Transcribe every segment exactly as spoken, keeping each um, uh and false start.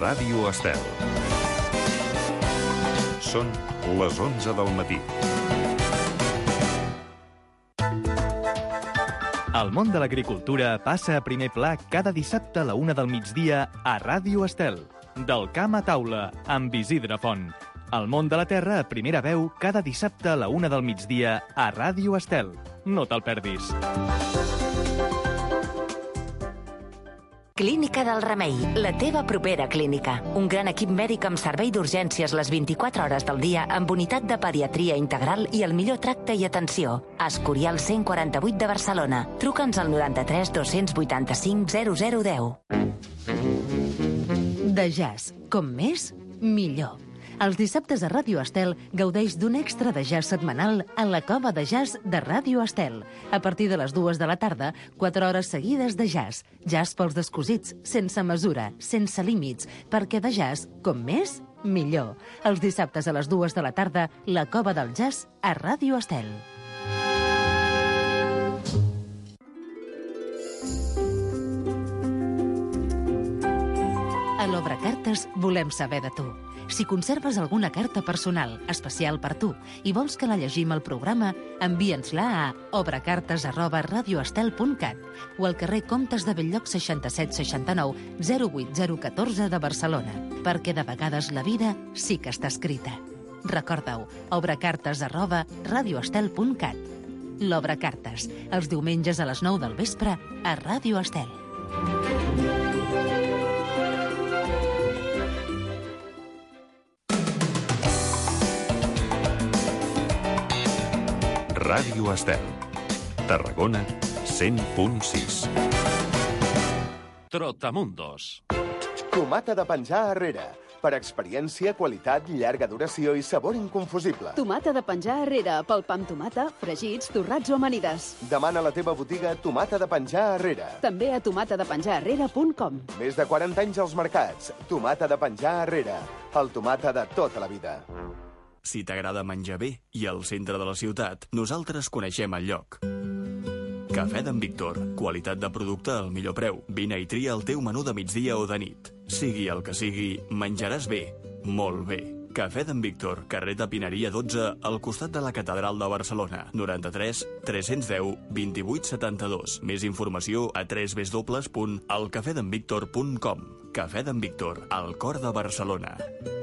Ràdio Estel. Són les onze del matí. El món de l'agricultura passa a primer pla cada dissabte a la una del migdia a Ràdio Estel. Del camp a taula, amb Isidre Font. El món de la terra a primera veu cada dissabte a la una del migdia a Ràdio Estel. No te'l perdis. Clínica del Remei, la teva propera clínica. Un gran equip mèdic amb servei d'urgències les vint-i-quatre hores del dia, amb unitat de pediatria integral i el millor tracte i atenció. Escorial cent quaranta-vuit de Barcelona. Truca'ns al noranta-tres dos-cents vuitanta-cinc zero zero deu. De jazz. Com més, millor. Els dissabtes a Ràdio Estel gaudeix d'un extra de jazz setmanal a la Cova de Jazz de Ràdio Estel. A partir de les dues de la tarda, quatre hores seguides de jazz. Jazz pels descosits, sense mesura, sense límits, perquè de jazz, com més, millor. Els dissabtes a les dues de la tarda, la Cova del Jazz a Ràdio Estel. A l'Obracartes volem saber de tu. Si conserves alguna carta personal, especial per tu, i vols que la llegim al programa, envia'ns-la a obracartes arroba radioestel punt cat o al carrer Comtes de Bell-lloc seixanta-set seixanta-nou zero vuit zero un quatre de Barcelona, perquè de vegades la vida sí que està escrita. Recorda-ho, obracartes arroba radioestel punt cat. L'Obracartes, els diumenges a les nou del vespre a Ràdio Estel. Ràdio Estel. Tarragona, cent punt sis. Trotamundos. Tomata de penjar Herrera. Per experiència, qualitat, llarga duració i sabor inconfusible. Tomata de penjar Herrera, pel pa amb tomata, fregits, torrats o amanides. Demana a la teva botiga Tomata de penjar Herrera. També a tomata de penjar herrera punt com. Més de quaranta anys als mercats. Tomata de penjar Herrera. El tomata de tota la vida. Si t'agrada menjar bé i al centre de la ciutat, nosaltres coneixem el lloc. Cafè d'en Víctor. Qualitat de producte al millor preu. Vine i tria el teu menú de migdia o de nit. Sigui el que sigui, menjaràs bé. Molt bé. Cafè d'en Víctor, carrer de Pineria dotze, al costat de la Catedral de Barcelona. noranta-tres tres-cents deu vint-i-vuit setanta-dos. Més informació a w w w punt el cafè d'en víctor punt com. Cafè d'en Víctor, al cor de Barcelona.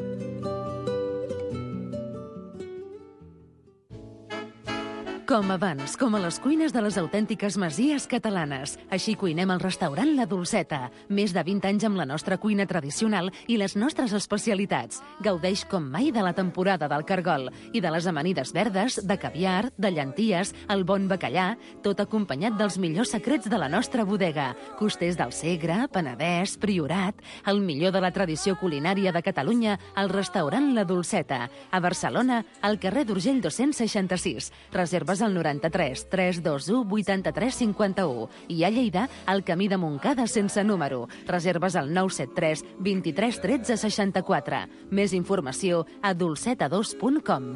Com abans, com a les cuines de les autèntiques masies catalanes. Així cuinem al restaurant La Dolceta. Més de vint anys amb la nostra cuina tradicional i les nostres especialitats. Gaudeix com mai de la temporada del cargol i de les amanides verdes, de caviar, de llenties, el bon bacallà, tot acompanyat dels millors secrets de la nostra bodega. Costers del Segre, Penedès, Priorat, el millor de la tradició culinària de Catalunya al restaurant La Dolceta. A Barcelona, al carrer d'Urgell dos-cents seixanta-sis. Reserves al noranta-tres tres dos u vuitanta-tres cinquanta-u i a Lleida al camí de Montcada sense número. Reserves al nou set tres vint-i-tres tretze seixanta-quatre. Més informació a dolceta dos punt com.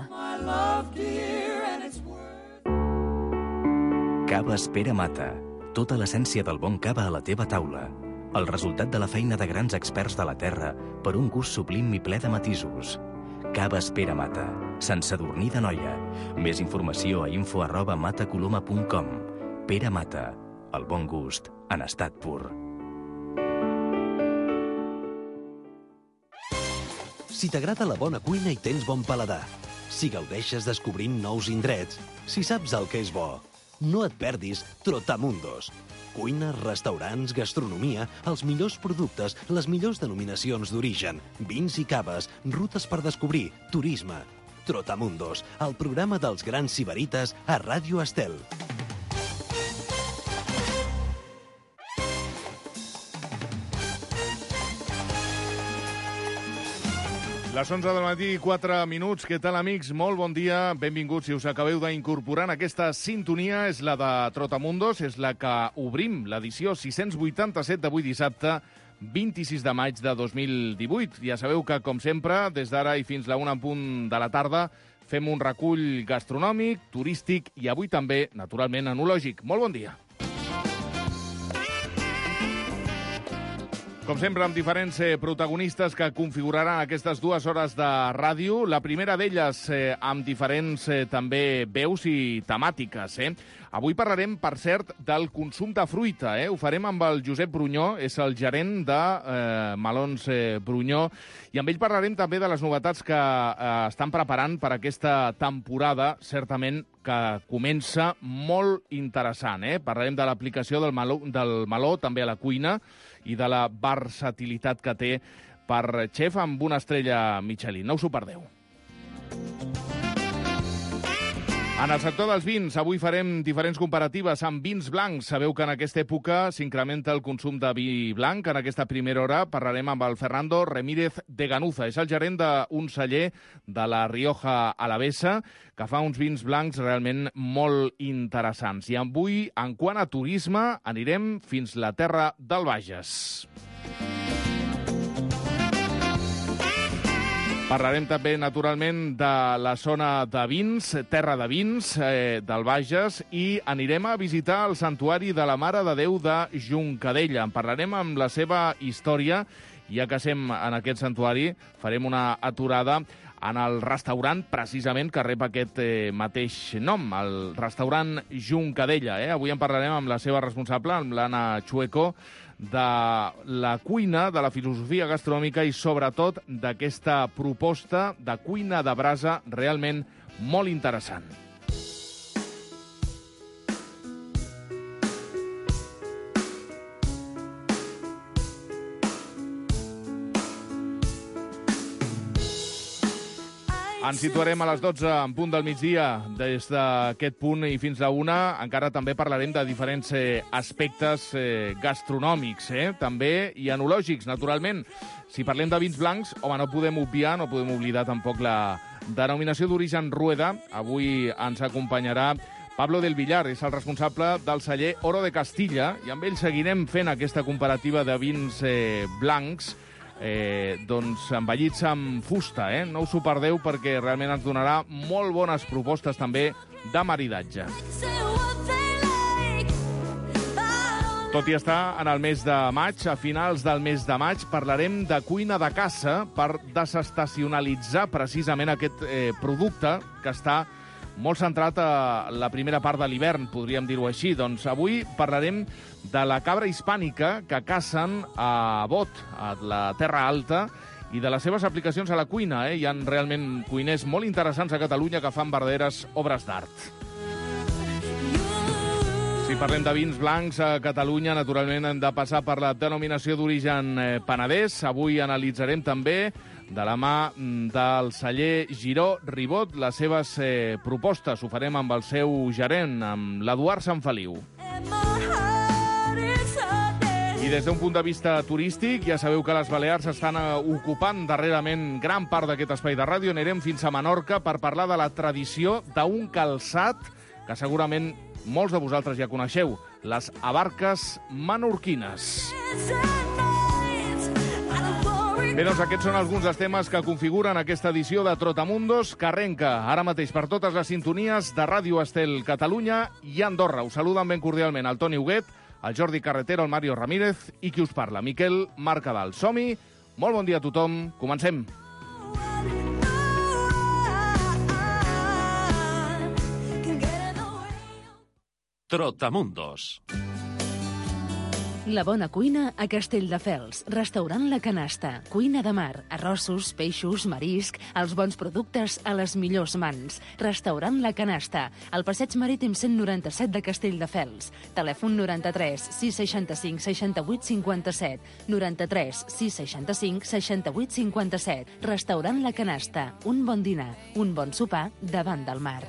Caves Pere Mata. Tota l'essència del bon cava a la teva taula. El resultat de la feina de grans experts de la terra per un gust sublim i ple de matisos. Caves Pere Mata. Sant Sadurní d'Anoia. Més informació a info arroba matacoloma punt com. Pere Mata. El bon gust en estat pur. Si t'agrada la bona cuina i tens bon paladar, si gaudeixes descobrint nous indrets, si saps el que és bo, no et perdis Trotamundos. Cuines, restaurants, gastronomia, els millors productes, les millors denominacions d'origen, vins i caves, rutes per descobrir, turisme. Trotamundos, el programa dels grans sibarites a Ràdio Estel. Les onze del matí, quatre minuts. Què tal, amics? Molt bon dia. Benvinguts. Si us acabeu d'incorporar en aquesta sintonia, és la de Trotamundos, és la que obrim l'edició sis-cents vuitanta-set d'avui dissabte, vint-i-sis de maig de dos mil divuit. Ja sabeu que, com sempre, des d'ara i fins la una en punt de la tarda, fem un recull gastronòmic, turístic i avui també, naturalment, enològic. Molt bon dia. Com sempre, amb diferents eh, protagonistes que configuraran aquestes dues hores de ràdio. La primera d'elles eh, amb diferents eh, també veus i temàtiques. Eh? Avui parlarem, per cert, del consum de fruita. Eh? Ho farem amb el Josep Brunyó, és el gerent de eh, Melons eh, Brunyó, i amb ell parlarem també de les novetats que eh, estan preparant per aquesta temporada, certament que comença molt interessant. Eh? Parlarem de l'aplicació del meló, del meló també a la cuina, i de la versatilitat que té per xef amb una estrella Michelin. No us ho perdeu. En el sector dels vins, avui farem diferents comparatives amb vins blancs. Sabeu que en aquesta època s'incrementa el consum de vi blanc. En aquesta primera hora parlarem amb el Fernando Remírez de Ganuza. És el gerent d'un celler de la Rioja Alavesa, que fa uns vins blancs realment molt interessants. I avui, en quant a turisme, anirem fins la terra del Bages. Parlarem també, naturalment, de la zona de vins, terra de vins, eh, del Bages, i anirem a visitar el santuari de la Mare de Déu de Juncadella. En parlarem amb la seva història, i ja que som en aquest santuari, farem una aturada en el restaurant, precisament, que rep aquest eh, mateix nom, el restaurant Juncadella. Eh? Avui en parlarem amb la seva responsable, amb l'Anna Chueco, de la cuina, de la filosofia gastronòmica i, sobretot, d'aquesta proposta de cuina de brasa realment molt interessant. Ens situarem a les dotze en punt del migdia. Des d'aquest punt i fins a una encara també parlarem de diferents eh, aspectes eh, gastronòmics, eh? també i enològics, naturalment. Si parlem de vins blancs, home, no podem obviar, no podem oblidar tampoc la denominació d'origen Rueda. Avui ens acompanyarà Pablo del Villar, és el responsable del celler Oro de Castilla, i amb ell seguirem fent aquesta comparativa de vins eh, blancs, Eh, doncs envellits amb fusta, eh? No us ho perdeu perquè realment ens donarà molt bones propostes també de maridatge. Tot i estar en el mes de maig, a finals del mes de maig, parlarem de cuina de caça per desestacionalitzar precisament aquest eh, producte que està molt centrat a la primera part de l'hivern, podríem dir-ho així. Doncs avui parlarem de la cabra hispànica que cacen a Bot, a la Terra Alta, i de les seves aplicacions a la cuina. Eh? Hi ha realment cuiners molt interessants a Catalunya que fan verdaderes obres d'art. Si parlem de vins blancs a Catalunya, naturalment hem de passar per la denominació d'origen eh, Penedès. Avui analitzarem també, de la mà del celler Giró Ribot, les seves eh, propostes. Ho farem amb el seu gerent, amb l'Eduard Sanfeliu. I des d'un punt de vista turístic, ja sabeu que les Balears estan ocupant darrerament gran part d'aquest espai de ràdio. Anirem fins a Menorca per parlar de la tradició d'un calçat que segurament molts de vosaltres ja coneixeu, les abarques menorquines. Bé, doncs aquests són alguns dels temes que configuren aquesta edició de Trotamundos, que arrenca ara mateix per totes les sintonies de Ràdio Estel Catalunya i Andorra. Us saluden ben cordialment el Toni Huguet, el Jordi Carretero, el Mario Ramírez i qui us parla, Miquel Mercadal. Som-hi, molt bon dia a tothom, comencem. Trotamundos. La bona cuina a Castelldefels. Restaurant La Canasta. Cuina de mar. Arrossos, peixos, marisc. Els bons productes a les millors mans. Restaurant La Canasta. Al passeig marítim cent noranta-set de Castelldefels. Telèfon noranta-tres sis seixanta-cinc seixanta-vuit cinquanta-set. noranta-tres sis seixanta-cinc seixanta-vuit cinquanta-set. Restaurant La Canasta. Un bon dinar. Un bon sopar davant del mar.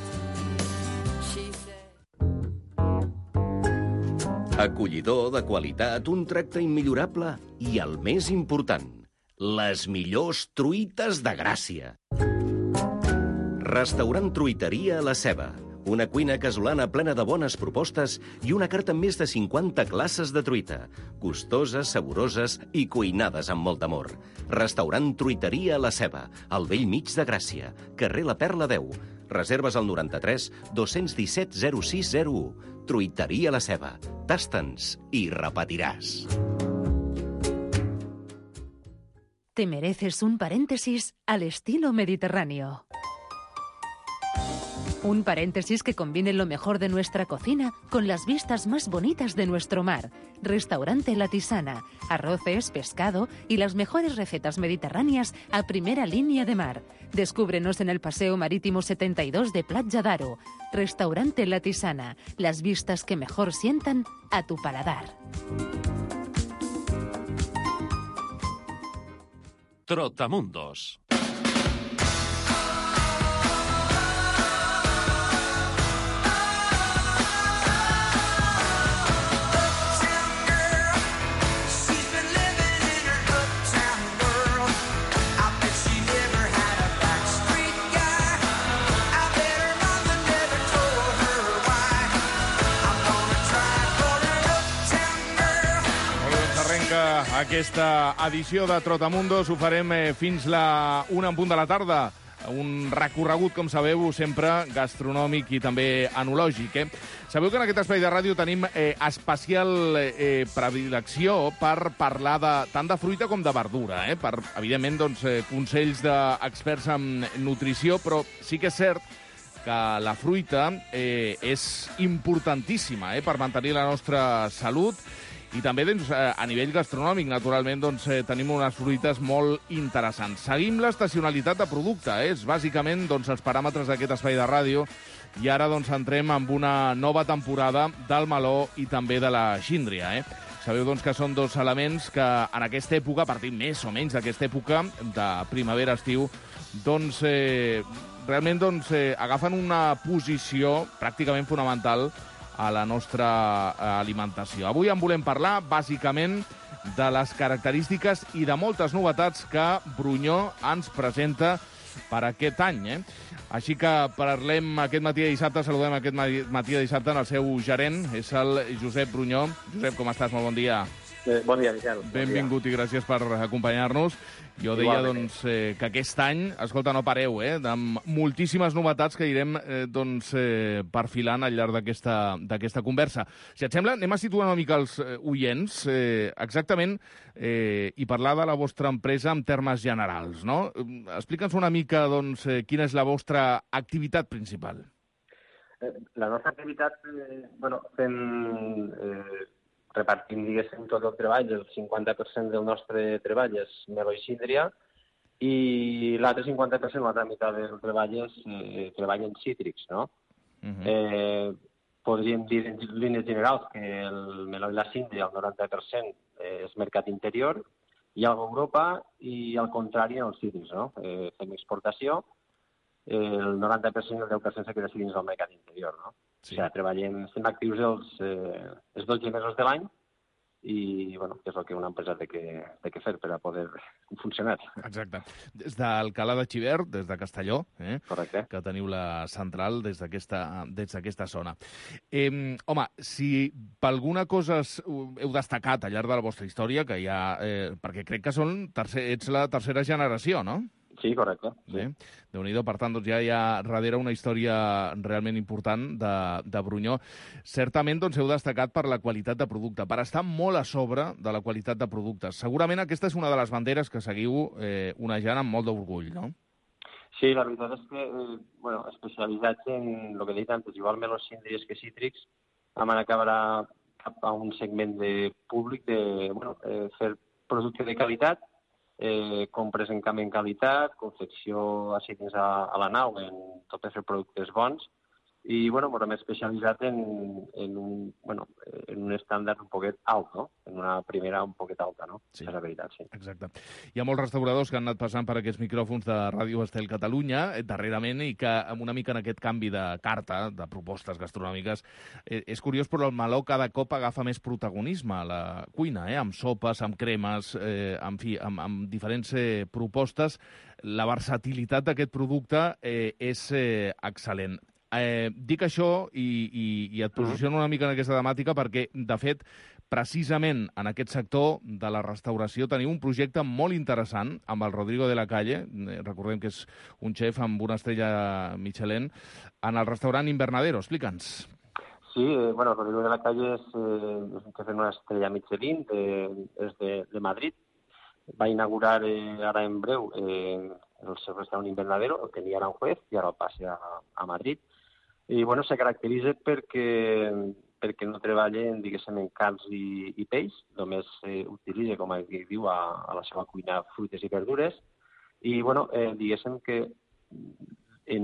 Acollidor, de qualitat, un tracte immillorable i, el més important, les millors truites de Gràcia. Restaurant Truiteria La Ceba. Una cuina casolana plena de bones propostes i una carta amb més de cinquanta classes de truita. Gustoses, saboroses i cuinades amb molt amor. Restaurant Truiteria La Ceba, al vell mig de Gràcia, carrer La Perla deu. Reserves al noranta-tres dos-cents disset zero sis zero u. Truiteria La Ceba. Tasta'ns i repetiràs. Te mereces un paréntesis al estilo mediterráneo. Un paréntesis que combine lo mejor de nuestra cocina con las vistas más bonitas de nuestro mar. Restaurante La Tisana. Arroces, pescado y las mejores recetas mediterráneas a primera línea de mar. Descúbrenos en el Paseo Marítimo setenta y dos de Platja d'Aro. Restaurante La Tisana. Las vistas que mejor sientan a tu paladar. Trotamundos. Aquesta edició de Trotamundos ho farem eh, fins la una en punt de la tarda. Un recorregut, com sabeu, sempre gastronòmic i també enològic. Eh? Sabeu que en aquest espai de ràdio tenim eh, especial eh, predilecció per parlar de, tant de fruita com de verdura. Eh? Per, evidentment, doncs, eh, consells d'experts en nutrició, però sí que és cert que la fruita eh, és importantíssima eh, per mantenir la nostra salut. I també doncs, a nivell gastronòmic, naturalment, doncs, eh, tenim unes fruites molt interessants. Seguim l'estacionalitat de producte, eh? És bàsicament doncs, els paràmetres d'aquest espai de ràdio. I ara doncs, entrem amb una nova temporada del meló i també de la síndria. Eh? Sabeu doncs, que són dos elements que en aquesta època, a partir més o menys d'aquesta època de primavera-estiu, doncs, eh, realment doncs, eh, agafen una posició pràcticament fonamental a la nostra alimentació. Avui en volem parlar, bàsicament, de les característiques i de moltes novetats que Brunyó ens presenta per aquest any. Eh? Així que parlem aquest matí de dissabte, saludem aquest matí de dissabte en el seu gerent, és el Josep Brunyó. Josep, com estàs? Molt bon dia. Eh, bon dia, Miquel. Bon Benvingut dia. I gràcies per acompanyar-nos. Jo deia doncs, eh, que aquest any, escolta, no pareu, eh, amb moltíssimes novetats que irem eh, doncs, eh, perfilant al llarg d'aquesta conversa. Si et sembla, anem a situar una mica els eh, oients, eh, exactament, eh, i parlar de la vostra empresa en termes generals. No? Explica'ns una mica doncs, eh, quina és la vostra activitat principal. Eh, la nostra activitat, eh, bueno, fem... Eh, repartim, diguéssim, tot el treball. El cinquanta per cent del nostre treball és meló i síndria i l'altre cinquanta per cent, l'altra meitat del treball és eh, treball en cítrics, no? Uh-huh. eh, podríem dir en línies generals que el meló i la síndria, el noranta per cent és mercat interior, hi ha Europa i al contrari en els cítrics, no? Eh, fem exportació, eh, el noranta per cent i el deu per cent se queda dins del mercat interior, no? Sí. O sigui, treballem, estem actius els, eh, els dotze mesos de l'any i, bueno, que és el que una empresa té que, té que fer per a poder funcionar. Exacte. Des d'Alcalà de Xivert, des de Castelló, eh, correcte, que teniu la central des d'aquesta des d'aquesta zona. Eh, home, si per alguna cosa heu destacat al llarg de la vostra història, que hi ha, eh, perquè crec que són tercer, ets la tercera generació, no? Sí, correcte. Sí. Eh? Déu-n'hi-do, per tant, doncs ja hi ha darrere una història realment important de, de Brunyó. Certament doncs, heu destacat per la qualitat de producte, per estar molt a sobre de la qualitat de productes. Segurament aquesta és una de les banderes que seguiu eh, onejant amb molt d'orgull, no? Sí, la veritat és que, eh, bueno, especialitzats en el que he dit antes, igual melons, síndries que cítrics, vam anar cap a un segment de públic de, bueno, eh, fer producte de qualitat, Eh, compres en canvi en qualitat, confecció així dins a, a la nau, en tot per fer productes bons, i bueno, ens hem especialitzat en, en, un, bueno, en un estàndard un poquet alt, no? En una primera un poquet alta, no? Sí. És la veritat, sí. Exacte. Hi ha molts restauradors que han anat passant per aquests micròfons de Ràdio Estel Catalunya eh, darrerament i que amb una mica en aquest canvi de carta, de propostes gastronòmiques, eh, és curiós, però el meló cada cop agafa més protagonisme a la cuina, eh? Amb sopes, amb cremes, eh, en fi, amb, amb diferents eh, propostes. La versatilitat d'aquest producte eh, és eh, excel·lent. Eh, dic això i, i, i et posiciono una mica en aquesta temàtica perquè, de fet, precisament en aquest sector de la restauració teniu un projecte molt interessant amb el Rodrigo de la Calle, eh, recordem que és un xef amb una estrella Michelin, en el restaurant Invernadero. Explica'ns. Sí, eh, bueno, Rodrigo de la Calle és, eh, és un xef amb una estrella Michelin, de, és de, de Madrid, va inaugurar eh, ara en breu eh, el seu restaurant Invernadero, el tenia a Aranjuez i ara el passa a, a Madrid. I, bueno, se caracteritza perquè, perquè no treballen, diguéssim, en carns i, i peix, només eh, utilitza, com aquí diu, a, a la seva cuina fruites i verdures. I, bueno, eh, diguéssim que en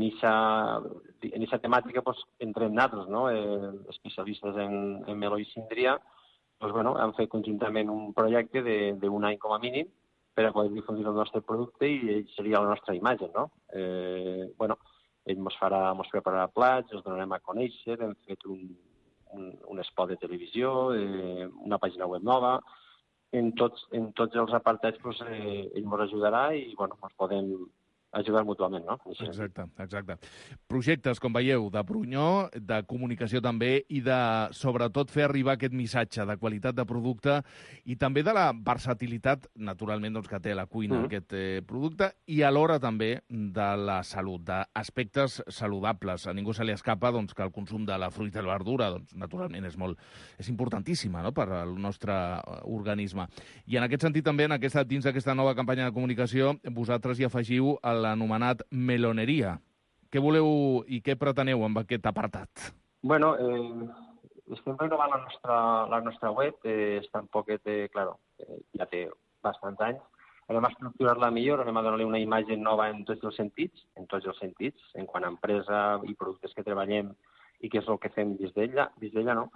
aquesta temàtica pues, entrem nosaltres, no? eh, especialistes en, en meló i síndria, pues, bueno, hem fet conjuntament un projecte d'un any com a mínim per a poder difundir el nostre producte i seria la nostra imatge, no? Eh, bueno, ell ens farà, ens prepararà plats, els donarem a conèixer, hem fet un, un, un spot de televisió, eh, una pàgina web nova, en tots, en tots els apartats pues, eh, ell ens ajudarà i bueno, ens podem ajudar mútuament, no? Exacte, exacte. Projectes, com veieu, de prunyó, de comunicació també i de, sobretot, fer arribar aquest missatge de qualitat de producte i també de la versatilitat, naturalment, doncs, que té la cuina, mm. aquest eh, producte, i alhora també de la salut, d'aspectes saludables. A ningú se li escapa doncs, que el consum de la fruita i la verdura, doncs, naturalment, és molt és importantíssima, no?, per al nostre organisme. I en aquest sentit també, en aquesta, dins d'aquesta nova campanya de comunicació, vosaltres hi afegiu el l'anomenat meloneria. Què voleu i què preteneu amb aquest apartat? Bueno, eh, estem renovant la nostra, la nostra web, eh, està un poquet, eh, claro, eh, ja té bastants anys. Anem a estructurar-la millor, anem a donar-li una imatge nova en tots els sentits, en tots els sentits, en quant a empresa i productes que treballem i què és el que fem des d'ella, des d'ella, no?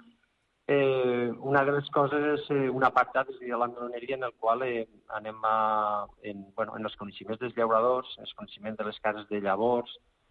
Eh, una de les coses és eh, un apartat de la meloneria en el qual eh, anem a, en, bueno, en els coneixements dels llauradors, els coneixements de les cases de llavors,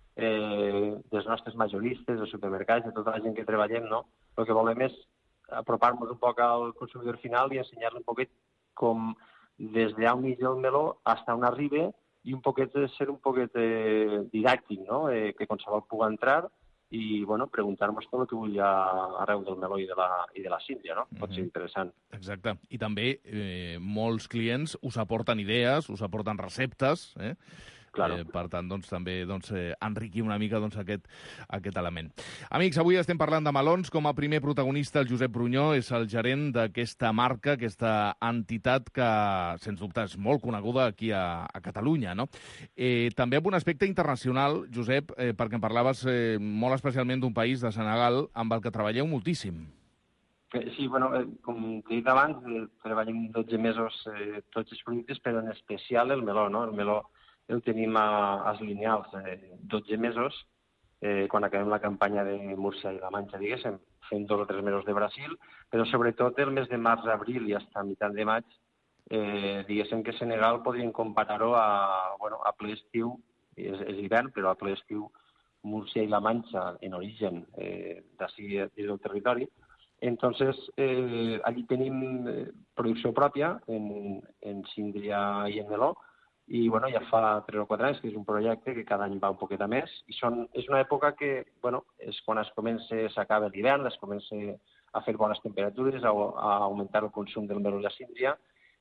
eh, dels nostres majoristes, dels supermercats, de tota la gent que treballem, no? El que volem és apropar-nos un poc al consumidor final i ensenyar-li un poquet com des d'on inicia el meló fins on arriba i un poquet ser un poquet eh, didàctic, no? Eh, que qualsevol pugui entrar i, bueno, preguntar-nos tot el que vull arreu del meló i de la, i de la síndria, no? Pot ser interessant. Exacte. I també eh, molts clients us aporten idees, us aporten receptes, eh? Claro. Eh, per tant, doncs, també doncs, eh, enriquir una mica doncs, aquest, aquest element. Amics, avui estem parlant de melons. Com a primer protagonista, el Josep Brunyó és el gerent d'aquesta marca, aquesta entitat que, sens dubte, és molt coneguda aquí a, a Catalunya, no? Eh, també amb un aspecte internacional, Josep, eh, perquè em parlaves eh, molt especialment d'un país, de Senegal, amb el que treballeu moltíssim. Sí, bueno, eh, com t'he dit abans, eh, treballem dotze mesos eh, tots els productes, però en especial el meló, no? El meló el tenim a, als lineals eh, dotze mesos, eh, quan acabem la campanya de Múrcia i la Manxa, diguéssim, fent dos o tres mesos de Brasil, però sobretot el mes de març, abril i fins a mitjan de maig, eh, diguéssim que Senegal podríem comparar-ho a, bueno, a ple estiu, és, és hivern, però a ple estiu Múrcia i la Manxa en origen eh, d'ací des del territori. Entonces, eh, allí tenim eh, producció pròpia en, en síndria i en meló, i bueno, ja fa tres o quatre anys que és un projecte que cada any va un poquet a més, i són, és una època que, bueno, és quan es comença, s'acaba l'hivern, es comença a fer bones temperatures, a, a augmentar el consum del meló i la síndria,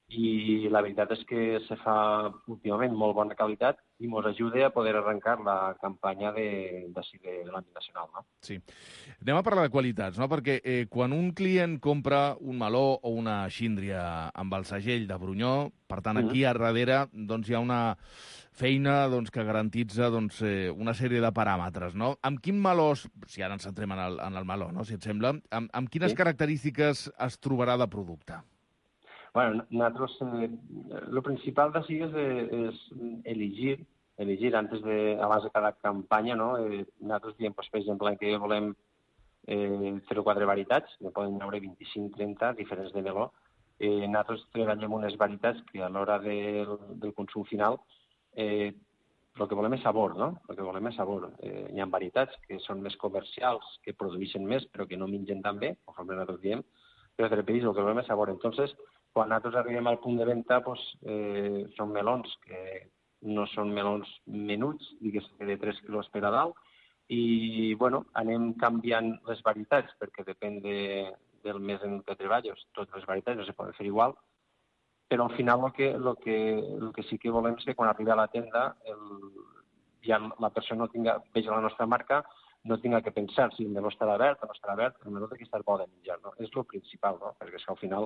i la veritat és que se fa últimament molt bona qualitat i ens ajuda a poder arrencar la campanya de, de, de l'àmbit nacional, no? Sí. Anem a parlar de qualitats, no? Perquè eh, quan un client compra un meló o una síndria amb el segell de Brunyó, per tant, aquí a darrere doncs, hi ha una feina doncs, que garantitza doncs, eh, una sèrie de paràmetres, no? Amb quin meló, si ara ens centrem en el, en el meló, no? Si et sembla, amb, amb quines sí. característiques es trobarà de producte? Bueno, nosaltres, eh, lo principal d'ací és, és elegir, elegir antes de, abans de cada campanya, no? Eh, nosaltres diem, pues, per exemple, que volem eh, zero coma quatre varietats, ne poden haver vint-i-cinc trenta diferents de meló. Eh, nosaltres treballem unes varietats que a l'hora del, del consum final eh, el que volem és sabor, no? El que volem és sabor. Eh, hi ha varietats que són més comercials, que produeixen més, però que no mengen tan bé, conforme nosaltres diem, però de repente el que volem és sabor. Entonces, quan nosaltres arribem al punt de venda, pues, eh, són melons que no són melons menuts, diguéssim, de tres quilos per a dalt, i, bueno, anem canviant les varietats, perquè depèn de, del mes en què treballes. Totes les varietats no se poden fer igual, però al final el que, el que, el que sí que volem és que quan arribi a la tenda el, ja la persona no tinga, vegi la nostra marca, no tinga que pensar si el meló estarà verd o no estarà verd, el meló té que estar bo de menjar, no? És el principal, no? Perquè és que al final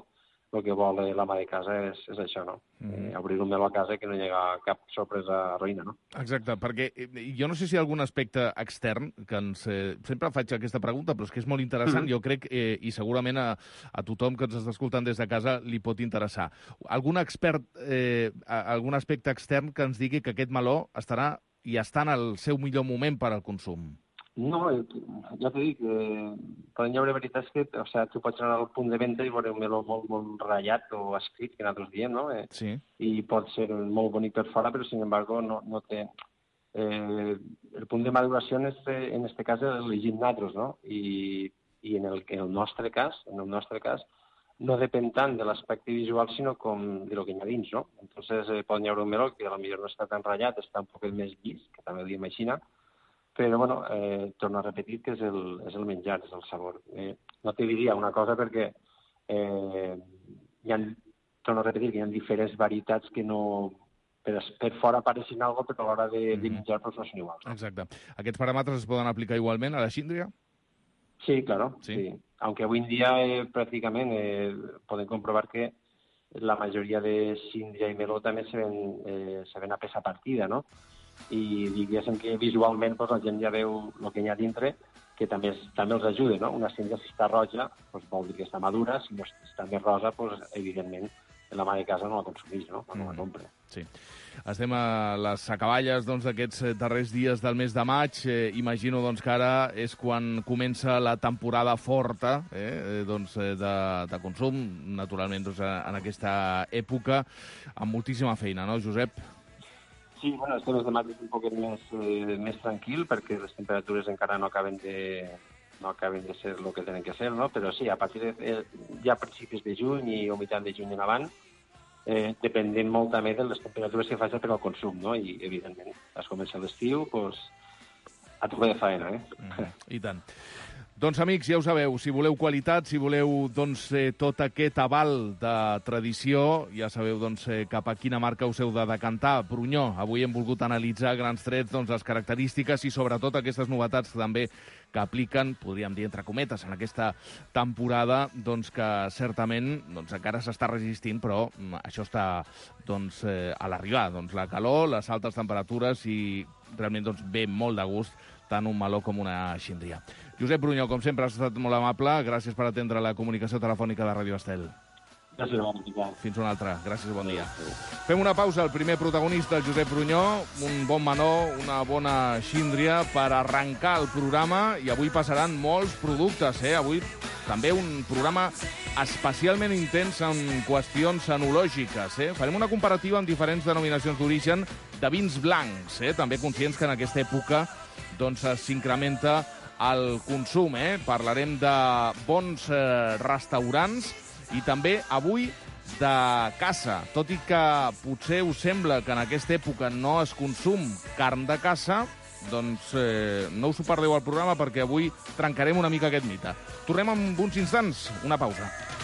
el que vol l'ama de casa és, és això, no? Mm. Eh, obrir un meló a casa que no hi ha cap sorpresa roïna, no? Exacte, perquè jo no sé si hi ha algun aspecte extern, que ens, eh, sempre faig aquesta pregunta, però és que és molt interessant, mm. jo crec, eh, i segurament a, a tothom que ens està escoltant des de casa li pot interessar. Algun expert, eh, algun aspecte extern que ens digui que aquest meló estarà i està en el seu millor moment per al consum? No, ja t'he dit que poden hi haure veritats que, o sigui, tu pots anar al punt de venda i veure un meló molt, molt ratllat o escrit, que nosaltres diem, no? Eh, sí. I pot ser molt bonic per fora, però, sin embargo, no, no té... Eh, el punt de maduració, en este, en este cas, l'elegim nosaltres, no? I, i en, el, en el nostre cas, en el nostre cas, no depèn tant de l'aspecte visual, sinó com de lo que hi ha dins, no? Entonces, eh, pot hi haure un meló que potser no està tan ratllat, està un poc més llis, que també ho diem així, però, bueno, eh, torno a repetir que és el, és el menjar, és el sabor. Eh, no te diria una cosa perquè eh, hi ha, torno a repetir que hi ha diferents varietats que no, per, per fora apareixen alguna cosa, però a l'hora de, mm-hmm. de menjar doncs no són iguals. No? Exacte. Aquests paràmetres es poden aplicar igualment a la síndria? Sí, claro, sí. sí. Aunque avui en dia eh, pràcticament eh, podem comprovar que la majoria de síndria i meló també se ven, eh, se ven a peça partida, no? I diguéssim que visualment doncs, la gent ja veu el que hi ha dintre, que també, és, també els ajuda, no? Una síndria, si està roja, doncs vol dir que està madura, si no està més rosa, doncs, evidentment, l'ama de casa no la consumeix, no? No la compra. Sí. Estem a les acaballes d'aquests doncs, darrers dies del mes de maig. Eh, imagino doncs, que ara és quan comença la temporada forta eh, doncs, de, de consum, naturalment doncs, en aquesta època, amb moltíssima feina, no, Josep? Sí, bueno, este mes de maig és un poquet més, eh, més tranquil perquè les temperatures encara no acaben de, no acaben de ser el que tenen que ser, no? Però sí, a partir de eh, ja a principis de juny i o mitjan de juny en avant, eh, dependent molt també de les temperatures que faci per al consum, no? I, evidentment, es comença l'estiu, doncs, a tope de faena, eh? Mm, I tant. Doncs, amics, ja ho sabeu, si voleu qualitat, si voleu doncs, eh, tot aquest aval de tradició, ja sabeu doncs, eh, cap a quina marca us heu de decantar. Brunyó, avui hem volgut analitzar grans trets, doncs, les característiques i sobretot aquestes novetats també que apliquen, podríem dir entre cometes, en aquesta temporada doncs, que certament doncs, encara s'està resistint, però això està doncs, eh, a l'arribar. Doncs, la calor, les altes temperatures i realment doncs, ve molt de gust tant un meló com una xíndria. Josep Brunyó, com sempre, has estat molt amable. Gràcies per atendre la comunicació telefònica de Ràdio Estel. Gràcies, bon dia. Fins una altra. Gràcies, bon dia. Fem una pausa. El primer protagonista, el Josep Brunyó, un bon menó, una bona xíndria per arrencar el programa, i avui passaran molts productes, eh? Avui també un programa especialment intens en qüestions enològiques, eh? Farem una comparativa amb diferents denominacions d'origen de vins blancs, eh? També conscients que en aquesta època doncs s'incrementa el consum, eh? Parlarem de bons eh, restaurants i també avui de caça. Tot i que potser us sembla que en aquesta època no es consum carn de caça, doncs eh, no us ho perdeu al programa perquè avui trencarem una mica aquest mite. Tornem en uns instants, una pausa.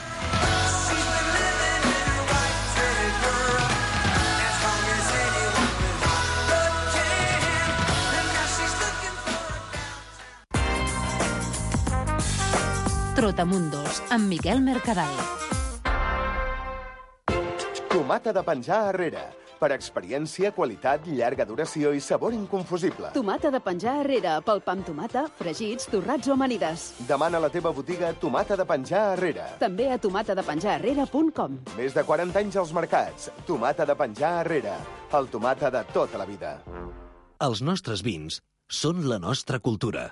Trotamundos, amb Miquel Mercadal. Tomata de penjar arrere. Per experiència, qualitat, llarga duració i sabor inconfusible. Tomata de penjar arrere, pel pa amb tomata, fregits, torrats o amanides. Demana a la teva botiga Tomata de penjar arrere. També a tomata de penjar arrere punt com. Més de quaranta anys als mercats. Tomata de penjar arrere. El tomata de tota la vida. Els nostres vins són la nostra cultura.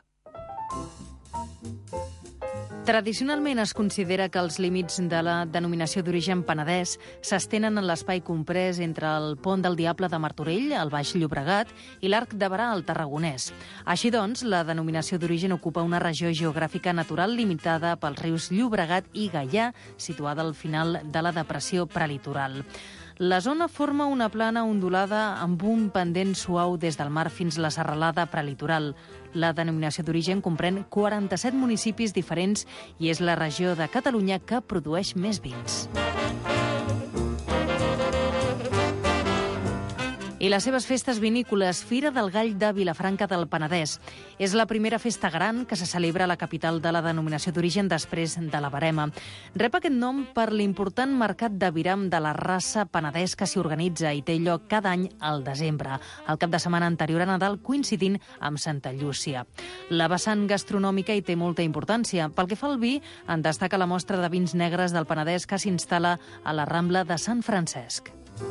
Tradicionalment es considera que els límits de la denominació d'origen Penedès s'estenen en l'espai comprès entre el Pont del Diable de Martorell, al Baix Llobregat, i l'Arc de Berà, al Tarragonès. Així doncs, la denominació d'origen ocupa una regió geogràfica natural limitada pels rius Llobregat i Gaià, situada al final de la depressió prelitoral. La zona forma una plana ondulada amb un pendent suau des del mar fins a la serralada prelitoral. La denominació d'origen comprèn quaranta-set municipis diferents i és la regió de Catalunya que produeix més vins. i les seves festes vinícoles, Fira del Gall de Vilafranca del Penedès. És la primera festa gran que se celebra a la capital de la denominació d'origen després de la Verema. Rep aquest nom per l'important mercat d'aviram de la raça penedès que s'hi organitza i té lloc cada any al desembre, el cap de setmana anterior a Nadal, coincidint amb Santa Llúcia. La vessant gastronòmica hi té molta importància. Pel que fa al vi, en destaca la mostra de vins negres del Penedès que s'instal·la a la Rambla de Sant Francesc.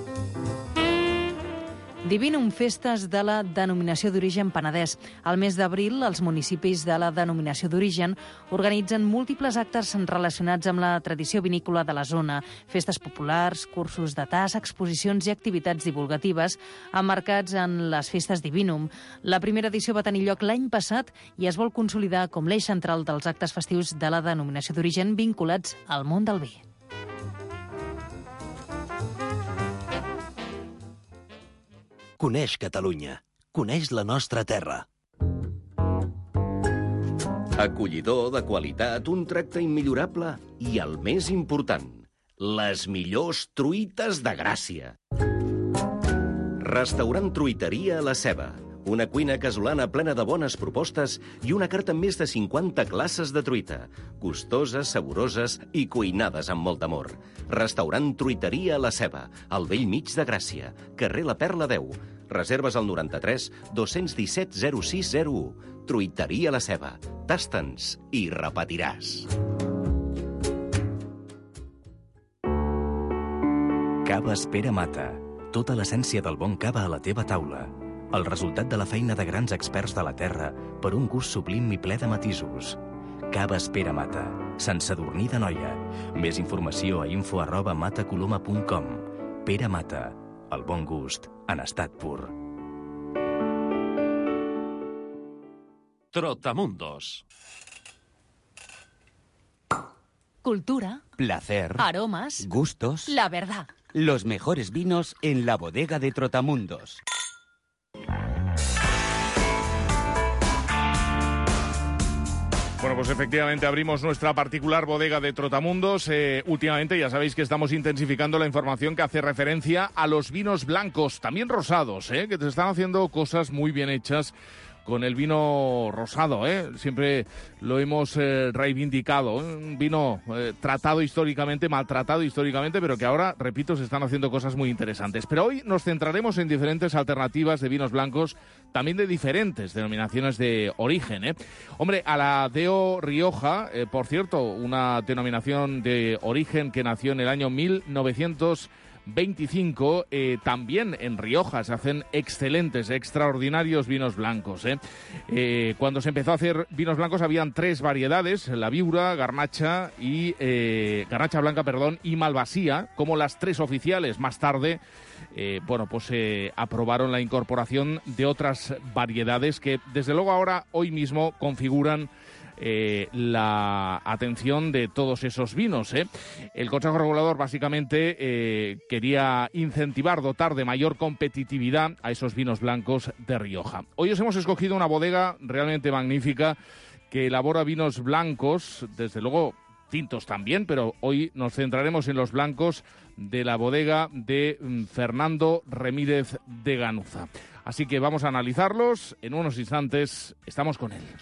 Divinum, festes de la denominació d'origen Penedès. Al mes d'abril, els municipis de la denominació d'origen organitzen múltiples actes relacionats amb la tradició vinícola de la zona, festes populars, cursos de tas, exposicions i activitats divulgatives emmarcats en les festes Divinum. La primera edició va tenir lloc l'any passat i es vol consolidar com l'eix central dels actes festius de la denominació d'origen vinculats al món del vi. Coneix Catalunya. Coneix la nostra terra. Acollidor, de qualitat, un tracte immillorable i, el més important, les millors truites de Gràcia. Restaurant Truiteria La Ceba. Una cuina casolana plena de bones propostes i una carta amb més de cinquanta classes de truita. Gustoses, saboroses i cuinades amb molt amor. Restaurant Truiteria La Ceba, al vell mig de Gràcia, carrer La Perla deu. Reserves al noranta-tres dos cents disset zero sis zero u. Truiteria La Ceba. Tasta'ns i repetiràs. Caves Pere Mata. Tota l'essència del bon cava a la teva taula. El resultat de la feina de grans experts de la terra per un gust sublim i ple de matisos. Caves Pere Mata. Sant Sadurní d'Anoia. Més informació a info arroba matacoloma punt com. Pere Mata. El bon gust en estat pur. Trotamundos. Cultura. Placer. Aromas. Gustos. La verdad. Los mejores vinos en la bodega de Trotamundos. Bueno, pues efectivamente abrimos nuestra particular bodega de Trotamundos. Eh, últimamente ya sabéis que estamos intensificando la información que hace referencia a los vinos blancos, también rosados, eh, que te están haciendo cosas muy bien hechas con el vino rosado, ¿eh? Siempre lo hemos eh, reivindicado, ¿eh? Un vino eh, tratado históricamente, maltratado históricamente, pero que ahora, repito, se están haciendo cosas muy interesantes. Pero hoy nos centraremos en diferentes alternativas de vinos blancos, también de diferentes denominaciones de origen, ¿eh? Hombre, a la D O Rioja, eh, por cierto, una denominación de origen que nació en el año mil novecientos veinticinco, eh, también en Rioja se hacen excelentes, extraordinarios vinos blancos, ¿eh? Eh, cuando se empezó a hacer vinos blancos habían tres variedades, la Viura, Garnacha y eh, Garnacha Blanca, perdón, y Malvasía, como las tres oficiales. Más tarde, eh, bueno, pues eh, aprobaron la incorporación de otras variedades que, desde luego, ahora, hoy mismo, configuran Eh, la atención de todos esos vinos, ¿eh? El Consejo Regulador básicamente eh, quería incentivar, dotar de mayor competitividad a esos vinos blancos de Rioja. Hoy os hemos escogido una bodega realmente magnífica que elabora vinos blancos, desde luego tintos también, pero hoy nos centraremos en los blancos de la bodega de mm, Fernando Remírez de Ganuza. Así que vamos a analizarlos en unos instantes. Estamos con él.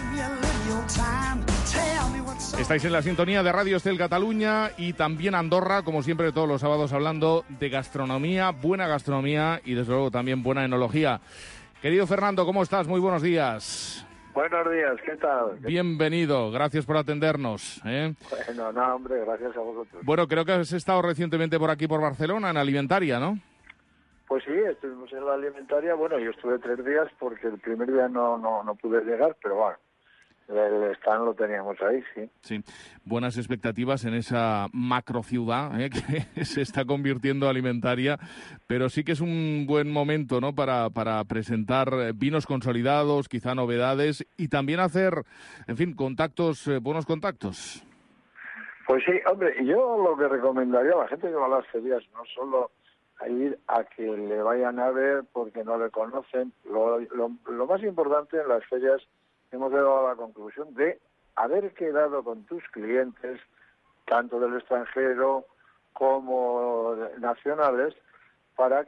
Estáis en la sintonía de Radio Estel Cataluña y también Andorra, como siempre todos los sábados, hablando de gastronomía, buena gastronomía y desde luego también buena enología. Querido Fernando, ¿cómo estás? Muy buenos días. Buenos días, ¿qué tal? Bienvenido, gracias por atendernos, ¿eh? Bueno, no, hombre, gracias a vosotros. Bueno, creo que has estado recientemente por aquí, por Barcelona, en Alimentaria, ¿no? Pues sí, estuvimos en la Alimentaria. Bueno, yo estuve tres días porque el primer día no, no, no pude llegar, pero bueno, el stand lo teníamos ahí, sí. Sí, buenas expectativas en esa macrociudad, ¿eh? Que se está convirtiendo Alimentaria, pero sí que es un buen momento, ¿no?, para, para presentar vinos consolidados, quizá novedades, y también hacer, en fin, contactos, eh, buenos contactos. Pues sí, hombre, yo lo que recomendaría a la gente que va a las ferias, no solo a ir a que le vayan a ver porque no le conocen, lo, lo, lo más importante en las ferias hemos llegado a la conclusión de haber quedado con tus clientes, tanto del extranjero como nacionales, para que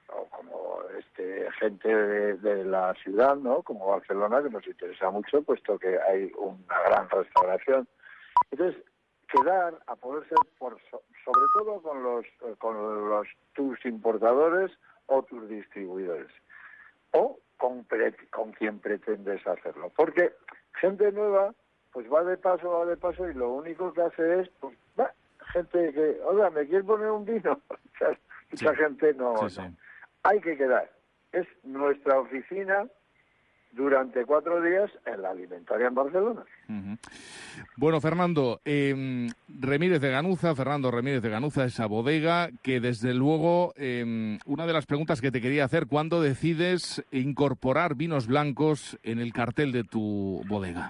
o como este gente de, de la ciudad, ¿no? Como Barcelona, que nos interesa mucho, puesto que hay una gran restauración. Entonces, quedar a poder ser, por, sobre todo con los, con los tus importadores o tus distribuidores, o con, pre, con quien pretendes hacerlo. Porque gente nueva, pues va de paso, va de paso, y lo único que hace es, pues, va, gente que, oiga, ¿me quieres poner un vino? O sea, mucha sí. gente no, sí, sí. no. Hay que quedar. Es nuestra oficina durante cuatro días en la alimentaria en Barcelona. Uh-huh. Bueno, Fernando, eh, Remírez de Ganuza, Fernando Remírez de Ganuza, esa bodega que desde luego, eh, una de las preguntas que te quería hacer, ¿cuándo decides incorporar vinos blancos en el cartel de tu bodega?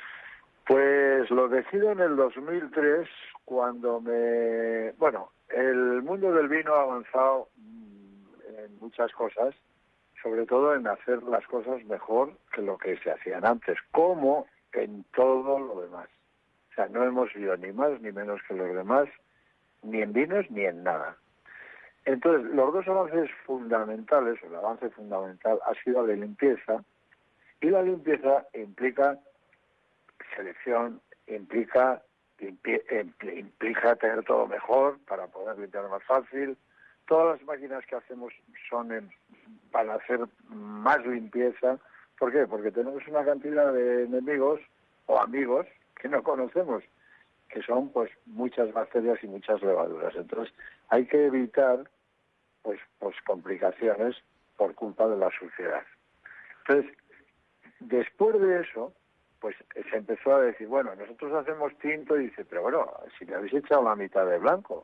Pues lo decido en el dos mil tres, cuando me... Bueno, el mundo del vino ha avanzado en muchas cosas, sobre todo en hacer las cosas mejor que lo que se hacían antes, como en todo lo demás. O sea, no hemos ido ni más ni menos que los demás, ni en vinos ni en nada. Entonces, los dos avances fundamentales, el avance fundamental ha sido la limpieza, y la limpieza implica selección, implica, impli, implica tener todo mejor para poder limpiar más fácil. Todas las máquinas que hacemos son en, para hacer más limpieza. ¿Por qué? Porque tenemos una cantidad de enemigos o amigos que no conocemos, que son pues muchas bacterias y muchas levaduras. Entonces hay que evitar pues, pues complicaciones por culpa de la suciedad. Entonces, después de eso, pues se empezó a decir, bueno, nosotros hacemos tinto, y dice, pero bueno, si le habéis echado la mitad de blanco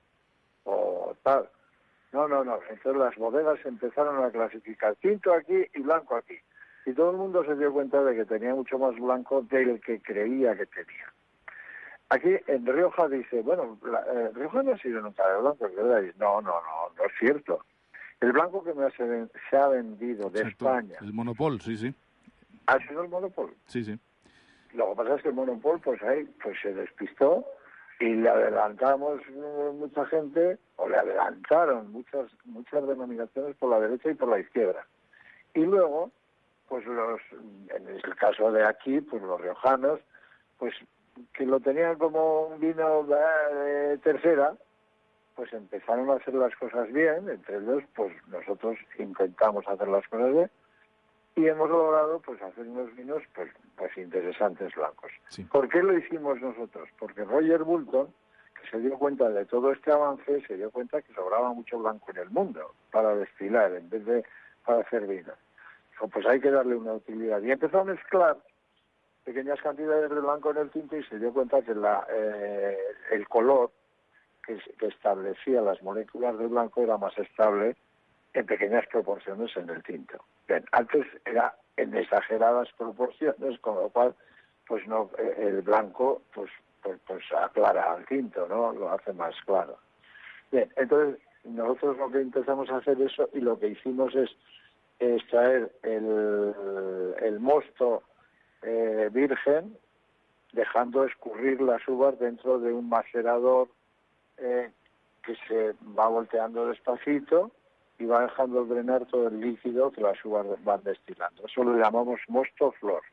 o tal. No, no, no. Entonces las bodegas empezaron a clasificar tinto aquí y blanco aquí. Y todo el mundo se dio cuenta de que tenía mucho más blanco del que creía que tenía. Aquí en Rioja dice, bueno, la, eh, Rioja no ha sido nunca de blanco, ¿verdad? No, no, no, no es cierto. El blanco que me se, se ha vendido de Exacto. España... El Monopol, sí, sí. ¿Ha sido el Monopol? Sí, sí. Lo que pasa es que el Monopol, pues ahí, pues se despistó, y le adelantamos mucha gente, o le adelantaron muchas muchas denominaciones por la derecha y por la izquierda. Y luego, pues los, en el caso de aquí, pues los riojanos, pues que lo tenían como un vino de tercera, pues empezaron a hacer las cosas bien. Entre ellos, pues nosotros intentamos hacer las cosas bien, y hemos logrado pues hacer unos vinos pues, pues interesantes blancos. Sí. ¿Por qué lo hicimos nosotros? Porque Roger Boulton, que se dio cuenta de todo este avance, se dio cuenta que sobraba mucho blanco en el mundo para destilar en vez de para hacer vino. Dijo, pues hay que darle una utilidad. Y empezó a mezclar pequeñas cantidades de blanco en el tinto, y se dio cuenta que la, eh, el color que, que establecía las moléculas del blanco era más estable en pequeñas proporciones en el tinto. Bien, antes era en exageradas proporciones, con lo cual, pues no, el blanco, pues, pues, pues aclara al tinto, ¿no? Lo hace más claro. Bien, entonces nosotros lo que empezamos a hacer eso, y lo que hicimos es extraer el, el mosto eh, virgen, dejando escurrir las uvas dentro de un macerador eh, que se va volteando despacito, y va dejando drenar todo el líquido que las uvas van destilando. Eso lo llamamos mosto flor.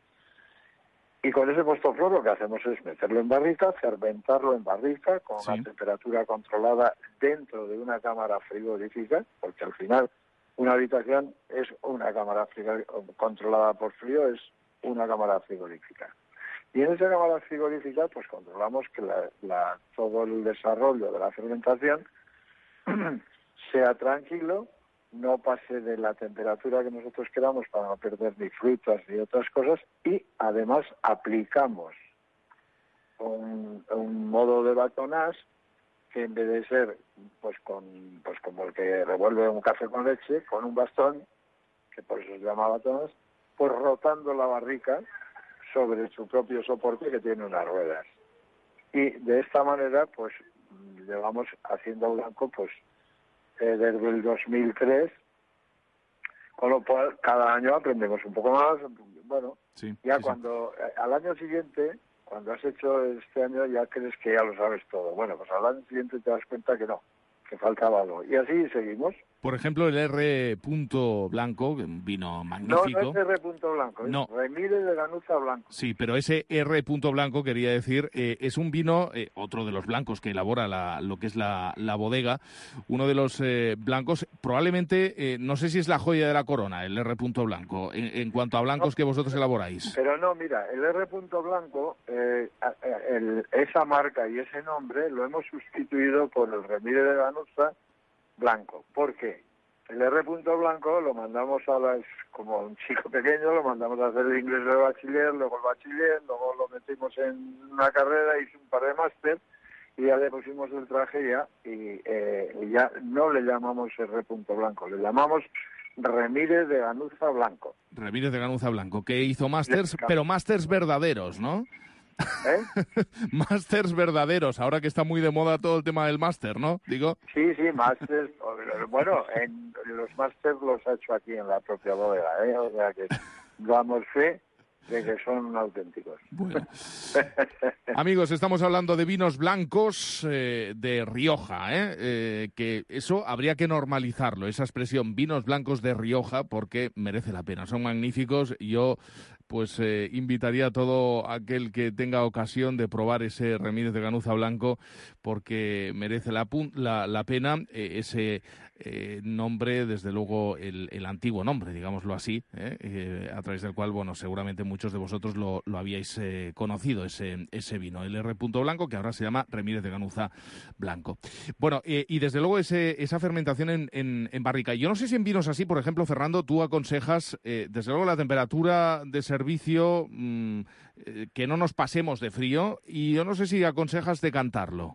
Y con ese mosto flor lo que hacemos es meterlo en barrica, fermentarlo en barrica con sí. una temperatura controlada dentro de una cámara frigorífica, porque al final una habitación es una cámara controlada por frío, es una cámara frigorífica. Y en esa cámara frigorífica pues controlamos que la, la, todo el desarrollo de la fermentación sea tranquilo, no pase de la temperatura que nosotros queramos para no perder ni frutas ni otras cosas, y además aplicamos un, un modo de batonage que, en vez de ser pues con pues como el que revuelve un café con leche, con un bastón, que por eso se llama batonage, pues rotando la barrica sobre su propio soporte, que tiene unas ruedas. Y de esta manera pues llevamos haciendo blanco pues desde el dos mil tres, con lo cual cada año aprendemos un poco más. Bueno, sí, ya sí, cuando sí. al año siguiente, cuando has hecho este año, ya crees que ya lo sabes todo. Bueno, pues al año siguiente te das cuenta que no, que faltaba algo. Y así seguimos. Por ejemplo, el R. Blanco, un vino magnífico. No, no es R. Blanco, no. es Remírez de Ganuza Blanco. Sí, pero ese R. Blanco, quería decir, eh, es un vino, eh, otro de los blancos que elabora la, lo que es la, la bodega, uno de los eh, blancos, probablemente, eh, no sé si es la joya de la corona, el R. Blanco, en, en cuanto a blancos no, que vosotros elaboráis. Pero no, mira, el R. Blanco, eh, el, esa marca y ese nombre lo hemos sustituido por el Remírez de Ganuza Blanco. ¿Por qué? El R. Blanco lo mandamos a las, como un chico pequeño, lo mandamos a hacer el inglés de bachiller, luego el bachiller, luego lo metimos en una carrera, hizo un par de máster y ya le pusimos el traje ya y, eh, y ya no le llamamos R. Blanco, le llamamos Remírez de Ganuza Blanco. Remírez de Ganuza Blanco, que hizo másters, pero másters verdaderos, ¿no? ¿Eh? Másters verdaderos, ahora que está muy de moda todo el tema del máster, ¿no? Digo. Sí, sí, másters. Bueno, en los másters los ha hecho aquí en la propia bodega, ¿eh? O sea que damos fe de que son auténticos. Bueno. Amigos, estamos hablando de vinos blancos eh, de Rioja, ¿eh? Eh, que eso habría que normalizarlo, esa expresión, vinos blancos de Rioja, porque merece la pena, son magníficos. Yo pues eh, invitaría a todo aquel que tenga ocasión de probar ese Remírez de Ganuza Blanco, porque merece la, la, la pena eh, ese eh, nombre, desde luego el, el antiguo nombre, digámoslo así, eh, eh, a través del cual, bueno, seguramente muchos de vosotros lo, lo habíais eh, conocido, ese, ese vino, el R. Blanco, que ahora se llama Remírez de Ganuza Blanco. Bueno, eh, y desde luego ese, esa fermentación en, en, en barrica. Yo no sé si en vinos así, por ejemplo, Fernando, tú aconsejas, eh, desde luego la temperatura de servicio, mmm, eh, que no nos pasemos de frío, y yo no sé si aconsejas decantarlo.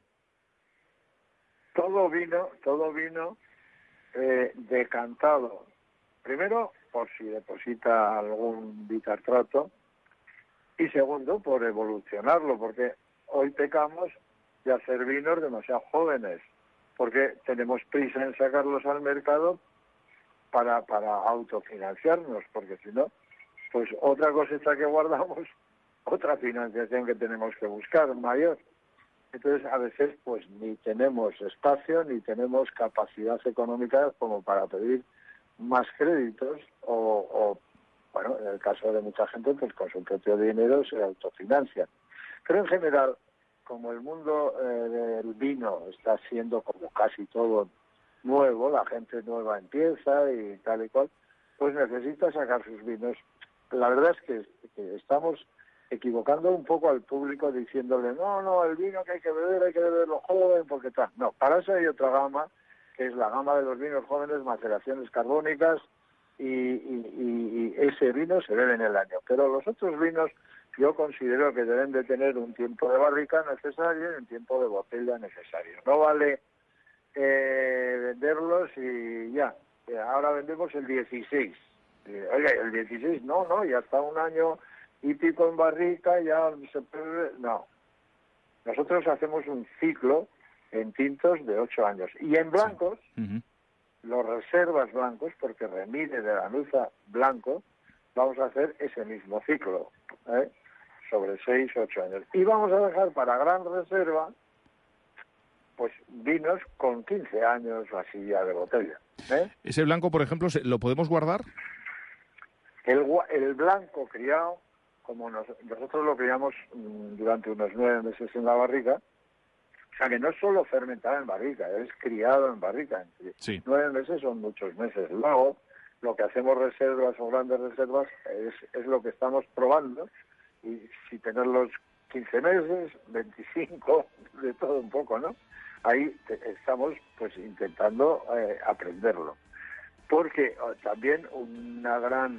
Todo vino, todo vino eh, decantado. Primero, por si deposita algún bitartrato, y segundo, por evolucionarlo, porque hoy pecamos de hacer vinos demasiado jóvenes, porque tenemos prisa en sacarlos al mercado para, para autofinanciarnos, porque si no, pues otra cosecha que guardamos, otra financiación que tenemos que buscar, mayor. Entonces, a veces, pues ni tenemos espacio, ni tenemos capacidad económica como para pedir más créditos, o, o bueno, en el caso de mucha gente, pues con su propio dinero se autofinancia. Pero en general, como el mundo eh, del vino está siendo como casi todo nuevo, la gente nueva empieza y tal y cual, pues necesita sacar sus vinos. La verdad es que, que estamos equivocando un poco al público diciéndole, no, no, el vino que hay que beber, hay que beberlo joven, porque tal. No, para eso hay otra gama, que es la gama de los vinos jóvenes, maceraciones carbónicas, y, y, y, y ese vino se bebe en el año. Pero los otros vinos yo considero que deben de tener un tiempo de barrica necesario y un tiempo de botella necesario. No vale eh, venderlos y ya, ahora vendemos el dieciséis. Oiga, el dieciséis no, no, ya está un año y pico en barrica, ya se puede... No. Nosotros hacemos un ciclo en tintos de ocho años. Y en blancos, sí. uh-huh. los reservas blancos, porque Remírez de Ganuza Blanco, vamos a hacer ese mismo ciclo, ¿eh? sobre seis o ocho años. Y vamos a dejar para gran reserva, pues vinos con quince años o así ya de botella. ¿eh? ¿Ese blanco, por ejemplo, lo podemos guardar? El, el blanco criado, como nos, nosotros lo criamos mmm, durante unos nueve meses en la barrica, o sea que no es solo fermentado en barrica, es criado en barrica. Sí. Nueve meses son muchos meses. Luego, lo que hacemos reservas o grandes reservas es, es lo que estamos probando, y si tenerlos quince meses, veinticinco, de todo un poco, ¿no? Ahí te, estamos pues intentando eh, aprenderlo. Porque oh, también una gran,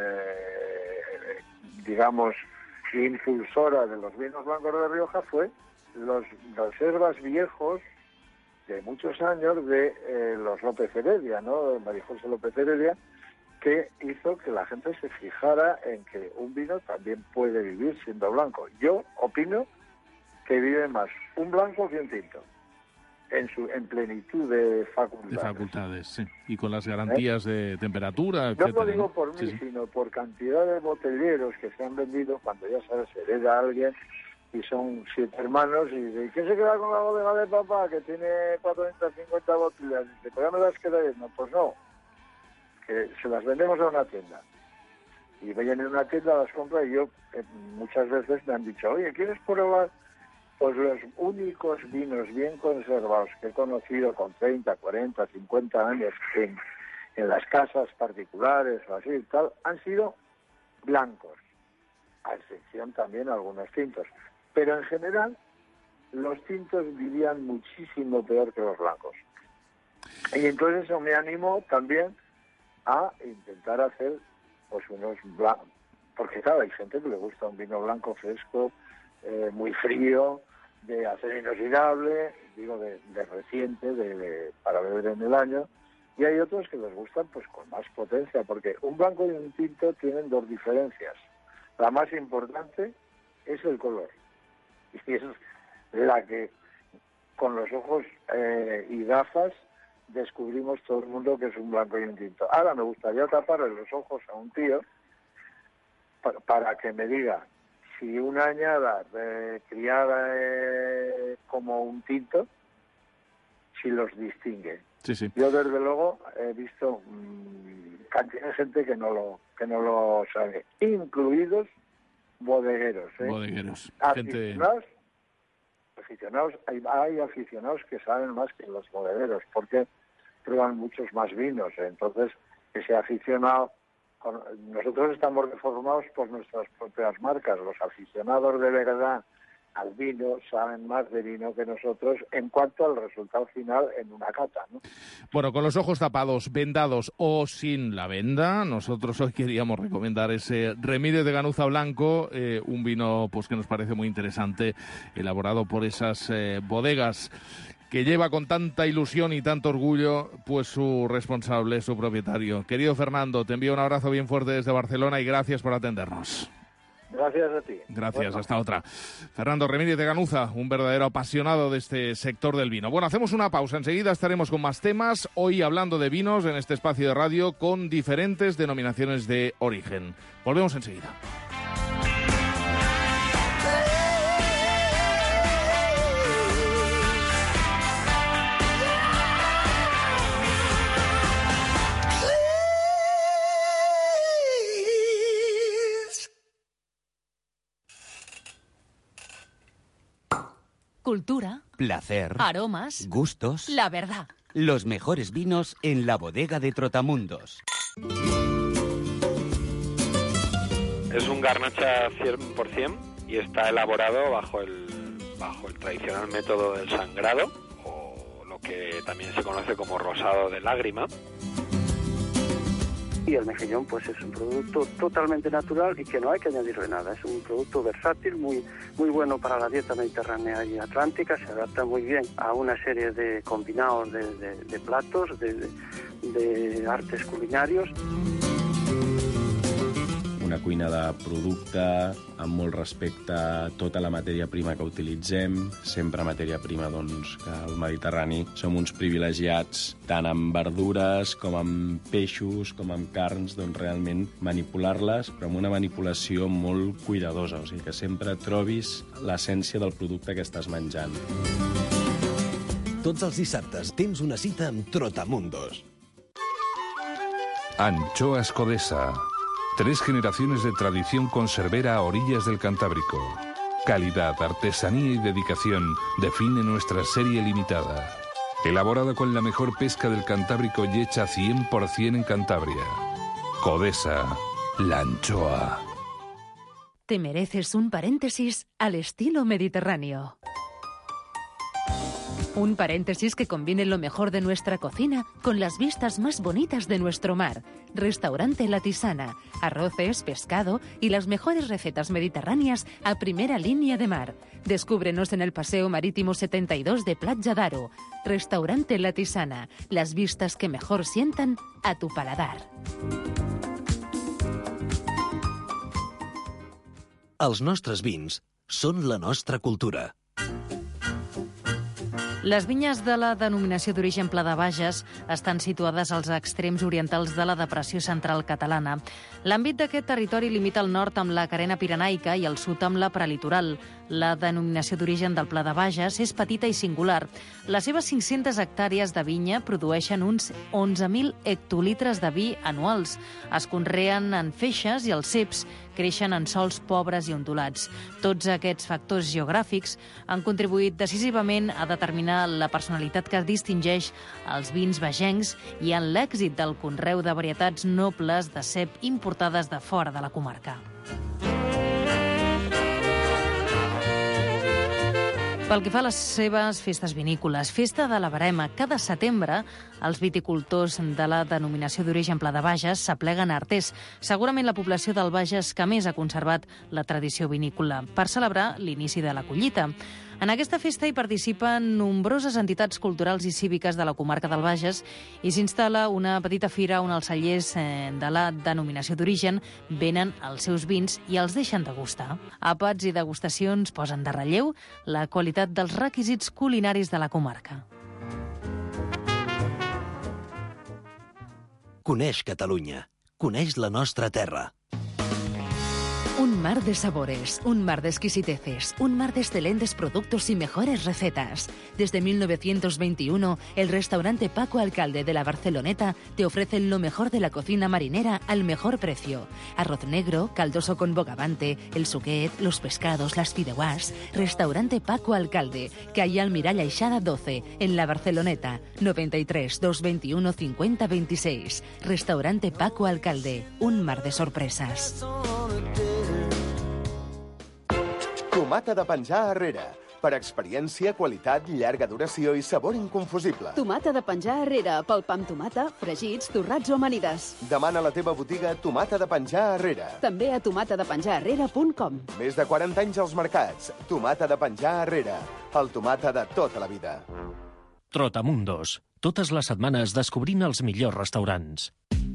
eh, digamos, impulsora de los vinos blancos de Rioja fue los reservas viejos de muchos años de eh, los López Heredia, ¿no? De María José López Heredia, que hizo que la gente se fijara en que un vino también puede vivir siendo blanco. Yo opino que vive más un blanco que un tinto, en su en plenitud de facultades. De facultades, sí. Y con las garantías ¿Eh? de temperatura, etcétera. No lo digo por mí, sí, sí. sino por cantidad de botelleros que se han vendido, cuando ya sabes, hereda a alguien, y son siete hermanos, y dice, ¿qué se queda con la bodega de papá, que tiene cuatrocientas cincuenta botellas? Dice, ¿pero ya me las quedáis? No, pues no, que se las vendemos a una tienda. Y vayan en una tienda, las compra, y yo eh, muchas veces me han dicho, oye, ¿quieres probar pues los únicos vinos bien conservados que he conocido con treinta, cuarenta, cincuenta años en, en las casas particulares o así y tal, han sido blancos, a excepción también algunos tintos. Pero en general, los tintos vivían muchísimo peor que los blancos. Y entonces eso me animó también a intentar hacer pues unos blancos, porque claro, hay gente que le gusta un vino blanco fresco, eh, muy frío, de acero inoxidable, digo de, de reciente, de, de, para beber en el año, y hay otros que les gustan pues con más potencia, porque un blanco y un tinto tienen dos diferencias. La más importante es el color, y es la que con los ojos eh, y gafas descubrimos todo el mundo que es un blanco y un tinto. Ahora me gustaría taparle los ojos a un tío para, para que me diga si una añada eh, criada eh, como un tinto, si los distingue. Sí, sí. Yo desde luego he visto mmm, cantidad de gente que no lo que no lo sabe, incluidos bodegueros. ¿eh? Bodegueros. Aficionados, gente... aficionados hay, hay aficionados que saben más que los bodegueros, porque prueban muchos más vinos. ¿eh? Entonces, ese aficionado, con, nosotros estamos reformados por nuestras propias marcas. Los aficionados de verdad al vino saben más de vino que nosotros en cuanto al resultado final en una cata, ¿no? Bueno, con los ojos tapados, vendados o sin la venda, nosotros hoy queríamos recomendar ese Remídez de Ganuza Blanco, eh, un vino pues que nos parece muy interesante, elaborado por esas eh, bodegas que lleva con tanta ilusión y tanto orgullo pues su responsable, su propietario. Querido Fernando, te envío un abrazo bien fuerte desde Barcelona y gracias por atendernos. Gracias a ti. Gracias, bueno. Hasta otra. Fernando Remídez de Ganuza, un verdadero apasionado de este sector del vino. Bueno, hacemos una pausa, enseguida estaremos con más temas, hoy hablando de vinos en este espacio de radio con diferentes denominaciones de origen. Volvemos enseguida. Cultura, placer, aromas, gustos, la verdad. Los mejores vinos en la bodega de Trotamundos. Es un garnacha cien por ciento y está elaborado bajo el, bajo el tradicional método del sangrado, o lo que también se conoce como rosado de lágrima. Y el mejillón pues es un producto totalmente natural y que no hay que añadirle nada. Es un producto versátil, muy muy bueno para la dieta mediterránea y atlántica. Se adapta muy bien a una serie de combinados de, de, de platos, de, de, de artes culinarios. Una cuina de producte amb molt respecte a tota la matèria prima que utilitzem, sempre matèria prima doncs, que al Mediterrani som uns privilegiats tant amb verdures com amb peixos, com amb carns, doncs realment manipular-les, però amb una manipulació molt cuidadosa, o sigui que sempre trobis l'essència del producte que estàs menjant. Tots els dissabtes tens una cita amb Trotamundos. Anchoas Codesa. Tres generaciones de tradición conservera a orillas del Cantábrico. Calidad, artesanía y dedicación define nuestra serie limitada. Elaborada con la mejor pesca del Cantábrico y hecha cien por ciento en Cantabria. Codesa, la anchoa. Te mereces un paréntesis al estilo mediterráneo. Un paréntesis que combine lo mejor de nuestra cocina con las vistas más bonitas de nuestro mar. Restaurante La Tisana, arroces, pescado y las mejores recetas mediterráneas a primera línea de mar. Descúbrenos en el Paseo Marítimo setenta y dos de Platja d'Aro. Restaurante La Tisana, las vistas que mejor sientan a tu paladar. Els nostres vins són la nostra cultura. Les vinyes de la denominació d'origen Pla de Bages estan situades als extrems orientals de la depressió central catalana. L'àmbit d'aquest territori limita al nord amb la carena pirenaica i al sud amb la prelitoral. La denominació d'origen del Pla de Bages és petita i singular. Les seves cinc-centes hectàrees de vinya produeixen uns onze mil hectolitres de vi anuals. Es conreen en feixes i els ceps creixen en sòls pobres i ondulats. Tots aquests factors geogràfics han contribuït decisivament a determinar la personalitat que distingeix els vins bagencs i en l'èxit del conreu de varietats nobles de cep importades de fora de la comarca. Pel que fa a les seves festes vinícoles, Festa de la Verema, cada setembre els viticultors de la denominació d'origen Pla de Bages s'apleguen a Artés, segurament la població del Bages que més ha conservat la tradició vinícola, per celebrar l'inici de la collita. En aquesta festa hi participen nombroses entitats culturals i cíviques de la comarca del Bages i s'instal·la una petita fira on els cellers de la denominació d'origen venen els seus vins i els deixen degustar. Àpats i degustacions posen de relleu la qualitat dels requisits culinaris de la comarca. Coneix Catalunya. Coneix la nostra terra. Un mar de sabores, un mar de exquisiteces, un mar de excelentes productos y mejores recetas. Desde mil novecientos veintiuno, el restaurante Paco Alcalde de la Barceloneta te ofrece lo mejor de la cocina marinera al mejor precio. Arroz negro, caldoso con bogavante, el suquet, los pescados, las fideuás. Restaurante Paco Alcalde, calle Almirall Aixada doce, en la Barceloneta, noventa y tres, dos veintiuno, cincuenta veintiséis. Restaurante Paco Alcalde, un mar de sorpresas. Tomata de penjar Herrera. Per experiència, qualitat, llarga duració i sabor inconfusible. Tomata de penjar Herrera, pel pa amb tomata, fregits, torrats o amanides. Demana a la teva botiga Tomata de penjar Herrera. També a tomata de penjar herrera punt com. Més de quaranta anys als mercats. Tomata de penjar Herrera. El tomata de tota la vida. Trotamundos. Totes les setmanes descobrint els millors restaurants.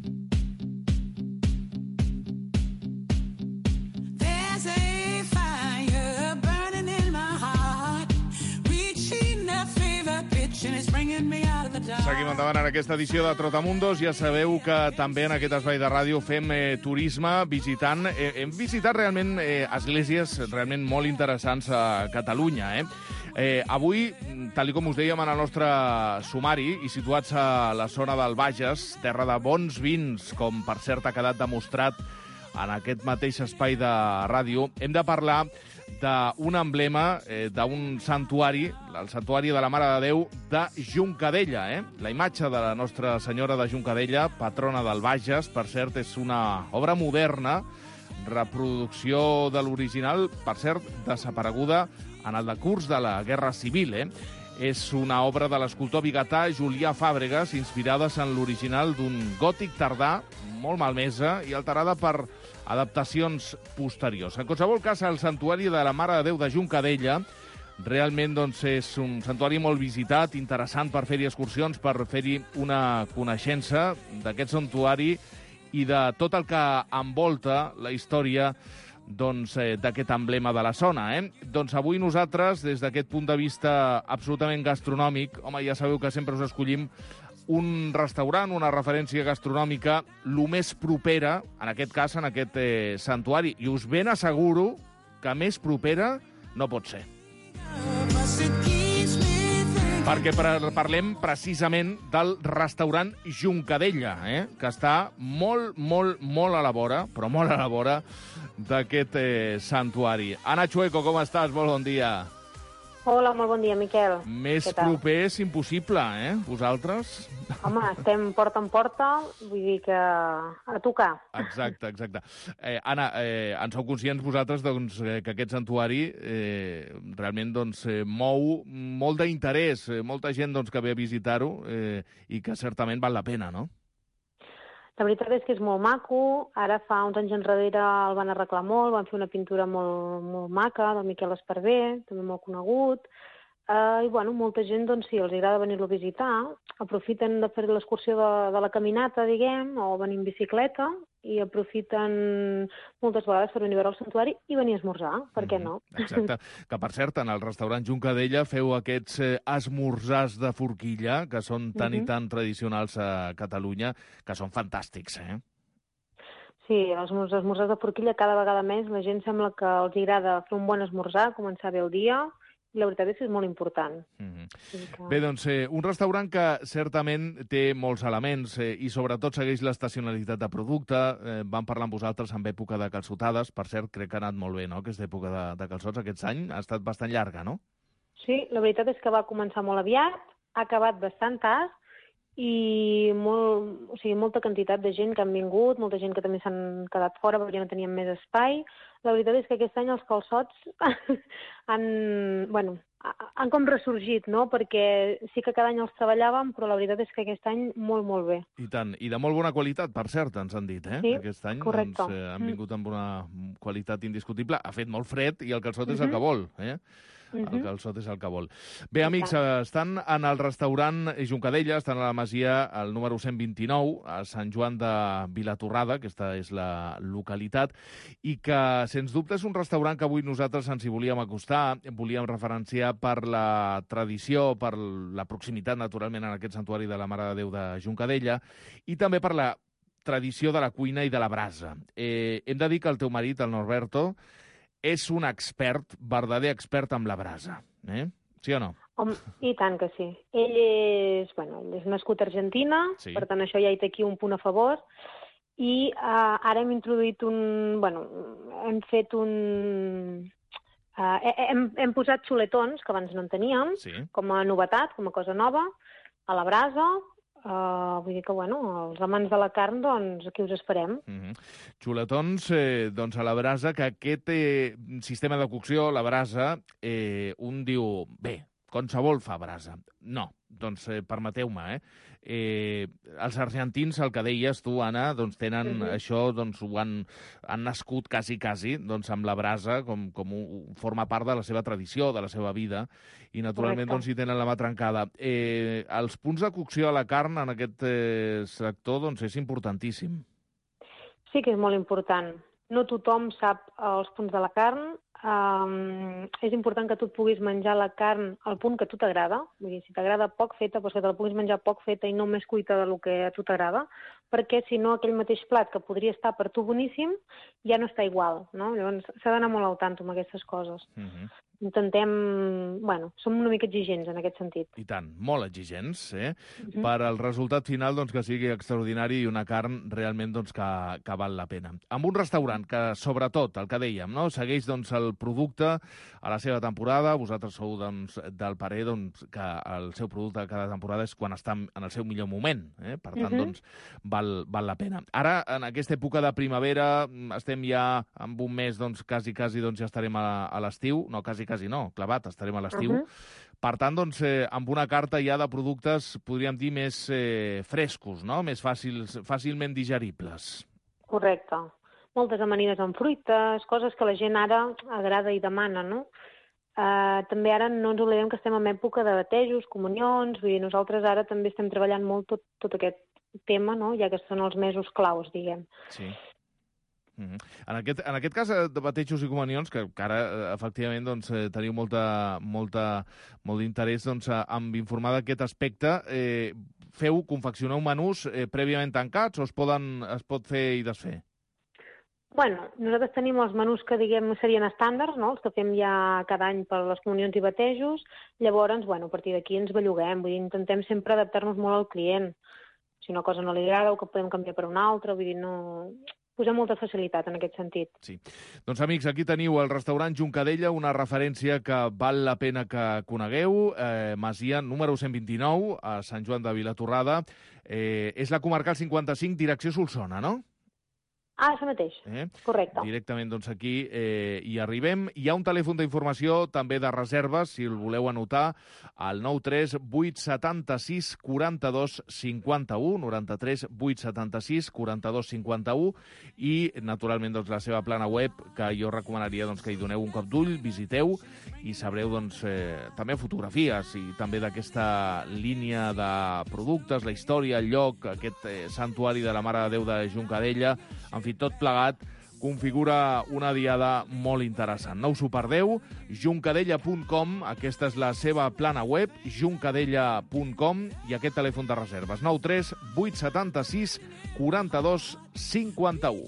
Seguim endavant en aquesta edició de Trotamundos. Ja sabeu que també en aquest espai de ràdio fem eh, turisme visitant. Eh, hem visitat realment eh, esglésies realment molt interessants a Catalunya. Eh? Eh, avui, tal com us dèiem en el nostre sumari, i situats a la zona del Bages, terra de bons vins, com per cert ha quedat demostrat en aquest mateix espai de ràdio, hem de parlar d'un emblema, eh, d'un santuari, el santuari de la Mare de Déu de Juncadella. Eh? La imatge de la Nostra Senyora de Juncadella, patrona del Bages, per cert, és una obra moderna, reproducció de l'original, per cert, desapareguda en el decurs de la Guerra Civil. Eh? És una obra de l'escultor biguetà Julià Fàbregas, inspirades en l'original d'un gòtic tardà, molt malmesa i alterada per adaptacions posteriors. En qualsevol cas, el santuari de la Mare de Déu de Juncadella realment doncs, és un santuari molt visitat, interessant per fer-hi excursions, per fer-hi una coneixença d'aquest santuari i de tot el que envolta la història doncs, eh, d'aquest emblema de la zona. Eh? Doncs avui nosaltres, des d'aquest punt de vista absolutament gastronòmic, home, ja sabeu que sempre us escollim un restaurant, una referència gastronòmica, lo més propera, en aquest cas, en aquest eh, santuari. I us ben asseguro que més propera no pot ser. Perquè parlem precisament del restaurant Juncadella, eh? que està molt, molt, molt a la vora, però molt a la vora d'aquest eh, santuari. Anna Chueco, com estàs? Molt bon dia. Hola, molt bon dia, Miquel. Més proper és impossible, eh? Vosaltres? Home, estem porta en porta, vull dir que a tocar. Exacte, exacte. Eh, Anna, eh, en sou conscients vosaltres doncs, que aquest santuari eh, realment doncs, eh, mou molt d'interès, eh, molta gent doncs, que ve a visitar-ho eh, i que certament val la pena, no? La veritat és que és molt maco. Ara fa uns anys enrere el van arreglar molt, van fer una pintura molt, molt maca del Miquel Esparver, també molt conegut. Uh, I bueno, molta gent, doncs, si els agrada venir-lo a visitar, aprofiten de fer l'excursió de, de la caminata, diguem, o venir en bicicleta, i aprofiten moltes vegades per venir a veure el santuari i venir a esmorzar, per què no? Exacte. Que, per cert, en el restaurant Juncadella feu aquests eh, esmorzars de forquilla, que són tan uh-huh. i tan tradicionals a Catalunya, que són fantàstics, eh? Sí, els esmorzars de forquilla cada vegada més, la gent sembla que els agrada fer un bon esmorzar, començar bé el dia, i la veritat és que és molt important. Mm-hmm. Sí que... Bé, doncs, eh, un restaurant que certament té molts elements eh, i sobretot segueix l'estacionalitat de producte. Eh, vam parlar amb vosaltres en època de calçotades. Per cert, crec que ha anat molt bé, no?, aquesta època de, de calçots. Aquest any ha estat bastant llarga, no? Sí, la veritat és que va començar molt aviat, ha acabat bastant tard, i molt, o sigui, molta quantitat de gent que han vingut, molta gent que també s'han quedat fora perquè no tenien més espai. La veritat és que aquest any els calçots han, bueno, han com ressorgit, no? Perquè sí que cada any els treballàvem, però la veritat és que aquest any molt, molt bé. I tant. I de molt bona qualitat, per cert, ens han dit, eh? Sí, aquest any correcte. Doncs, eh, han vingut amb una qualitat indiscutible. Ha fet molt fred i el calçot és el que vol, eh? El calçot és el que vol. Bé, amics, estan en el restaurant Juncadella, estan a la Masia, el número cent vint-i-nou, a Sant Joan de Vilatorrada, aquesta és la localitat, i que, sens dubte, és un restaurant que avui nosaltres ens hi volíem acostar, volíem referenciar per la tradició, per la proximitat, naturalment, en aquest santuari de la Mare de Déu de Juncadella, i també per la tradició de la cuina i de la brasa. Eh, hem de dir que el teu marit, el Norberto, és un expert, verdader expert amb la brasa, eh? Sí o no? Home, i tant que sí. Ell és, bueno, ell és nascut a Argentina, sí. Per tant això ja hi té aquí un punt a favor, i uh, ara hem introduït un, bueno, hem fet un... Uh, hem, hem posat xuletons, que abans no en teníem, sí. Com a novetat, com a cosa nova, a la brasa. Uh, vull dir que, bueno, els amants de la carn, doncs, aquí us esperem. Mm-hmm. Xuletons, eh, doncs, a la brasa, que aquest eh, sistema de cocció, la brasa, eh, un diu, bé, qualsevol fa brasa. No, doncs eh, permeteu-me, eh? eh? Els argentins, el que deies tu, Anna, doncs tenen uh-huh. això, doncs ho han, han nascut quasi, quasi, doncs amb la brasa, com, com un, forma part de la seva tradició, de la seva vida, i naturalment Correcte. Doncs hi tenen la mà trencada. Eh, els punts de cocció a la carn en aquest eh, sector, doncs és importantíssim. Sí que és molt important. No tothom sap els punts de la carn. Um, és important que tu et puguis menjar la carn al punt que a tu t'agrada. Vull dir, si t'agrada poc feta, doncs que te la puguis menjar poc feta i no més cuita del que a tu t'agrada, perquè si no aquell mateix plat que podria estar per tu boníssim ja no està igual, no? Llavors s'ha d'anar molt al tanto amb aquestes coses. Uh-huh. Intentem... Bueno, som una mica exigents en aquest sentit. I tant, molt exigents, eh? Uh-huh. Per al resultat final, doncs, que sigui extraordinari i una carn realment, doncs, que, que val la pena. Amb un restaurant que, sobretot, el que dèiem, no?, segueix, doncs, el producte a la seva temporada. Vosaltres sou, doncs, del parer, doncs, que el seu producte cada temporada és quan està en el seu millor moment, eh? Per tant, uh-huh. doncs, val, val la pena. Ara, en aquesta època de primavera, estem ja en un mes, doncs, quasi, quasi, doncs, ja estarem a, a l'estiu. No, quasi, quasi no, clavat, estarem a l'estiu. Uh-huh. Per tant, doncs, eh, amb una carta ja de productes, podríem dir, més eh, frescos, no?, més fàcils, fàcilment digeribles. Correcte. Moltes amanides amb fruites, coses que la gent ara agrada i demana, no? Uh, també ara no ens oblidem que estem en època de batejos, comunions, vull dir, nosaltres ara també estem treballant molt tot, tot aquest tema, no?, ja que són els mesos claus, diguem. Sí. Mm-hmm. En, aquest, en aquest cas de batejos i comunions, que, que ara efectivament doncs, teniu molta, molta, molt d'interès doncs, en informar d'aquest aspecte, eh, feu, confeccioneu menús eh, prèviament tancats o es, poden, es pot fer i desfer? Bueno, nosaltres tenim els menús que, diguem, serien estàndards, no?, els que fem ja cada any per les comunions i batejos. Llavors, bueno, a partir d'aquí ens belluguem, vull dir, intentem sempre adaptar-nos molt al client. Si una cosa no li agrada o que podem canviar per una altra, vull dir, no... Posem molta facilitat en aquest sentit. Sí. Doncs, amics, aquí teniu el restaurant Juncadella, una referència que val la pena que conegueu. Eh, Masia, número cent vint-i-nou, a Sant Joan de Vilatorrada. Eh, és la comarcal cinquanta-cinc, direcció Solsona, no? Ah, això mateix. Eh? Correcte. Directament, doncs, aquí eh, hi arribem. Hi ha un telèfon d'informació, també de reserves, si el voleu anotar, al nou tres vuit set sis quaranta-dos cinquanta-u, noranta-tres vuit setanta-sis quaranta-dos cinquanta-u, i, naturalment, doncs, la seva plana web, que jo recomanaria doncs, que hi doneu un cop d'ull, visiteu, i sabreu doncs, eh, també fotografies, i també d'aquesta línia de productes, la història, el lloc, aquest eh, santuari de la Mare de Déu de Juncadella. En fi, tot plegat configura una diada molt interessant. No us ho perdeu, juncadella punt com, aquesta és la seva plana web, juncadella punt com, i aquest telèfon de reserves, nou tres vuit setanta-sis quaranta-dos cinquanta-u.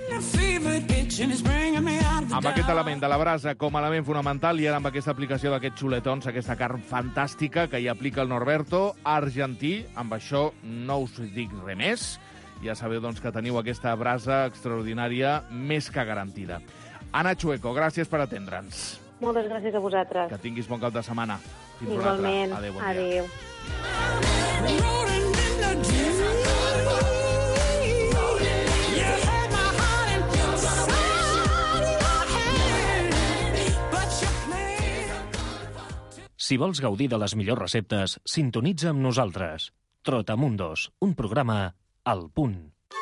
Amb aquest element de la brasa com a element fonamental, i ara amb aquesta aplicació d'aquests xuletons, aquesta carn fantàstica que hi aplica el Norberto, argentí, amb això no us dic res més. Ja sabeu doncs, que teniu aquesta brasa extraordinària més que garantida. Anna Chueco, gràcies per atendre'ns. Moltes gràcies a vosaltres. Que tinguis bon cap de setmana. Fins Igualment. Adéu, bon Adéu. Si vols gaudir de les millors receptes, sintonitza amb nosaltres. Trotamundos, un programa al punt.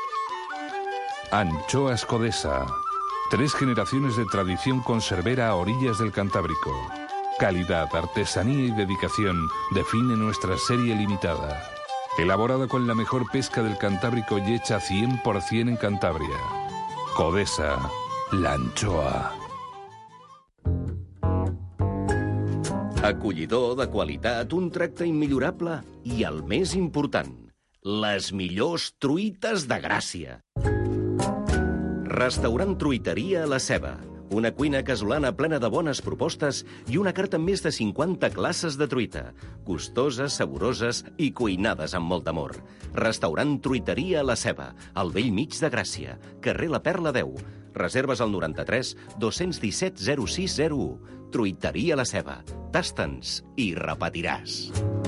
Anchoas Codesa. Tres generaciones de tradición conservera a orillas del Cantábrico. Calidad, artesanía y dedicación define nuestra serie limitada. Elaborada con la mejor pesca del Cantábrico y hecha cien por cien en Cantabria. Codesa, la anchoa. Acollidor, de qualitat, un tracte immillorable i, el més important, les millors truites de Gràcia. Restaurant Truiteria La Ceba. Una cuina casolana plena de bones propostes i una carta amb més de cinquanta classes de truita. Gustoses, saboroses i cuinades amb molt amor. Restaurant Truiteria La Ceba, al vell mig de Gràcia. Carrer La Perla deu. Reserves al noranta-tres dos-cents disset zero sis zero u. Truiteria La Ceba. Tasta'ns i repetiràs.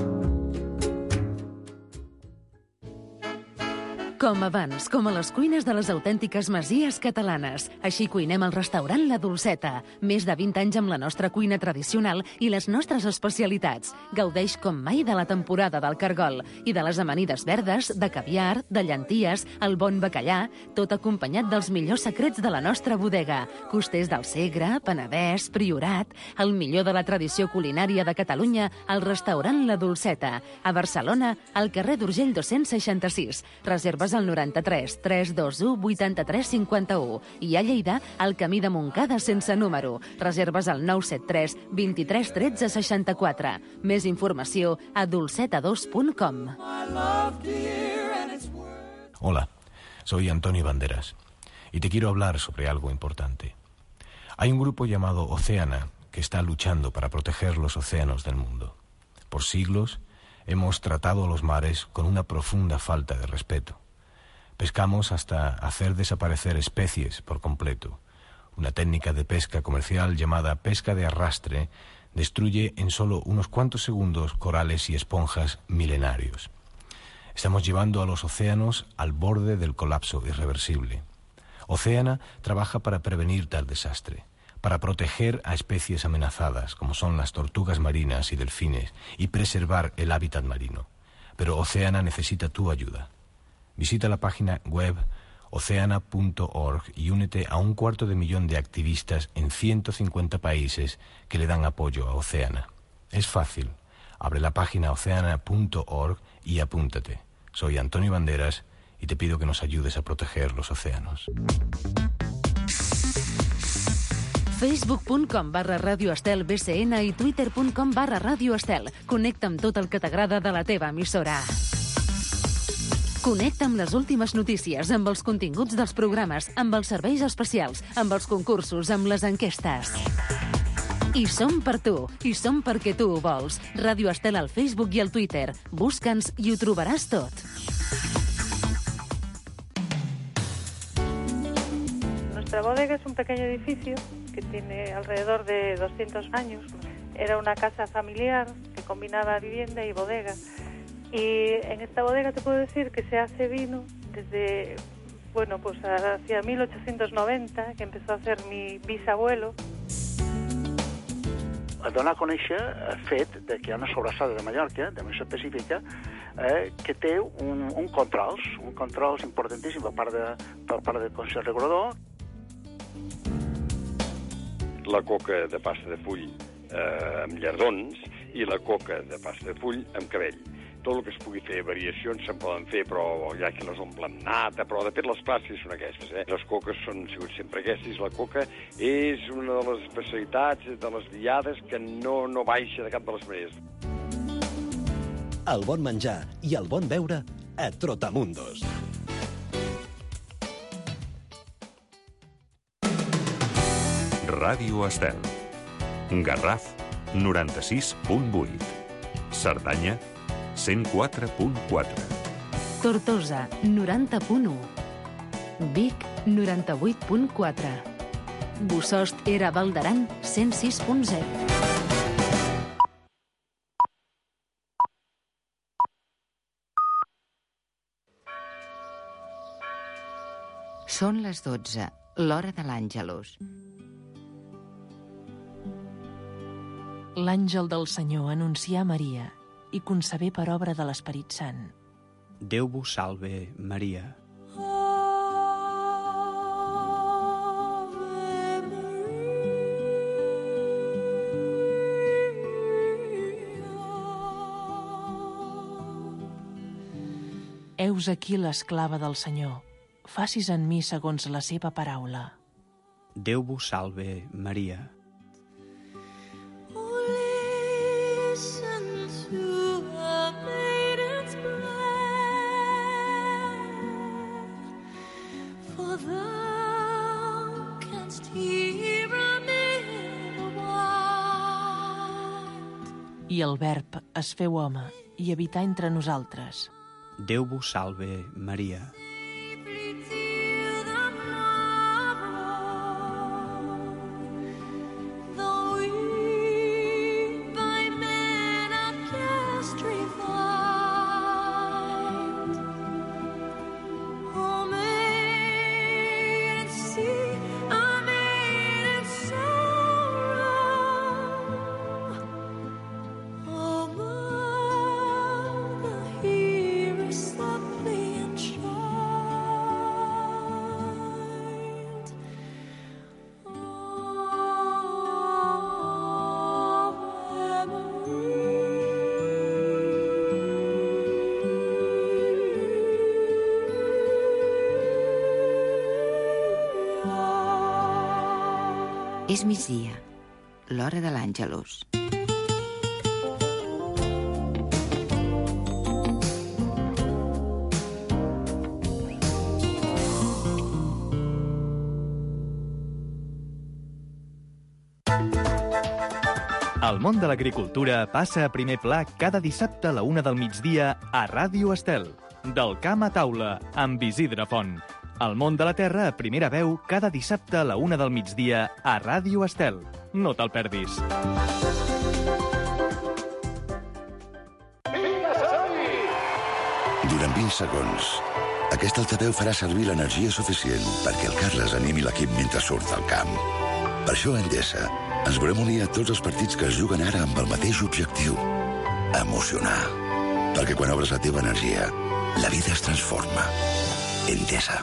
Com abans, com a les cuines de les autèntiques masies catalanes. Així cuinem al restaurant La Dolceta. Més de vint anys amb la nostra cuina tradicional i les nostres especialitats. Gaudeix com mai de la temporada del cargol i de les amanides verdes, de caviar, de llenties, el bon bacallà, tot acompanyat dels millors secrets de la nostra bodega. Costers del Segre, Penedès, Priorat, el millor de la tradició culinària de Catalunya al restaurant La Dolceta. A Barcelona, al carrer d'Urgell dos-cents seixanta-sis. Reserves al noranta-tres tres dos u vuitanta-tres cinquanta-u i a Lleida al camí de Montcada sense número. Reserves al nou set tres vint-i-tres tretze seixanta-quatre. Més informació a dolceta dos punt com. Hola, soy Antonio Banderas y te quiero hablar sobre algo importante. Hay un grupo llamado Oceana que está luchando para proteger los océanos del mundo. Por siglos hemos tratado a los mares con una profunda falta de respeto. Pescamos hasta hacer desaparecer especies por completo. Una técnica de pesca comercial llamada pesca de arrastre destruye en solo unos cuantos segundos corales y esponjas milenarios. Estamos llevando a los océanos al borde del colapso irreversible. Oceana trabaja para prevenir tal desastre, para proteger a especies amenazadas, como son las tortugas marinas y delfines, y preservar el hábitat marino. Pero Oceana necesita tu ayuda. Visita la página web oceana punto org y únete a un cuarto de millón de activistas en ciento cincuenta países que le dan apoyo a Oceana. Es fácil. Abre la página oceana punto org y apúntate. Soy Antonio Banderas y te pido que nos ayudes a proteger los océanos. facebook punt com barra Ràdio Estel B C N i twitter punt com barra Ràdio Estel. Connecta amb tot el que t'agrada de la teva emissora. Connecta amb les últimes notícies, amb els continguts dels programes, amb els serveis especials, amb els concursos, amb les enquestes. I som per tu, i som perquè tu ho vols. Ràdio Estel al Facebook i al Twitter. Busca'ns i ho trobaràs tot. Nuestra bodega es un pequeño edificio que tiene alrededor de doscientos años. Era una casa familiar que combinaba vivienda y bodega. Y en esta bodega te puedo decir que se hace vino desde bueno, pues hacia mil ochocientos noventa, que empezó a ser mi bisabuelo. A donar a conèixer el fet de que hi ha una sobrassada de Mallorca, de més específica, eh, que té un, un controls, un controls importantíssim per part, de, per part del Consell Regulador. La coca de pasta de full eh, amb llardons i la coca de pasta de full amb cabell. Tot el que es pugui fer, variacions se'n poden fer, però hi ha qui les omple amb nata, però de fet les clàssiques són aquestes, eh? Les coques són sigut sempre aquestes. La coca és una de les especialitats de les diades que no, no baixa de cap de les maneres. El bon menjar i el bon beure a Trotamundos. Ràdio Estel. Garraf, noranta-sis punt vuit. Cerdanya, cent quatre punt quatre. Tortosa, noranta punt u. Vic, noranta-vuit punt quatre. Bossòst era Val d'Aran, cent sis punt zero. Són les dotze, l'hora de l'Àngelus. L'àngel del Senyor anuncià a Maria i concebé per obra de l'Esperit Sant. Déu vos salve, Maria. Heus aquí l'esclava del Senyor. Facis en mi segons la seva paraula. Déu vos salve, Maria. I el Verb es feu home i habità entre nosaltres. Déu vos salve, Maria. És migdia, l'hora de l'Àngelus. El món de l'agricultura passa a primer pla cada dissabte a la una del migdia a Ràdio Estel. Del camp a taula, amb Isidre Font. El món de la terra a primera veu cada dissabte a la una del migdia a Ràdio Estel. No te'l perdis. Durant vint segons, aquest altaveu farà servir l'energia suficient perquè el Carles animi l'equip mentre surt al camp. Per això a Endesa ens volem unir a tots els partits que es juguen ara amb el mateix objectiu: emocionar. Perquè quan obres la teva energia, la vida es transforma. Endesa.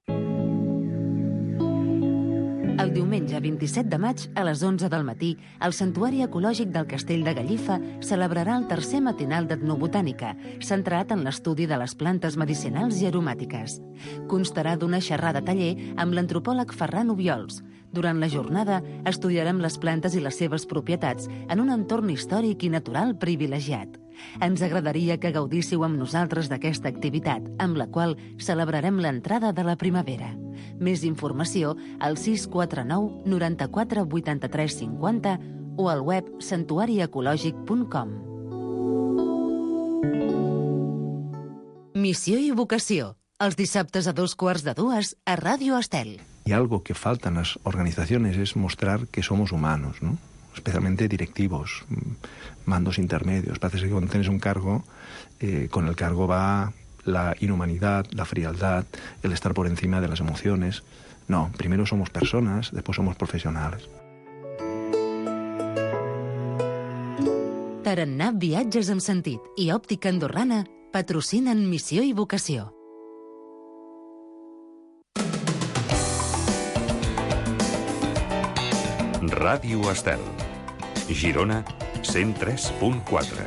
El diumenge vint-i-set de maig, a les onze del matí, el Santuari Ecològic del Castell de Gallifa celebrarà el tercer matinal d'etnobotànica, centrat en l'estudi de les plantes medicinals i aromàtiques. Constarà d'una xerrada taller amb l'antropòleg Ferran Obiols. Durant la jornada, estudiarem les plantes i les seves propietats en un entorn històric i natural privilegiat. Ens agradaria que gaudíssiu amb nosaltres d'aquesta activitat, amb la qual celebrarem l'entrada de la primavera. Més informació al sis quatre nou noranta-quatre vuitanta-tres cinquanta o al web santuari ecològic punt com. Missió i vocació. Els dissabtes a dos quarts de dues a Ràdio Estel. Y algo que falta en las organizaciones es mostrar que somos humanos, ¿no? Especialmente directivos, mandos intermedios. Parece que cuando tienes un cargo, eh, con el cargo va la inhumanidad, la frialdad, el estar por encima de las emociones. No, primero somos personas, después somos profesionales. Tarannà Viatges amb Sentit i Òptica Andorrana patrocinen Missió i Vocació. Ràdio Estel. Girona, cent tres punt quatre.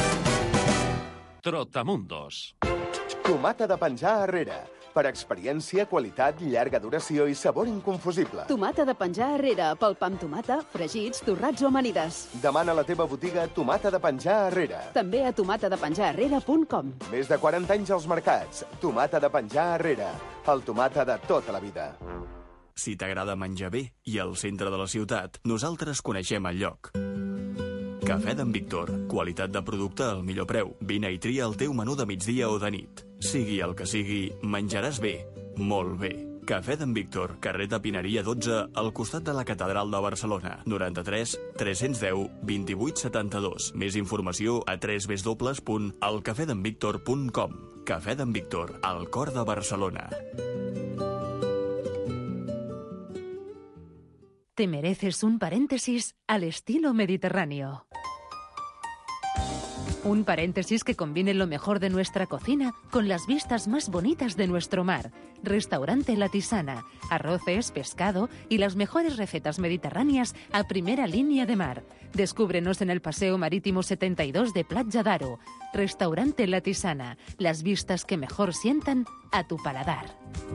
Trotamundos. Tomata de penjar arrere. Per experiència, qualitat, llarga duració i sabor inconfusible. Tomata de penjar arrere, pel pa amb tomata, fregits, torrats o amanides. Demana a la teva botiga Tomata de penjar arrere. També a tomata de penjar arrere punt com. Més de quaranta anys als mercats. Tomata de penjar arrere. El tomata de tota la vida. Si t'agrada menjar bé i al centre de la ciutat, nosaltres coneixem el lloc. Cafè d'en Víctor. Qualitat de producte al millor preu. Vine i tria el teu menú de migdia o de nit. Sigui el que sigui, menjaràs bé. Molt bé. Cafè d'en Víctor, carrer de Pineria dotze, al costat de la Catedral de Barcelona. noranta-tres tres-cents deu vint-i-vuit setanta-dos. Més informació a w w w punt el cafè d'en víctor punt com. Cafè d'en Víctor, al cor de Barcelona. Te mereces un paréntesis al estilo mediterráneo. Un paréntesis que combine lo mejor de nuestra cocina con las vistas más bonitas de nuestro mar. Restaurante La Tisana, arroces, pescado y las mejores recetas mediterráneas a primera línea de mar. Descúbrenos en el Paseo Marítimo setenta y dos de Platja d'Aro. Restaurante La Tisana, las vistas que mejor sientan a tu paladar.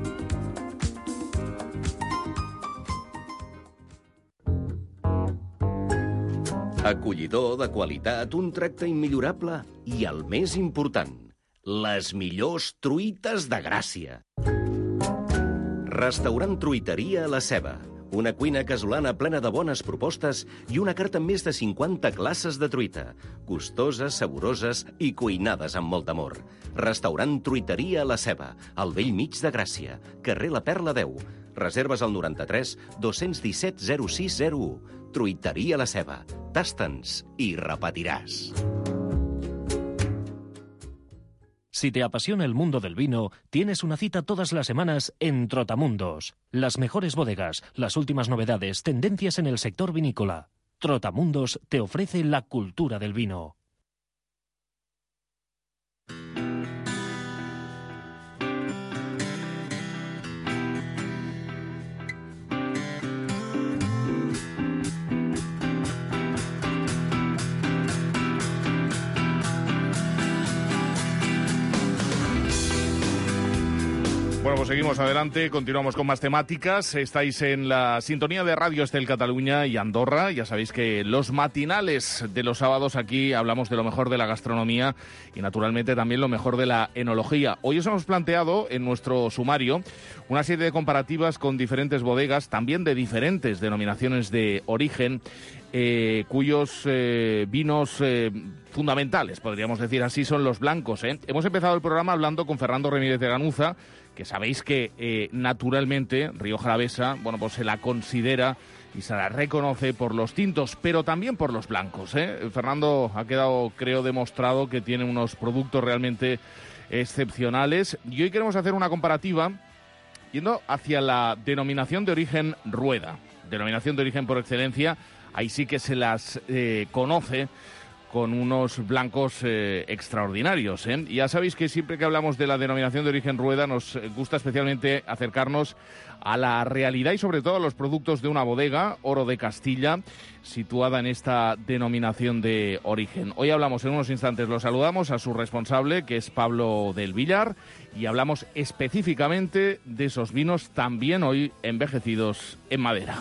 Acollidor, de qualitat, un tracte immillorable i, el més important, les millors truites de Gràcia. Restaurant Truiteria La Ceba. Una cuina casolana plena de bones propostes i una carta amb més de cinquanta classes de truita. Gustoses, saboroses i cuinades amb molt amor. Restaurant Truiteria La Ceba, al vell mig de Gràcia, carrer La Perla deu. Reserves al noranta-tres dos-cents disset zero sis zero u. Truiteria La Ceba. Tasta'ns i repetiràs. Si te apasiona el mundo del vino, tienes una cita todas las semanas en Trotamundos. Las mejores bodegas, las últimas novedades, tendencias en el sector vinícola. Trotamundos te ofrece la cultura del vino. Bueno, pues seguimos adelante, continuamos con más temáticas. Estáis en la sintonía de Radio Estel Cataluña y Andorra. Ya sabéis que los matinales de los sábados aquí hablamos de lo mejor de la gastronomía y naturalmente también lo mejor de la enología. Hoy os hemos planteado en nuestro sumario una serie de comparativas con diferentes bodegas, también de diferentes denominaciones de origen, eh, cuyos eh, vinos eh, fundamentales, podríamos decir así, son los blancos, ¿eh? Hemos empezado el programa hablando con Fernando Ramírez de Ganuza, que sabéis que eh, naturalmente Rioja Alavesa, bueno, pues se la considera y se la reconoce por los tintos, pero también por los blancos, ¿eh? Fernando ha quedado, creo, demostrado que tiene unos productos realmente excepcionales. Y hoy queremos hacer una comparativa yendo hacia la denominación de origen Rueda. Denominación de origen por excelencia, ahí sí que se las eh, conoce con unos blancos eh, extraordinarios, ¿eh? Ya sabéis que siempre que hablamos de la denominación de origen Rueda nos gusta especialmente acercarnos a la realidad y sobre todo a los productos de una bodega, Oro de Castilla, situada en esta denominación de origen. Hoy hablamos en unos instantes, lo saludamos a su responsable, que es Pablo del Villar, y hablamos específicamente de esos vinos también hoy envejecidos en madera.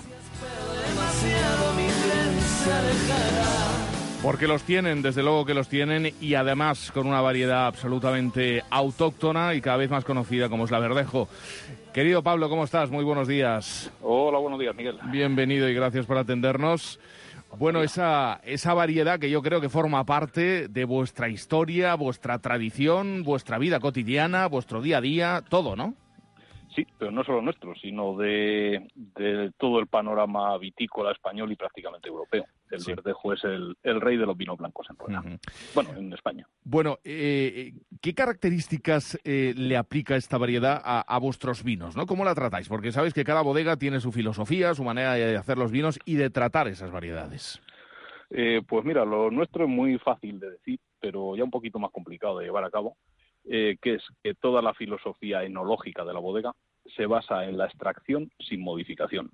Porque los tienen, desde luego que los tienen, y además con una variedad absolutamente autóctona y cada vez más conocida como es la Verdejo. Querido Pablo, ¿cómo estás? Muy buenos días. Hola, buenos días, Miguel. Bienvenido y gracias por atendernos. Bueno, esa, esa variedad que yo creo que forma parte de vuestra historia, vuestra tradición, vuestra vida cotidiana, vuestro día a día, todo, ¿no? Sí, pero no solo nuestro, sino de, de todo el panorama vitícola español y prácticamente europeo. El Sí. Verdejo es el, el rey de los vinos blancos en Rueda. Ujú. Bueno, en España. Bueno, eh, ¿qué características eh, le aplica esta variedad a, a vuestros vinos, ¿no? ¿Cómo la tratáis? Porque sabéis que cada bodega tiene su filosofía, su manera de hacer los vinos y de tratar esas variedades. Eh, pues mira, lo nuestro es muy fácil de decir, pero ya un poquito más complicado de llevar a cabo, eh, que es que toda la filosofía enológica de la bodega se basa en la extracción sin modificación.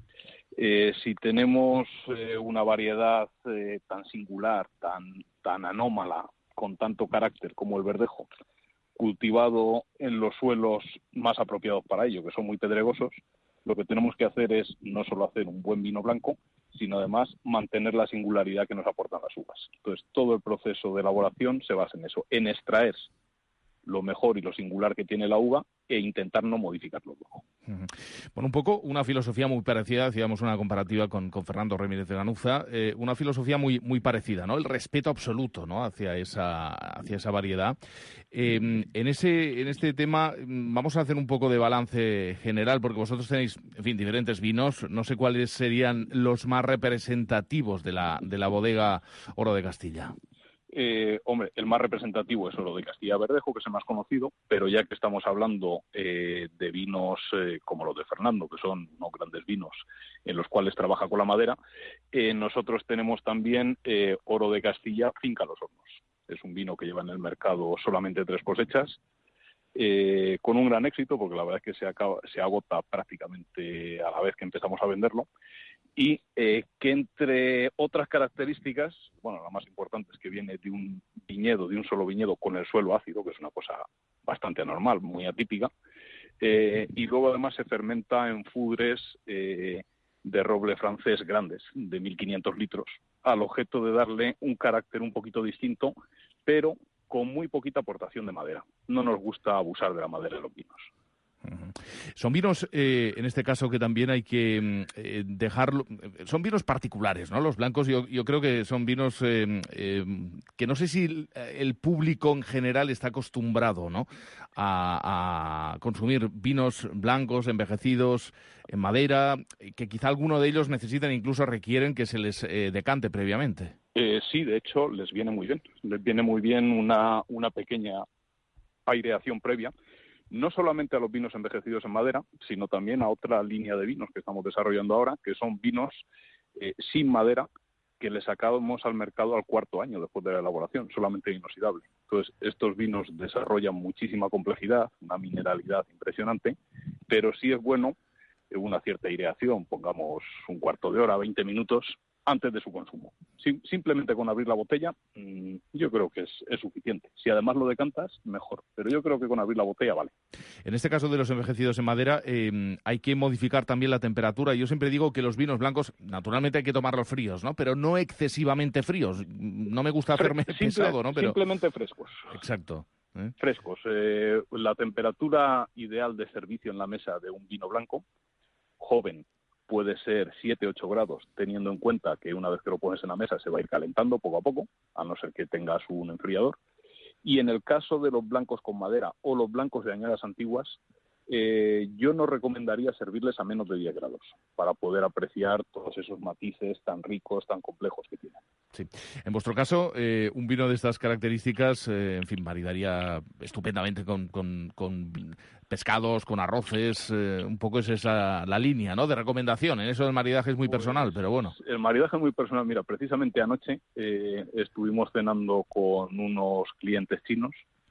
Eh, si tenemos eh, una variedad eh, tan singular, tan, tan anómala, con tanto carácter como el Verdejo, cultivado en los suelos más apropiados para ello, que son muy pedregosos, lo que tenemos que hacer es no solo hacer un buen vino blanco, sino además mantener la singularidad que nos aportan las uvas. Entonces, todo el proceso de elaboración se basa en eso, en extraer lo mejor y lo singular que tiene la uva e intentar no modificarlo luego. Ujú. Bueno, un poco una filosofía muy parecida, hacíamos una comparativa con, con Fernando Ramírez de Ganuza, eh, una filosofía muy, muy parecida, ¿no? El respeto absoluto, ¿no? hacia esa, hacia esa variedad. Eh, en, ese, en este tema mm, vamos a hacer un poco de balance general, porque vosotros tenéis, en fin, diferentes vinos. No sé cuáles serían los más representativos de la, de la bodega Oro de Castilla. Eh, hombre, el más representativo es Oro de Castilla Verdejo, que es el más conocido, pero ya que estamos hablando eh, de vinos eh, como los de Fernando, que son unos grandes vinos en los cuales trabaja con la madera, eh, nosotros tenemos también eh, Oro de Castilla Finca Los Hornos. Es un vino que lleva en el mercado solamente tres cosechas, eh, con un gran éxito, porque la verdad es que se, acaba, se agota prácticamente a la vez que empezamos a venderlo. Y eh, que entre otras características, bueno, la más importante es que viene de un viñedo, de un solo viñedo con el suelo ácido, que es una cosa bastante anormal, muy atípica, eh, y luego además se fermenta en fudres eh, de roble francés grandes, de mil quinientos litros, al objeto de darle un carácter un poquito distinto, pero con muy poquita aportación de madera. No nos gusta abusar de la madera en los vinos. Son vinos, eh, en este caso, que también hay que eh, dejarlo... Son vinos particulares, ¿no? Los blancos yo, yo creo que son vinos eh, eh, que no sé si el, el público en general está acostumbrado, ¿no? A, a consumir vinos blancos, envejecidos, en madera, que quizá alguno de ellos necesitan, incluso requieren que se les eh, decante previamente. Eh, sí, de hecho, les viene muy bien. Les viene muy bien una, una pequeña aireación previa, no solamente a los vinos envejecidos en madera, sino también a otra línea de vinos que estamos desarrollando ahora, que son vinos eh, sin madera, que le sacamos al mercado al cuarto año después de la elaboración, solamente inoxidable. Entonces, estos vinos desarrollan muchísima complejidad, una mineralidad impresionante, pero sí es bueno una cierta aireación, pongamos un cuarto de hora, veinte minutos, antes de su consumo. Sim- simplemente con abrir la botella, mmm, yo creo que es, es suficiente. Si además lo decantas, mejor. Pero yo creo que con abrir la botella vale. En este caso de los envejecidos en madera, eh, hay que modificar también la temperatura. Yo siempre digo que los vinos blancos, naturalmente hay que tomarlos fríos, ¿no? Pero no excesivamente fríos. No me gusta hacerme Fre- simple, pesado, ¿no? Pero... Simplemente frescos. Exacto. ¿eh? Frescos. Eh, la temperatura ideal de servicio en la mesa de un vino blanco, joven, puede ser siete ocho grados, teniendo en cuenta que una vez que lo pones en la mesa se va a ir calentando poco a poco, a no ser que tengas un enfriador. Y en el caso de los blancos con madera o los blancos de añadas antiguas, eh, yo no recomendaría servirles a menos de diez grados para poder apreciar todos esos matices tan ricos, tan complejos que tienen. Sí. En vuestro caso, eh, un vino de estas características, eh, en fin, maridaría estupendamente con, con, con pescados, con arroces, eh, un poco es esa la línea, ¿no?, de recomendación. En eso del maridaje es muy Pues, personal, pero bueno. El maridaje es muy personal. Mira, precisamente anoche eh, estuvimos cenando con unos clientes chinos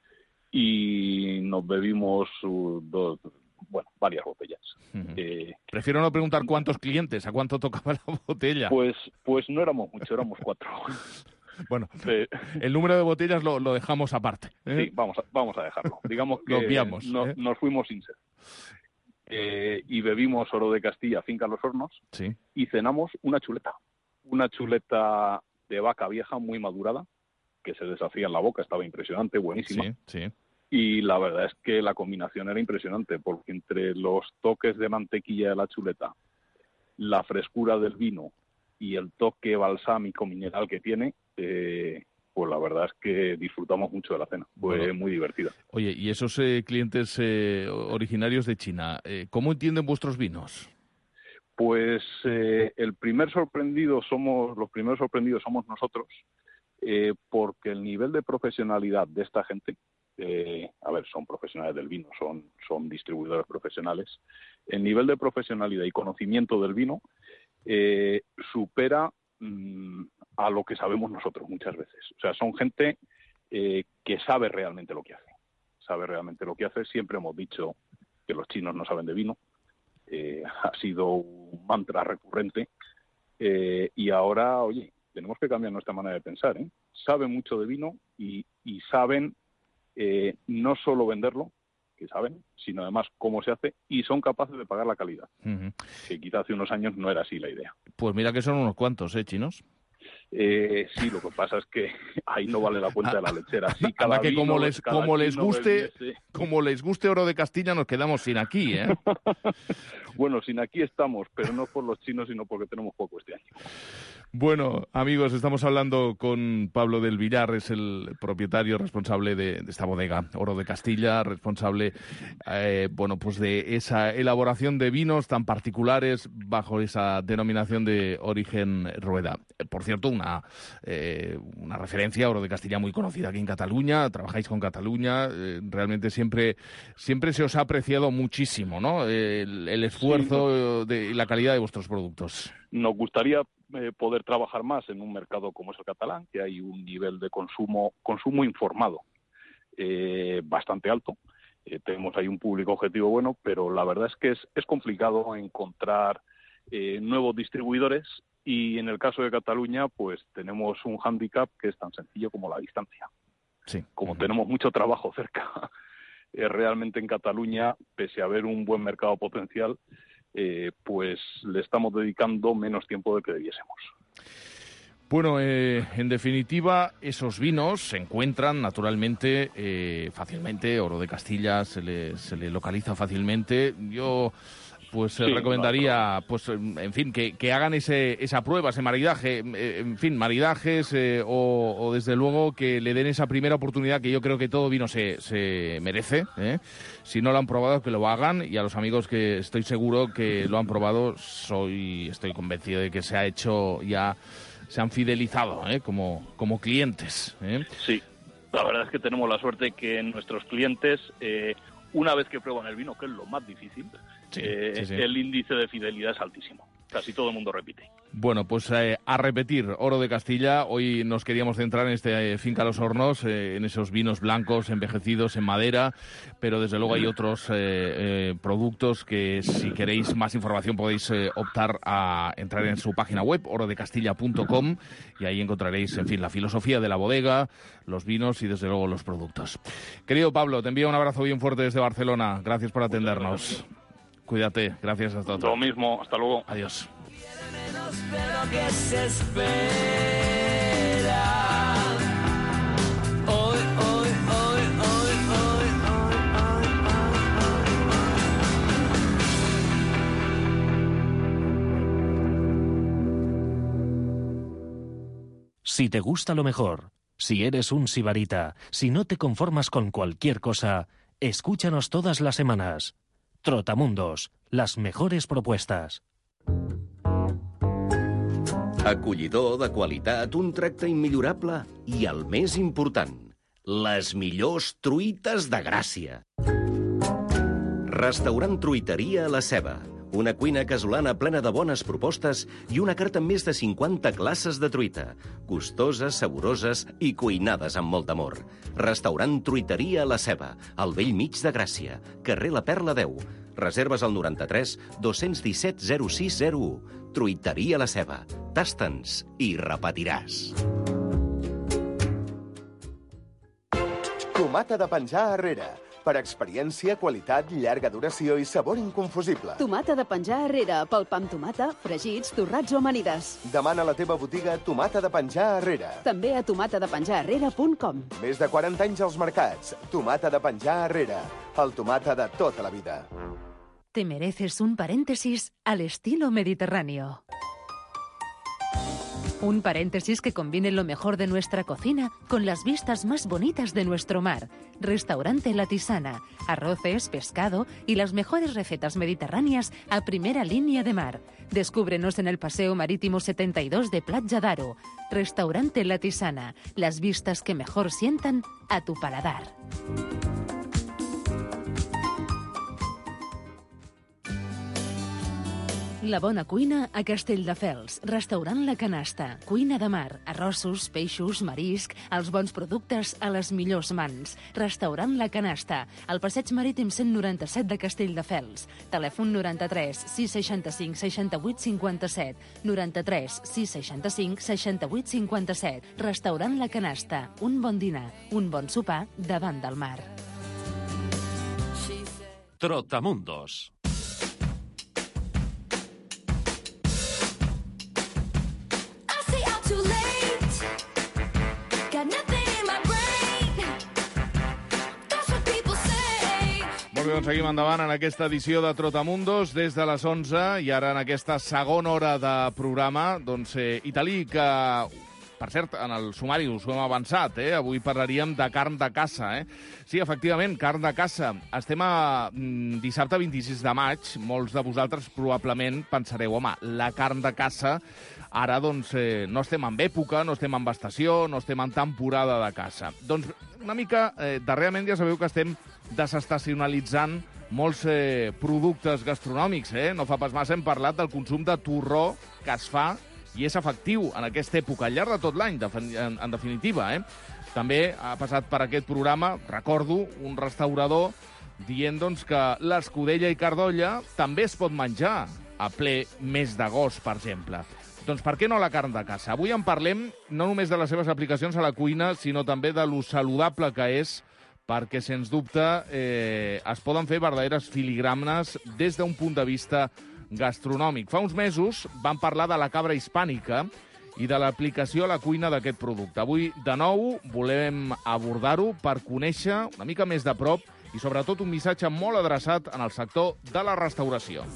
y nos bebimos uh, dos, bueno, varias botellas. Uh-huh. Eh, Prefiero no preguntar cuántos clientes, a cuánto tocaba la botella. Pues, pues no éramos muchos, éramos cuatro. Bueno, eh, el número de botellas lo, lo dejamos aparte, ¿eh? Sí, vamos a, vamos a dejarlo. Digamos que lo obviamos, no, ¿eh? nos fuimos sin sed. Eh, y bebimos Oro de Castilla, Finca Los Hornos, sí. Y cenamos una chuleta. Una chuleta de vaca vieja muy madurada, que se deshacía en la boca, estaba impresionante, buenísima. Sí, sí. Y la verdad es que la combinación era impresionante, porque entre los toques de mantequilla de la chuleta, la frescura del vino y el toque balsámico mineral que tiene, eh, pues la verdad es que disfrutamos mucho de la cena. Fue Bueno. muy divertida. Oye, y esos eh, clientes eh, originarios de China, eh, ¿cómo entienden vuestros vinos? Pues eh, el primer sorprendido somos, los primeros sorprendidos somos nosotros, eh, porque el nivel de profesionalidad de esta gente, eh, a ver, son profesionales del vino, son, son distribuidores profesionales, el nivel de profesionalidad y conocimiento del vino eh, supera mmm, a lo que sabemos nosotros muchas veces. O sea, son gente eh, que sabe realmente lo que hace, sabe realmente lo que hace. Siempre hemos dicho que los chinos no saben de vino. Eh, ha sido un mantra recurrente eh, y ahora, oye, tenemos que cambiar nuestra manera de pensar, ¿eh? Saben mucho de vino y, y saben eh, no solo venderlo, que saben, sino además cómo se hace y son capaces de pagar la calidad, uh-huh. que quizá hace unos años no era así la idea. Pues mira que son unos cuantos, ¿eh, chinos? Eh, sí, lo que pasa es que ahí no vale la cuenta de la lechera. Sí, cada que vino, como les cada como les guste bebiese... como les guste Oro de Castilla nos quedamos sin aquí, ¿eh? Bueno, sin aquí estamos, pero no por los chinos, sino porque tenemos poco este año. Bueno, amigos, estamos hablando con Pablo del Villar, es el propietario responsable de, de esta bodega, Oro de Castilla, responsable, eh, bueno, pues de esa elaboración de vinos tan particulares bajo esa denominación de origen Rueda. Por cierto, una, eh, una referencia, Oro de Castilla, muy conocida aquí en Cataluña, trabajáis con Cataluña, eh, realmente siempre, siempre se os ha apreciado muchísimo, ¿no? El, el esfuerzo sí, de, y la calidad de vuestros productos. Nos gustaría eh, poder trabajar más en un mercado como es el catalán, que hay un nivel de consumo, consumo informado eh, bastante alto. Eh, tenemos ahí un público objetivo bueno, pero la verdad es que es, es complicado encontrar eh, nuevos distribuidores. Y en el caso de Cataluña, pues tenemos un hándicap que es tan sencillo como la distancia. Sí. Como uh-huh. tenemos mucho trabajo cerca, eh, realmente en Cataluña, pese a haber un buen mercado potencial, eh, pues le estamos dedicando menos tiempo del que debiésemos. Bueno, eh, en definitiva, esos vinos se encuentran naturalmente eh, fácilmente. Oro de Castilla se le, se le localiza fácilmente. Yo... Pues sí, recomendaría, pues en fin, que, que hagan ese, esa prueba, ese maridaje, en fin, maridajes eh, o, o desde luego que le den esa primera oportunidad que yo creo que todo vino se, se merece. ¿eh? Si no lo han probado, que lo hagan, y a los amigos que estoy seguro que lo han probado, soy estoy convencido de que se ha hecho ya, se han fidelizado ¿eh? como, como clientes. ¿eh? Sí, la verdad es que tenemos la suerte que nuestros clientes, eh, una vez que prueban el vino, que es lo más difícil, Sí, eh, sí, sí. el índice de fidelidad es altísimo. Casi todo el mundo repite. Bueno, pues eh, a repetir, Oro de Castilla. Hoy nos queríamos centrar en este eh, Finca Los Hornos, eh, en esos vinos blancos envejecidos en madera, pero desde luego hay otros eh, eh, productos que si queréis más información podéis eh, optar a entrar en su página web, oro de castilla punto com, y ahí encontraréis, en fin, la filosofía de la bodega, los vinos y desde luego los productos. Querido Pablo, te envío un abrazo bien fuerte desde Barcelona. Gracias por atendernos. Cuídate, gracias, hasta otra. Lo mismo, hasta luego. Adiós. Pero que se espera. Hoy, hoy, hoy, hoy, hoy, hoy, hoy. Si te gusta lo mejor, si eres un sibarita, si no te conformas con cualquier cosa, escúchanos todas las semanas. Trotamundos, las mejores propuestas. Acollidor, de qualitat, un tracte immillorable i, el més important, les millors truites de Gràcia. Restaurant Truiteria La Ceba. Una cuina casolana plena de bones propostes i una carta amb més de cinquanta classes de truita. Gustoses, saboroses i cuinades amb molt amor. Restaurant Truiteria La Ceba, al vell mig de Gràcia, carrer La Perla deu. Reserves al noranta-tres dos-cents disset zero sis zero u. Truiteria La Ceba. Tasta'ns i repetiràs. Tomata de penjar Herrera. Per experiència, qualitat, llarga duració i sabor inconfusible. Tomata de penjar Herrera, pel pa amb tomata, fregits, torrats o amanides. Demana a la teva botiga Tomata de penjar Herrera. També a tomata de penjar herrera punt com. Més de quaranta anys als mercats. Tomata de penjar Herrera. El tomata de tota la vida. Te mereces un paréntesis al estilo mediterráneo. Un paréntesis que combine lo mejor de nuestra cocina con las vistas más bonitas de nuestro mar. Restaurante La Tisana. Arroces, pescado y las mejores recetas mediterráneas a primera línea de mar. Descúbrenos en el Paseo Marítimo setenta y dos de Platja d'Aro. Restaurante La Tisana. Las vistas que mejor sientan a tu paladar. La bona cuina a Castelldefels. Restaurant La Canasta. Cuina de mar. Arrossos, peixos, marisc, els bons productes a les millors mans. Restaurant La Canasta. Al passeig marítim cent noranta-set de Castelldefels. Telèfon noranta-tres sis seixanta-cinc seixanta-vuit cinquanta-set. noranta-tres sis seixanta-cinc seixanta-vuit cinquanta-set. Restaurant La Canasta. Un bon dinar, un bon sopar davant del mar. Trotamundos. Molt bé, doncs seguim endavant en aquesta edició de Trotamundos des de les onze i ara en aquesta segona hora de programa, doncs, eh, Italí, que, per cert, en el sumari us ho hem avançat, eh? Avui parlaríem de carn de caça, eh? Sí, efectivament, carn de caça. Estem a mm, dissabte vint-i-sis de maig, molts de vosaltres probablement pensareu, home, la carn de caça. Ara, doncs, eh, no estem en època, no estem en estació, no estem en temporada de caça. Doncs, una mica, eh, darrerament ja sabeu que estem desestacionalitzant molts eh, productes gastronòmics, eh? No fa pas massa hem parlat del consum de torró que es fa i és efectiu en aquesta època, al llarg de tot l'any, en, en definitiva, eh? També ha passat per aquest programa, recordo, un restaurador dient, doncs, que l'escudella i cardolla també es pot menjar a ple mes d'agost, per exemple. Doncs per què no la carn de caça? Avui en parlem no només de les seves aplicacions a la cuina, sinó també de lo saludable que és, perquè, sens dubte, eh, es poden fer verdaderes filigranes des d'un punt de vista gastronòmic. Fa uns mesos vam parlar de la cabra hispànica i de l'aplicació a la cuina d'aquest producte. Avui, de nou, volem abordar-ho per conèixer una mica més de prop i, sobretot, un missatge molt adreçat en el sector de la restauració.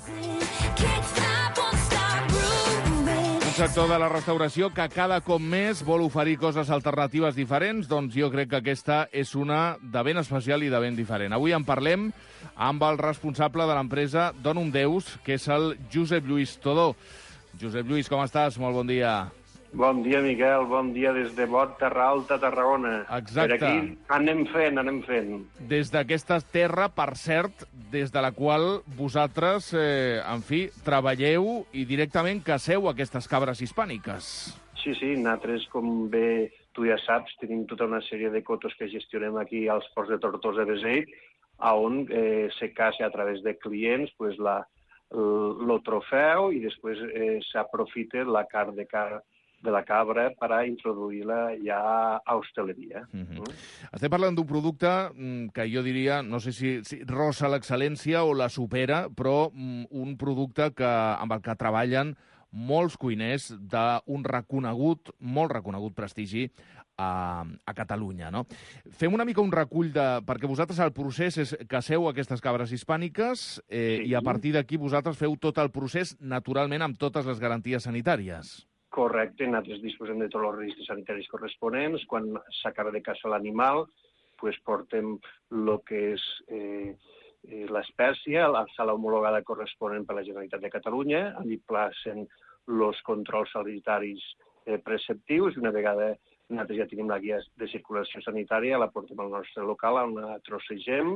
Un sector de la restauració que cada cop més vol oferir coses alternatives diferents, doncs jo crec que aquesta és una de ben especial i de ben diferent. Avui en parlem amb el responsable de l'empresa Donum Deus, que és el Josep Lluís Todó. Josep Lluís, com estàs? Molt bon dia. Bon dia, Miquel. Bon dia des de Bot, Terra Alta, Tarragona. Exacte. Per aquí anem fent, anem fent. Des d'aquesta terra, per cert, des de la qual vosaltres, eh, en fi, treballeu i directament caceu aquestes cabres hispàniques. Sí, sí, nosaltres, com bé tu ja saps, tenim tota una sèrie de cotos que gestionem aquí als ports de Tortosa i Beseit, on eh, se caça a través de clients pues, la, el trofeu i després eh, s'aprofita la carn de carn de la cabra per a introduir-la ja a hostaleria. Mm-hmm. Mm. Estem parlant d'un producte que jo diria, no sé si, si rosa l'excel·lència o la supera, però un producte que, amb el que treballen molts cuiners d'un reconegut, molt reconegut prestigi a, a Catalunya, no? Fem una mica un recull de... Perquè vosaltres el procés és caceu aquestes cabres hispàniques eh, sí. I a partir d'aquí vosaltres feu tot el procés naturalment amb totes les garanties sanitàries. Correcte, nosaltres disposem de tots els registres sanitaris corresponents. Quan s'acaba de caçar l'animal, pues portem el que és eh, l'espècie, la sala homologada corresponent per la Generalitat de Catalunya, allí placen els controls sanitaris eh, preceptius i una vegada nosaltres ja tenim la guia de circulació sanitària, la portem al nostre local, on la trossegem,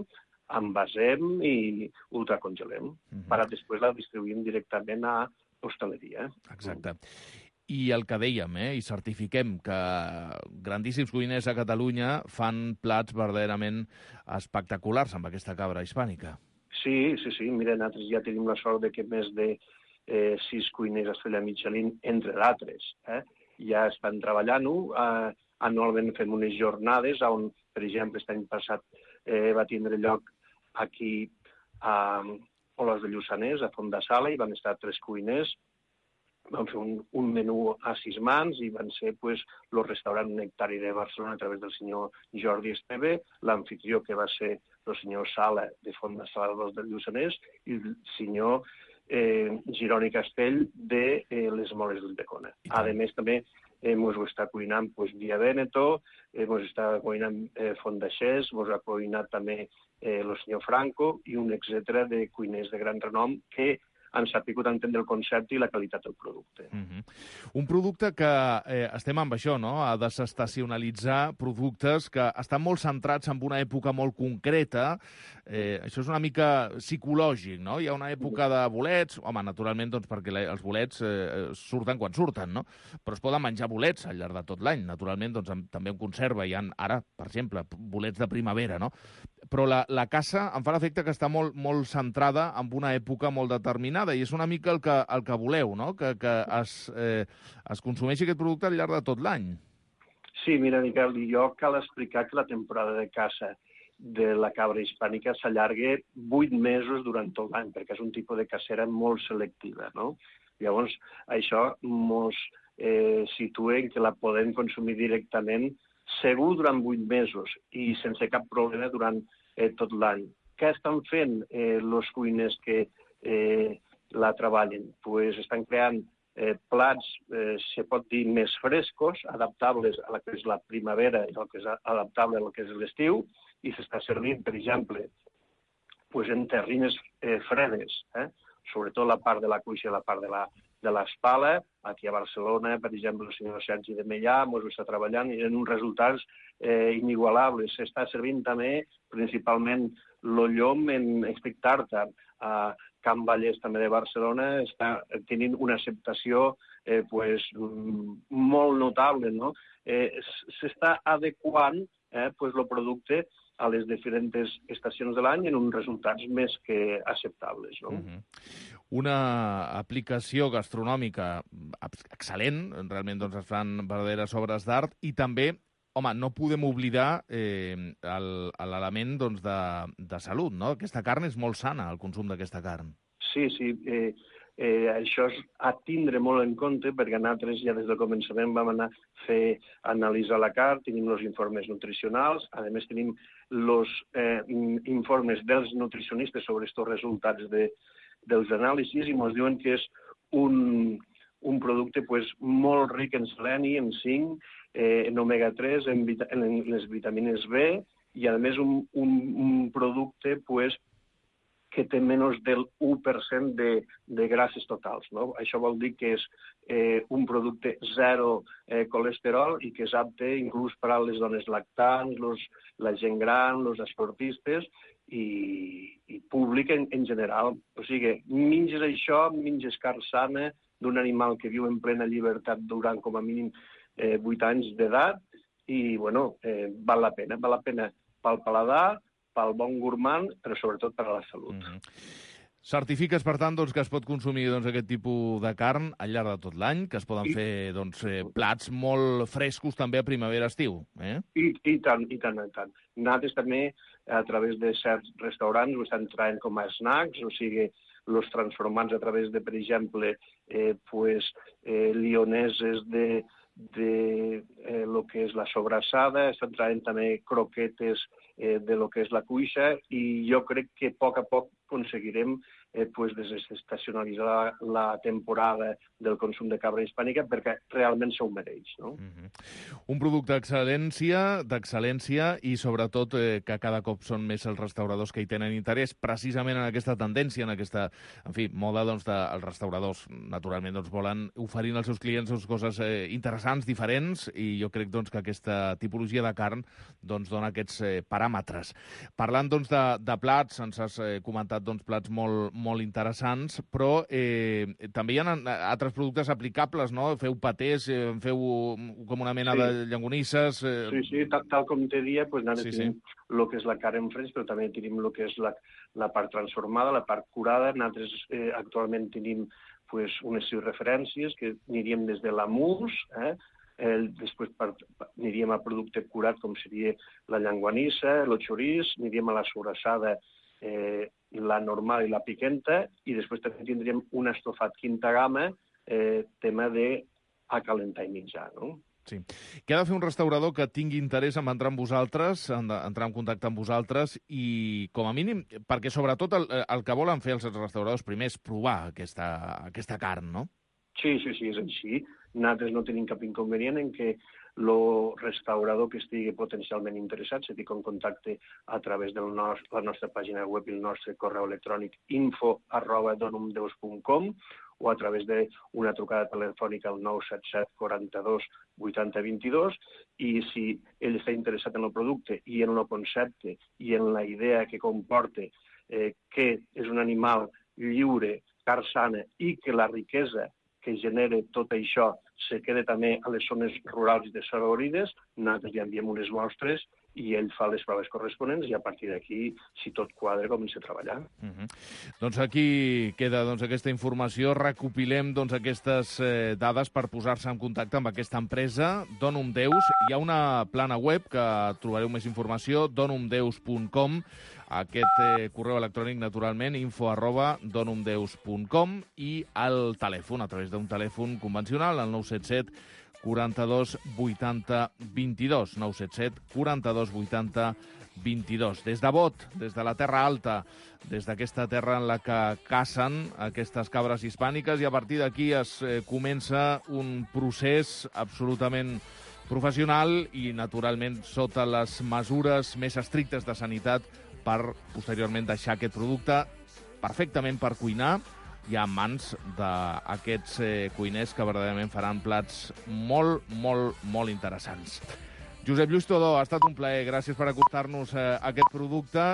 envasem i ultracongelem, mm-hmm. per a després la distribuïm directament a hostaleria. Exacte. I el que dèiem, eh, i certifiquem que grandíssims cuiners a Catalunya fan plats verdaderament espectaculars amb aquesta cabra hispànica. Sí, sí, sí. Mira, nosaltres ja tenim la sort de que més de eh, sis cuiners estrella Michelin, entre d'altres, eh, ja estan treballant-ho. Eh, anualment fem unes jornades on, per exemple, l'any passat eh, va tindre lloc aquí a Oles de Lluçanès, a Font de Sala, i van estar tres cuiners. Vam fer un, un menú a sis mans i van ser pues, el restaurant Nectari de Barcelona a través del senyor Jordi Esteve, l'anfitrió que va ser el senyor Sala de Font de Sala del Lluçanès i el senyor eh, Gironi Castell de eh, les Moles d'Ulldecona. A més, també ens ho està cuinant pues, Via Veneto, ens està cuinant eh, Fondaixés, ens ha cuinat també eh, el senyor Franco i un etcètera de cuiners de gran renom que han sabut entendre el concepte i la qualitat del producte. Mm-hmm. Un producte que eh, estem amb això, no?, a desestacionalitzar productes que estan molt centrats en una època molt concreta. Eh, això és una mica psicològic, no? Hi ha una època de bolets, home, naturalment, doncs, perquè els bolets eh, surten quan surten, no? Però es poden menjar bolets al llarg de tot l'any. Naturalment, doncs, amb, també en conserva. Hi ha ara, per exemple, bolets de primavera, no? Però la, la caça em fa l'efecte que està molt, molt centrada en una època molt determinada i és una mica el que, el que voleu, no? Que, que es, eh, es consumeixi aquest producte al llarg de tot l'any. Sí, mira, Miquel, jo cal explicar que la temporada de caça de la cabra hispànica s'allarga vuit mesos durant tot l'any, perquè és un tipus de cacera molt selectiva, no? Llavors, això ens eh, situa en que la podem consumir directament segur durant vuit mesos i sense cap problema durant eh, tot l'any. Què estan fent eh, els cuiners que eh, la treballen? Pues estan creant eh, plats, eh, se pot dir, més frescos, adaptables a la que és la primavera i el que és adaptable a la que és l'estiu, i s'està servint, per exemple, pues en terrines eh, fredes, eh? Sobretot la part de la cuixa i la part de la de l'Espala, aquí a Barcelona, per exemple, el senyor Sergi de Mellà, ens ho està treballant i en uns resultats eh, inigualables. S'està servint també, principalment, el llom en estic tàrtar. A Can Vallès, també de Barcelona, està tenint una acceptació eh, pues, molt notable, no? Eh, s'està adequant eh, pues, el producte a les diferents estacions de l'any en uns resultats més que acceptables, no? Mm-hmm. Una aplicació gastronòmica excel·lent, realment doncs, es fan verdaderes obres d'art, i també, home, no podem oblidar eh, l'element doncs, de, de salut, no? Aquesta carn és molt sana, el consum d'aquesta carn. Sí, sí, eh, eh, això és a tindre molt en compte, perquè nosaltres ja des del començament vam anar a fer analitzar la carn, tenim els informes nutricionals, a més tenim els eh, informes dels nutricionistes sobre aquests resultats de, dels anàlisis i ens diuen que és un, un producte pues, molt ric en seleni, en zinc, eh, en omega tres, en, vita en les vitamines B i a més un, un, un producte pues, que té menys del u per cent de, de grasses totals, no? Això vol dir que és eh, un producte zero eh, colesterol i que és apte inclús per a les dones lactants, los, la gent gran, els esportistes i, i públic en, en general. O sigui, menges això, menges carn sana d'un animal que viu en plena llibertat durant com a mínim eh, vuit anys d'edat i, bueno, eh, val la pena. Val la pena pel paladar, pel bon gourmand, però sobretot per a la salut. Mm-hmm. Certifiques, per tant, doncs, que es pot consumir doncs, aquest tipus de carn al llarg de tot l'any, que es poden I... fer doncs, eh, plats molt frescos també a primavera-estiu. Eh? I, I tant, i tant, i tant. Nosaltres també, a través de certs restaurants, ho estan traient com a snacks, o sigui, els transformants a través de, per exemple, eh, pues, eh, lioneses de, de eh, lo que és la sobrassada, estan traient també croquetes eh, de lo que és la cuixa i jo crec que a poc a poc aconseguirem eh, pues, desestacionalitzar la, la temporada del consum de cabra hispànica perquè realment s'ho mereix. No? Mm-hmm. Un producte d'excel·lència, d'excel·lència i sobretot eh, que cada cop són més els restauradors que hi tenen interès precisament en aquesta tendència, en aquesta, en fi, moda doncs, de, els restauradors naturalment doncs, volen oferir als seus clients doncs, coses eh, interessants, diferents i jo crec doncs, que aquesta tipologia de carn doncs, dona aquests eh, paràmetres. Parlant doncs, de, de plats, ens has eh, comentat doncs, plats molt, molt interessants, però eh, també hi ha altres productes aplicables, no? Feu patés, eh, feu com una mena sí. de llangonisses... Eh... Sí, sí, tal, tal com te dia, pues, nosaltres sí, tenim sí. el que és la carn fresc, però també tenim el que és la, la part transformada, la part curada. Nosaltres eh, actualment tenim pues, unes referències que aniríem des de l'amús, eh? Eh, després per, aniríem a producte curat com seria la llanguanissa, el xoriç, aniríem a la sobrassada, eh, la normal i la piquenta, i després també tindríem un estofat quinta gamma, eh, tema de acalentar i menjar, no? Sí. Què ha de fer un restaurador que tingui interès en entrar amb vosaltres, en entrar en contacte amb vosaltres i, com a mínim, perquè sobretot el, el que volen fer els restauradors primer és provar aquesta, aquesta carn, no? Sí, sí, sí, és així. Nosaltres no tenim cap inconvenient en que el restaurador que estigui potencialment interessat se fica en contacte a través de la nostra pàgina web i el nostre correu electrònic info arroba donumdeus punt com o a través d'una trucada telefònica al nou set set quaranta-dos vuitanta vint-i-dos, i si ell està interessat en el producte i en el concepte i en la idea que comporta eh, que és un animal lliure, carn sana, i que la riquesa que genera tot això se queda també a les zones rurals i desafavorides, nosaltres li enviem unes mostres i ell fa les proves corresponents i a partir d'aquí, si tot quadra, comença a treballar. Uh-huh. Doncs aquí queda doncs, aquesta informació. Recopilem doncs, aquestes eh, dades per posar-se en contacte amb aquesta empresa, Donum Deus. Hi ha una plana web que trobareu més informació, donum deus punt com. Aquest eh, correu electrònic, naturalment, info arroba donumdeus punt com, i el telèfon, a través d'un telèfon convencional, el nou set set quaranta-dos vuitanta vint-i-dos, nou set set quaranta-dos vuitanta vint-i-dos. Des de Bot, des de la Terra Alta, des d'aquesta terra en la que cacen aquestes cabres hispàniques, i a partir d'aquí es eh, comença un procés absolutament professional i, naturalment, sota les mesures més estrictes de sanitat per, posteriorment, deixar aquest producte perfectament per cuinar i en mans d'aquests eh, cuiners que verdaderament faran plats molt, molt, molt interessants. Josep Lluís Todó, ha estat un plaer. Gràcies per acostar-nos eh, a aquest producte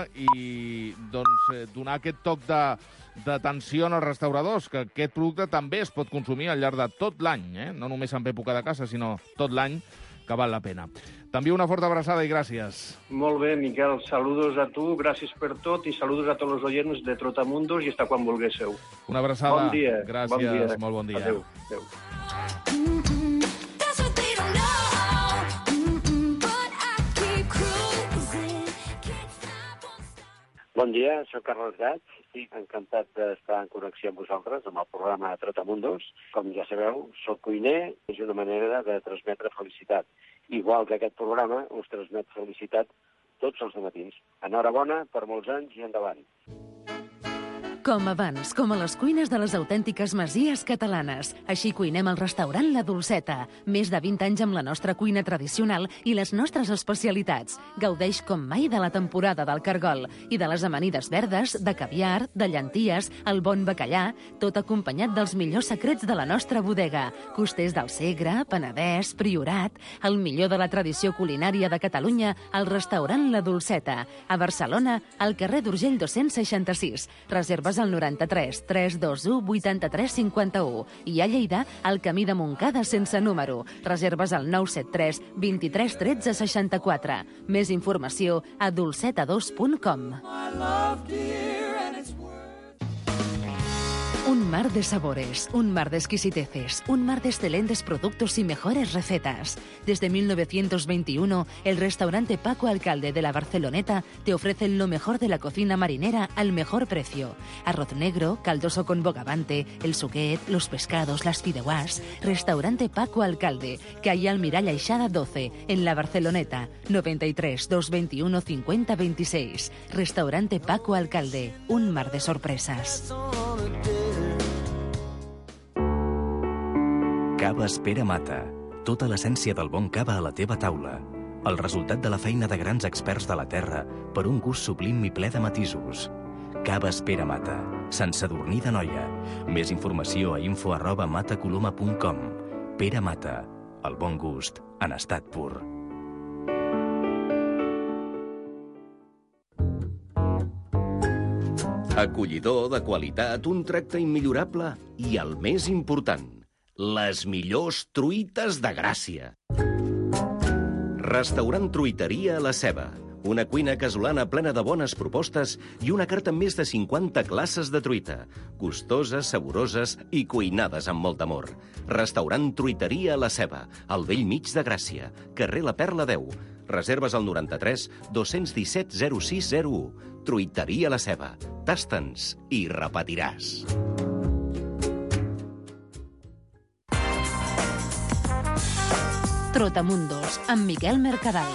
i doncs, eh, donar aquest toc de d'atenció als restauradors, que aquest producte també es pot consumir al llarg de tot l'any, eh? No només en època de caça, sinó tot l'any, que val la pena. T'envio una forta abraçada i gràcies. Molt bé, Miquel, saludos a tu, gràcies per tot i saludos a tots els oients de Trotamundos i hasta quan vulguéssiu. Una abraçada. Bon dia. Gràcies, bon dia. molt bon dia. Adéu. Adéu. Bon dia, soc Carles Gats i encantat d'estar en connexió amb vosaltres amb el programa Trotamundos. Com ja sabeu, soc cuiner, és una manera de transmetre felicitat. Igual que aquest programa us transmet felicitat tots els matins. Enhorabona per molts anys i endavant. Com abans, com a les cuines de les autèntiques masies catalanes. Així cuinem al restaurant La Dolceta. Més de vint anys amb la nostra cuina tradicional i les nostres especialitats. Gaudeix com mai de la temporada del cargol i de les amanides verdes, de caviar, de llenties, el bon bacallà, tot acompanyat dels millors secrets de la nostra bodega. Costers del Segre, Penedès, Priorat, el millor de la tradició culinària de Catalunya al restaurant La Dolceta. A Barcelona, al carrer d'Urgell dos-cents seixanta-sis. Reserva al noranta-tres tres dos u vuitanta-tres cinquanta-u i a Lleida al camí de Montcada sense número. Reserves al nou set tres vint-i-tres tretze seixanta-quatre. Més informació a dolceta dos punt com. Un mar de sabores, un mar de exquisiteces, un mar de excelentes productos y mejores recetas. Desde mil novecientos veintiuno, el restaurante Paco Alcalde de la Barceloneta te ofrece lo mejor de la cocina marinera al mejor precio. Arroz negro, caldoso con bogavante, el suquet, los pescados, las fideuás. Restaurante Paco Alcalde, calle Almirall Aixada doce, en la Barceloneta, noventa y tres, doscientos veintiuno, cincuenta veintiséis. Restaurante Paco Alcalde, un mar de sorpresas. Caves Pere Mata. Tota l'essència del bon cava a la teva taula. El resultat de la feina de grans experts de la terra per un gust sublim i ple de matisos. Caves Pere Mata. Sant Sadurní d'Anoia. Més informació a info arroba matacoloma punt com. Pere Mata. El bon gust en estat pur. Acollidor, de qualitat, un tracte immillorable i el més important, les millors truites de Gràcia. Restaurant Truiteria La Ceba. Una cuina casolana plena de bones propostes i una carta amb més de cinquanta classes de truita. Gustoses, saboroses i cuinades amb molt amor. Restaurant Truiteria La Ceba, al vell mig de Gràcia, carrer La Perla deu. Reserves al noranta-tres dos-cents disset zero sis zero u. Truiteria La Ceba. Tasta'ns i repetiràs. Trotamundos, amb Miquel Mercadal.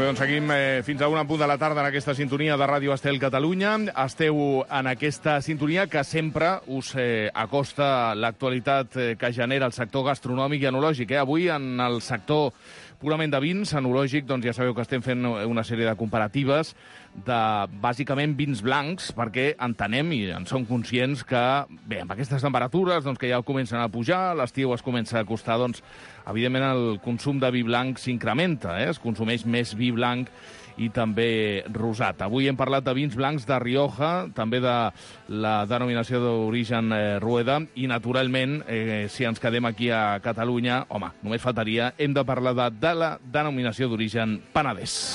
doncs seguim eh, fins a una punt de la tarda en aquesta sintonia de Ràdio Estel Catalunya. Esteu en aquesta sintonia que sempre us eh, acosta l'actualitat eh, que genera el sector gastronòmic i enològic. Eh? Avui, en el sector purament de vins, enològic, doncs ja sabeu que estem fent una sèrie de comparatives de, bàsicament, vins blancs, perquè entenem i en som conscients que, bé, amb aquestes temperatures doncs, que ja comencen a pujar, l'estiu es comença a costar, doncs, evidentment el consum de vi blanc s'incrementa, eh? Es consumeix més vi blanc i també rosat. Avui hem parlat de vins blancs de Rioja, també de la denominació d'origen eh, Rueda, i, naturalment, eh, si ens quedem aquí a Catalunya, home, només faltaria, hem de parlar de, de la denominació d'origen Penedès.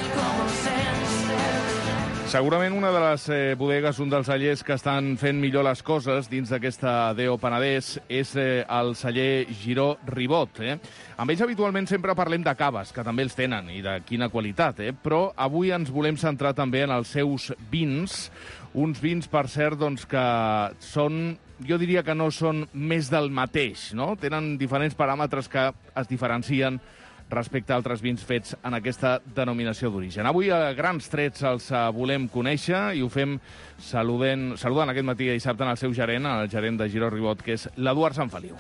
Segurament una de les eh, bodegues, un dels cellers que estan fent millor les coses dins d'aquesta D O Penedès és eh, el celler Giró Ribot. Eh? Amb ells habitualment sempre parlem de caves, que també els tenen, i de quina qualitat, eh? Però avui ens volem centrar també en els seus vins, uns vins, per cert, doncs, que són, jo diria que no són més del mateix, no? Tenen diferents paràmetres que es diferencien respecte a altres vins fets en aquesta denominació d'origen. Avui, a grans trets, els volem conèixer i ho fem saludant, saludant aquest matí de dissabte en el seu gerent, el gerent de Giró Ribot, que és l'Eduard Sanfeliu.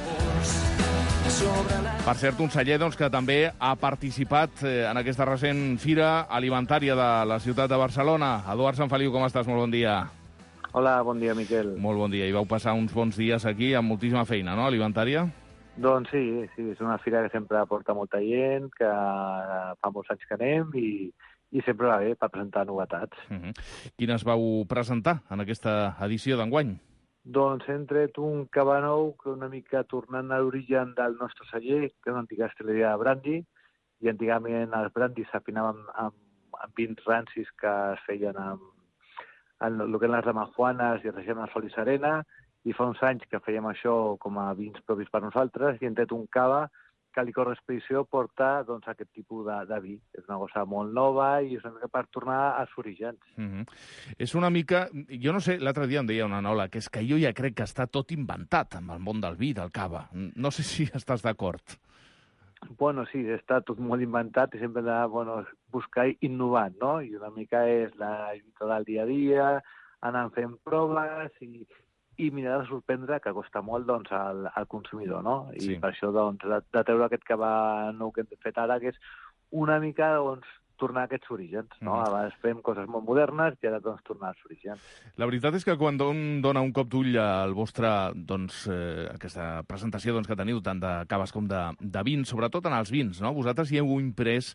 Per cert, un celler doncs, que també ha participat eh, en aquesta recent fira alimentària de la ciutat de Barcelona. Eduard Sanfeliu, com estàs? Molt bon dia. Hola, bon dia, Miquel. Molt bon dia. I vau passar uns bons dies aquí amb moltíssima feina, no?, alimentària? Doncs sí, sí, és una fira que sempre porta molta gent, que fa molts anys que anem i, i sempre va bé per presentar novetats. Uh -huh. Quines vau presentar en aquesta edició d'enguany? Doncs hem tret un cava nou que una mica tornant a l'origen del nostre celler, que és una antiga esteleria de brandy, i antigament els brandis s'afinaven amb, amb, amb vins rancis que es feien amb, amb el que eren les ramajuanes i es deixaven al sol i serena, i fa uns anys que fèiem això com a vins propis per nosaltres i hem tret un cava que Licor Expedició porta doncs, aquest tipus de, de vi. És una cosa molt nova i és una mica per tornar als orígens. Uh -huh. És una mica... Jo no sé, l'altre dia em deia una nola, que és que jo ja crec que està tot inventat amb el món del vi, del cava. No sé si estàs d'acord. Bueno, sí, està tot molt inventat i sempre hem de bueno, buscar innovant, no? I una mica és la lluita del dia a dia, anar fent proves i... i mirar de sorprendre, que costa molt doncs, al, al consumidor, no? I sí. Per això doncs, de, de treure aquest cava nou que hem fet ara, que és una mica doncs, tornar a aquests orígens, no? Mm. Abans fem coses molt modernes i ara doncs, tornar als orígens. La veritat és que quan un dona un cop d'ull al vostre, doncs, eh, aquesta presentació doncs, que teniu, tant de caves com de, de vins, sobretot en els vins, no? Vosaltres hi heu imprès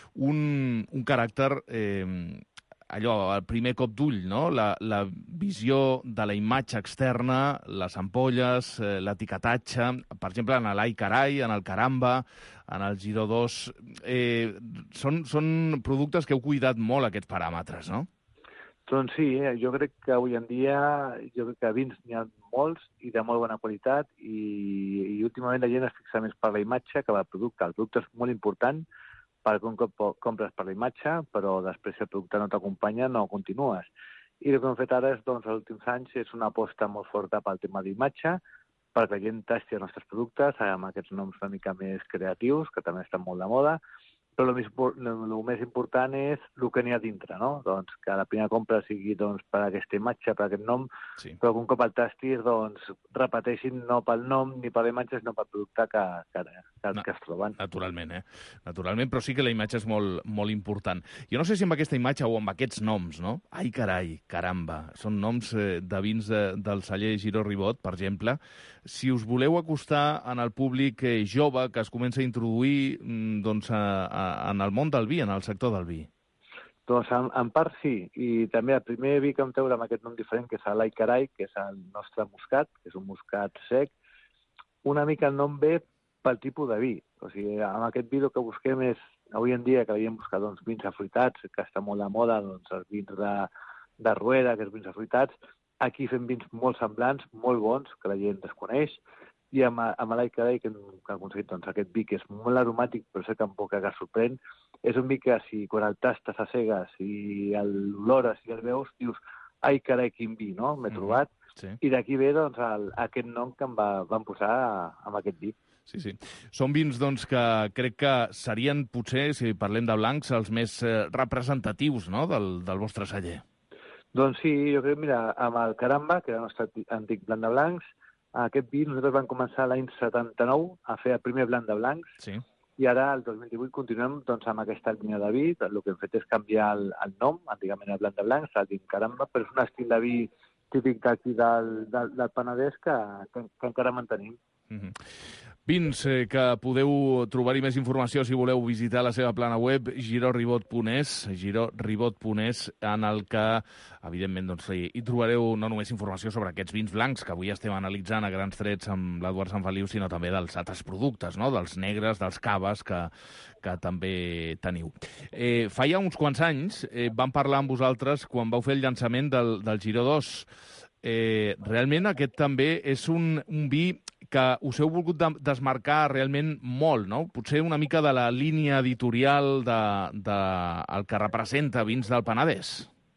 un, un caràcter... Eh, allò, el primer cop d'ull, no? La, la visió de la imatge externa, les ampolles, eh, l'etiquetatge, per exemple, en l'Ai Carai, en el Caramba, en el Giró dos... Eh, són, són productes que heu cuidat molt, aquests paràmetres, no? Doncs sí, eh? Jo crec que avui en dia, jo crec que vins n'hi ha molts i de molt bona qualitat i, i últimament la gent es fixa més per la imatge que pel producte. El producte és molt important, perquè un cop compres per la imatge, però després si el producte no t'acompanya, no continues. I el que hem fet ara és, doncs, els últims anys, és una aposta molt forta pel tema d'imatge, perquè la gent tasti els nostres productes amb aquests noms una mica més creatius, que també estan molt de moda, però el més, el més important és el que n'hi ha dintre, no? Doncs que la primera compra sigui doncs, per aquesta imatge, per aquest nom, sí. Però que un cop el tastis, doncs, repeteixin no pel nom ni per la imatge, sinó pel producte que, que, que, no, que es troben. Naturalment, eh? Naturalment, però sí que la imatge és molt, molt important. Jo no sé si amb aquesta imatge o amb aquests noms, no? Ai, carai, caramba, són noms eh, de vins de, del celler Giró Ribot, per exemple. Si us voleu acostar en el públic eh, jove que es comença a introduir doncs, a, a, en el món del vi, en el sector del vi. Doncs en, en part sí, i també el primer vi que em treure amb aquest nom diferent, que és l'Ai Carai, que és el nostre muscat, que és un muscat sec, una mica el nom ve pel tipus de vi. O sigui, amb aquest vi el que busquem és, avui en dia que havíem buscat doncs, vins afruitats, que està molt de moda, doncs els vins de, de Rueda, que és vins afruitats, aquí fem vins molt semblants, molt bons, que la gent desconeix, i amb, amb l'Ai Carai, que hem, que hem aconseguit doncs, aquest vi, que és molt aromàtic, però sé que en boca que sorprèn, és un vi que si quan el tastes a cegues i l'olores i el veus, dius, ai carai, quin vi, no? M'he trobat. Sí. I d'aquí ve doncs, el, aquest nom que em va, van posar amb aquest vi. Sí, sí. Són vins doncs, que crec que serien, potser, si parlem de blancs, els més eh, representatius, no?, del, del vostre celler. Doncs sí, jo crec, mira, amb el Caramba, que era el nostre antic blanc de blancs, aquest vi nosaltres vam començar l'any setanta-nou a fer el primer blanc de blancs, sí. I ara, el dos mil divuit, continuem doncs, amb aquesta línia de vi. El que hem fet és canviar el, el nom, antigament el blanc de blancs, el dit Caramba, però és un estil de vi típic d'aquí del, del, del Penedès que, que, que encara mantenim. Mm-hmm. Vins eh, que podeu trobar-hi més informació si voleu visitar la seva plana web giroribot punt es, giroribot punt es, en el que, evidentment, doncs, hi trobareu no només informació sobre aquests vins blancs que avui estem analitzant a grans trets amb l'Eduard Sant Feliu, sinó també dels altres productes, no?, dels negres, dels caves, que, que també teniu. Eh, fa ja uns quants anys eh, vam parlar amb vosaltres quan vau fer el llançament del, del Giró dos. Eh, realment aquest també és un, un vi que us heu volgut de desmarcar realment molt, no? Potser una mica de la línia editorial de, de el que representa Vins del Penedès.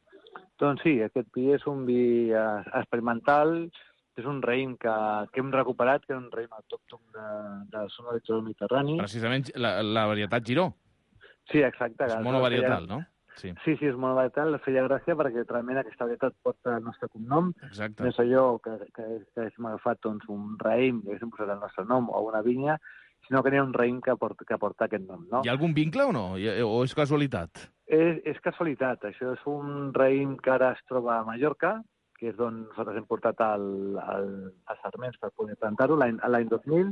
Doncs sí, aquest vi és un vi experimental, és un raïm que, que hem recuperat, que és un raïm autòcton de, de la zona del Mediterrani. Precisament la, la varietat Giró. Sí, exacte. És monovarietal, no? Sí. sí, sí, és monovarietal, feia gràcia perquè realment aquesta varietat porta el nostre cognom. Exacte. No és allò que, que, que hem agafat doncs, un raïm, que haguéssim posat el nostre nom, o una vinya, sinó que n'hi ha un raïm que porta, que porta aquest nom, no? Hi ha algun vincle o no? O és casualitat? És, és casualitat. Això és un raïm que ara es troba a Mallorca, que és d'on nosaltres hem portat el, el, els sarments per poder plantar-ho l'any dos mil,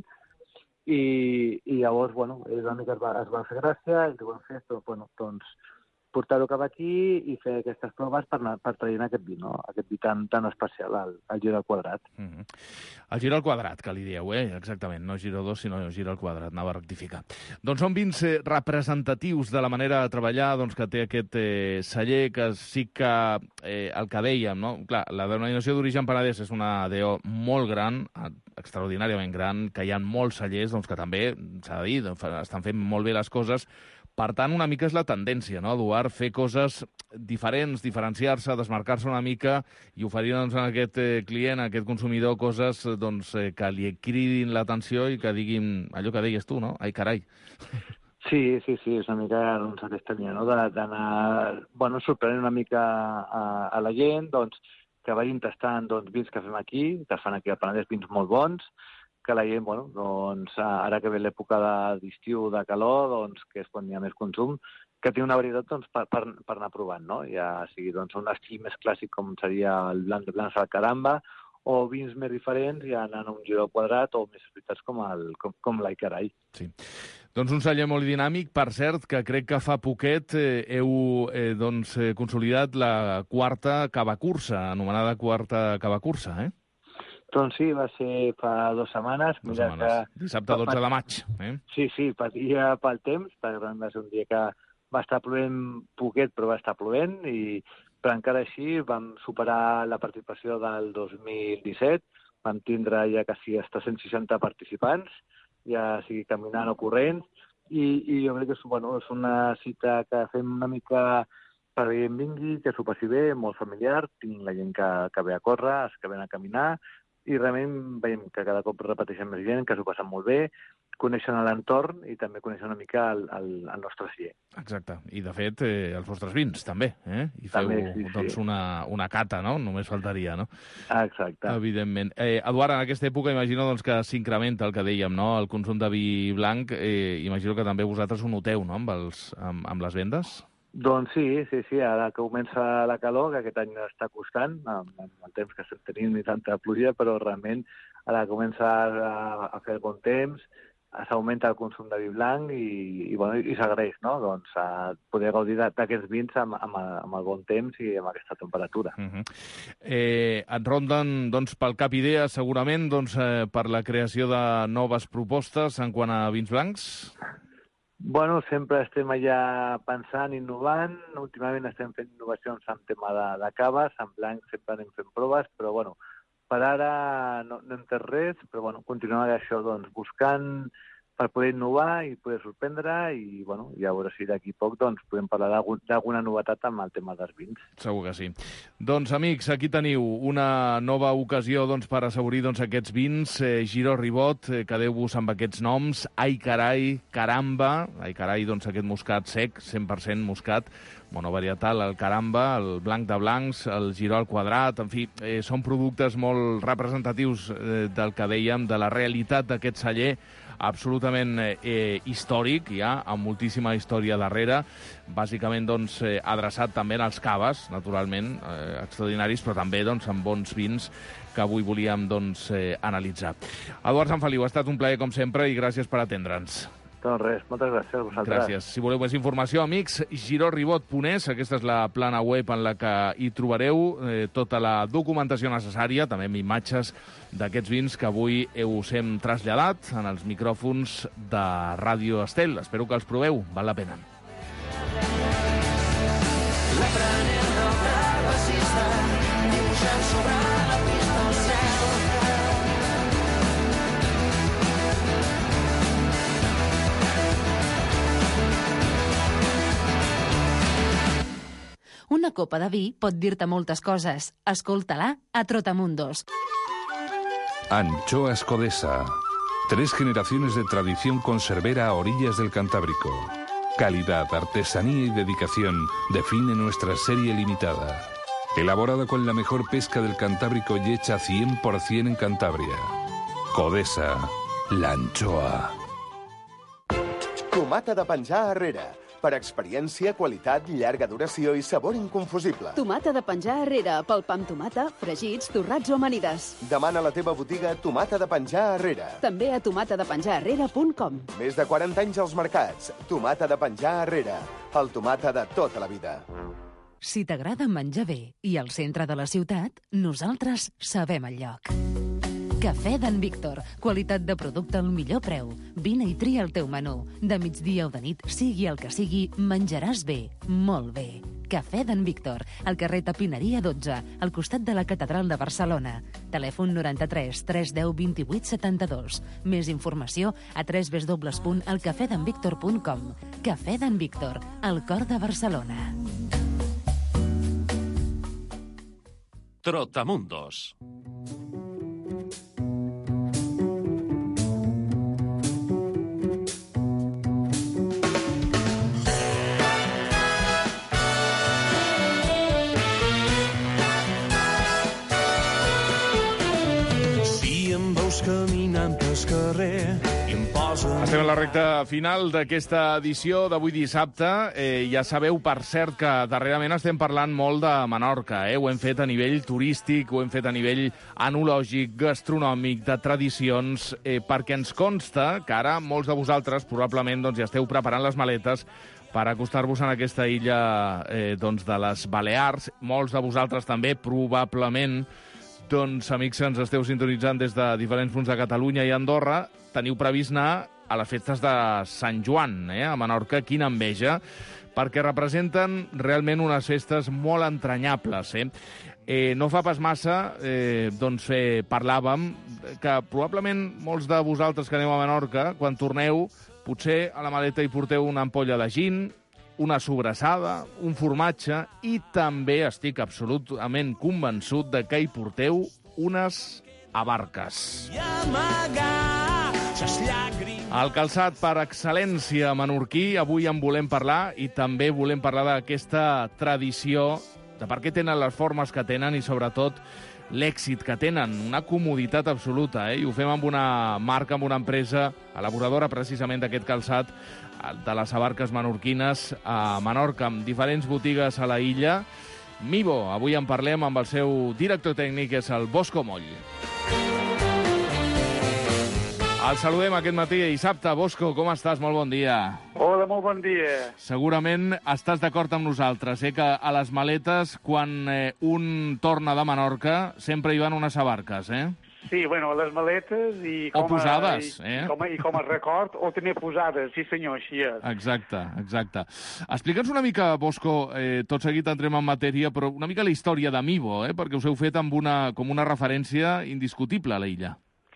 i, i llavors, bueno, és una mica es va, es va fer gràcia, i ho hem fet, però, bueno, doncs, portar-ho cap aquí i fer aquestes proves per, per traient aquest vi, no? Aquest vi tan, tan especial, el, el Giró al quadrat. Mm-hmm. El Giró al quadrat, que li dieu, eh? Exactament, no Giró dos, sinó Giró al quadrat, anava a rectificar. Doncs són vins eh, representatius de la manera de treballar doncs, que té aquest eh, celler, que sí que eh, el que dèiem, no? Clar, la denominació d'origen Penedès és una D O molt gran, extraordinàriament gran, que hi ha molts cellers doncs, que també, s'ha de dir, estan fent molt bé les coses. Per tant, una mica és la tendència, no, Eduard? Fer coses diferents, diferenciar-se, desmarcar-se una mica i oferir doncs, a aquest eh, client, a aquest consumidor, coses doncs, eh, que li cridin l'atenció i que diguin allò que deies tu, no? Ai, carai. Sí, sí, sí, és una mica doncs, aquesta línia, no?, d'anar, bueno, sorprenent una mica a, a la gent, doncs, que vagin tastant doncs, vins que fem aquí, que es fan aquí al Penedès, vins molt bons, que la gent, bueno, doncs, ara que ve l'època d'estiu, de calor, doncs, que és quan hi ha més consum, que té una varietat doncs, per, per, per anar provant, no? Ja sigui doncs, un estil més clàssic com seria el blanc de blanc al Caramba, o vins més diferents ja anant a un Giró quadrat, o més veritats com, el, com, com l'Ai Carai. Sí. Doncs un celler molt dinàmic, per cert, que crec que fa poquet eh, heu eh, doncs, eh, consolidat la quarta cavacursa, anomenada quarta cavacursa, eh? Doncs sí, va ser fa dues setmanes. Dues setmanes. Que... Dissabte dotze de maig. Eh? Sí, sí, patia pel temps, perquè va ser un dia que va estar plovent poquet, però va estar plovent, i però encara així vam superar la participació del dos mil disset, vam tindre ja quasi tres-cents seixanta participants, ja sigui caminant o corrent, i, i jo crec que és, bueno, és una cita que fem una mica per que gent vingui, que s'ho passi bé, molt familiar, tinc la gent que, que ve a córrer, els que ven a caminar, i realment veiem que cada cop repeteixen més gent, que s'ho passen molt bé, coneixen l'entorn i també coneixen una mica el, el, el nostre celler. Exacte. I, de fet, eh, els vostres vins, també. Eh? I feu també, sí, doncs, sí. Una, una cata, no? Només faltaria, no? Exacte. Evidentment. Eh, Eduard, en aquesta època imagino doncs, que s'incrementa el que dèiem, no? El consum de vi blanc. Eh, imagino que també vosaltres ho noteu, no?, amb, els, amb, amb les vendes? Doncs sí, sí, sí, ara que comença la calor, que aquest any està costant, amb, amb el temps que estem tenint ni tanta pluja, però realment ara comença a, a fer el bon temps, s'augmenta el consum de vi blanc i, i, bueno, i s'agraeix, no?, doncs, a poder gaudir d'aquests vins amb, amb, amb el bon temps i amb aquesta temperatura. Uh-huh. eh, et ronden doncs, pel cap idees, segurament, doncs, eh, per la creació de noves propostes en quant a vins blancs? Bueno, sempre estem allà pensant, innovant. Últimament estem fent innovacions en tema de, de caves, en blanc sempre anem fent proves, però bueno, per ara no, no hem fet res, però bueno, continuem això, doncs, buscant per poder innovar i poder sorprendre i, bueno, ja a veure si d'aquí poc doncs, podem parlar d'alguna novetat amb el tema dels vins. Segur que sí. Doncs, amics, aquí teniu una nova ocasió doncs, per assaborir doncs, aquests vins. Eh, Giró Ribot, eh, quedeu-vos amb aquests noms. Ai, carai, caramba. Ai, carai, doncs aquest moscat sec, cent per cent moscat, monovarietal, el caramba, el blanc de blancs, el Giró al quadrat, en fi, eh, són productes molt representatius eh, del que dèiem, de la realitat d'aquest celler, absolutament eh, històric, ja, amb moltíssima història darrere, bàsicament doncs, eh, adreçat també als caves, naturalment, eh, extraordinaris, però també doncs, amb bons vins que avui volíem doncs, eh, analitzar. Eduard Sanfeliu, ha estat un plaer com sempre i gràcies per atendre'ns. Doncs res, moltes gràcies a vosaltres. Gràcies. Si voleu més informació, amics, giroribot punt es, aquesta és la plana web en la que hi trobareu eh, tota la documentació necessària, també amb imatges d'aquests vins que avui us hem traslladat en els micròfons de Ràdio Estel. Espero que els proveu, val la pena. L'aprenent del trapecista dibuixant sobre la pista al cel. Una copa de vi pot dir-te moltes coses. Escolta-la a Trotamundos. Anchoas Codesa. Tres generaciones de tradición conservera a orillas del Cantábrico. Calidad, artesanía y dedicación define nuestra serie limitada. Elaborada con la mejor pesca del Cantábrico y hecha cien por cien en Cantabria. Codesa, la anchoa. Tomata de penjar arrere. Per experiència, qualitat, llarga duració i sabor inconfusible. Tomata de penjar arrere, pel pa amb tomata, fregits, torrats o amanides. Demana a la teva botiga Tomata de penjar arrere. També a tomata de penjar arrere punt com. Més de quaranta anys als mercats. Tomata de penjar arrere. El tomata de tota la vida. Si t'agrada menjar bé i al centre de la ciutat, nosaltres sabem el lloc. Cafè d'en Víctor. Qualitat de producte al millor preu. Vine i tria el teu menú. De migdia o de nit, sigui el que sigui, menjaràs bé, molt bé. Cafè d'en Víctor, al carrer Tapineria dotze, al costat de la Catedral de Barcelona. Telèfon noranta-tres tres deu vint-i-vuit setanta-dos. Més informació a w w w punt el cafè d'en víctor punt com. Cafè d'en Víctor, al cor de Barcelona. Trotamundos. Caminant pel carrer i em posen... Estem a la recta final d'aquesta edició d'avui dissabte. Eh, ja sabeu, per cert, que darrerament estem parlant molt de Menorca. Eh? Ho hem fet a nivell turístic, ho hem fet a nivell enològic, gastronòmic, de tradicions, eh, perquè ens consta que ara molts de vosaltres probablement doncs, ja esteu preparant les maletes per acostar-vos en aquesta illa eh, doncs, de les Balears. Molts de vosaltres també, probablement, doncs, amics que ens esteu sintonitzant des de diferents punts de Catalunya i Andorra, teniu previst anar a les festes de Sant Joan, eh, a Menorca. Quina enveja, perquè representen realment unes festes molt entranyables. Eh? Eh, no fa pas massa, eh, doncs eh, parlàvem que probablement molts de vosaltres que aneu a Menorca, quan torneu, potser a la maleta hi porteu una ampolla de gin, una sobrassada, un formatge i també estic absolutament convençut de que hi porteu unes abarques. El calçat per excel·lència menorquí, avui en volem parlar i també volem parlar d'aquesta tradició, de per què tenen les formes que tenen i sobretot l'èxit que tenen, una comoditat absoluta, eh? I ho fem amb una marca, amb una empresa elaboradora precisament d'aquest calçat, de les abarques menorquines a Menorca, amb diferents botigues a la illa. Mibo, avui en parlem amb el seu director tècnic, és el Bosco Moll. El saludem aquest matí de dissabte. Bosco, com estàs? Molt bon dia. Hola, molt bon dia. Segurament estàs d'acord amb nosaltres, eh? Que a les maletes, quan eh, un torna de Menorca, sempre hi van unes abarques, eh? Sí, bueno, les maletes i com, o posades, a, i, eh? i, com a, i com a record, o també posades, sí senyor, així és. Exacte, exacte. Explica'ns una mica, Bosco, eh, tot seguit entrem en matèria, però una mica la història d'Amibo, eh? Perquè us heu fet amb una, com una referència indiscutible a l'illa.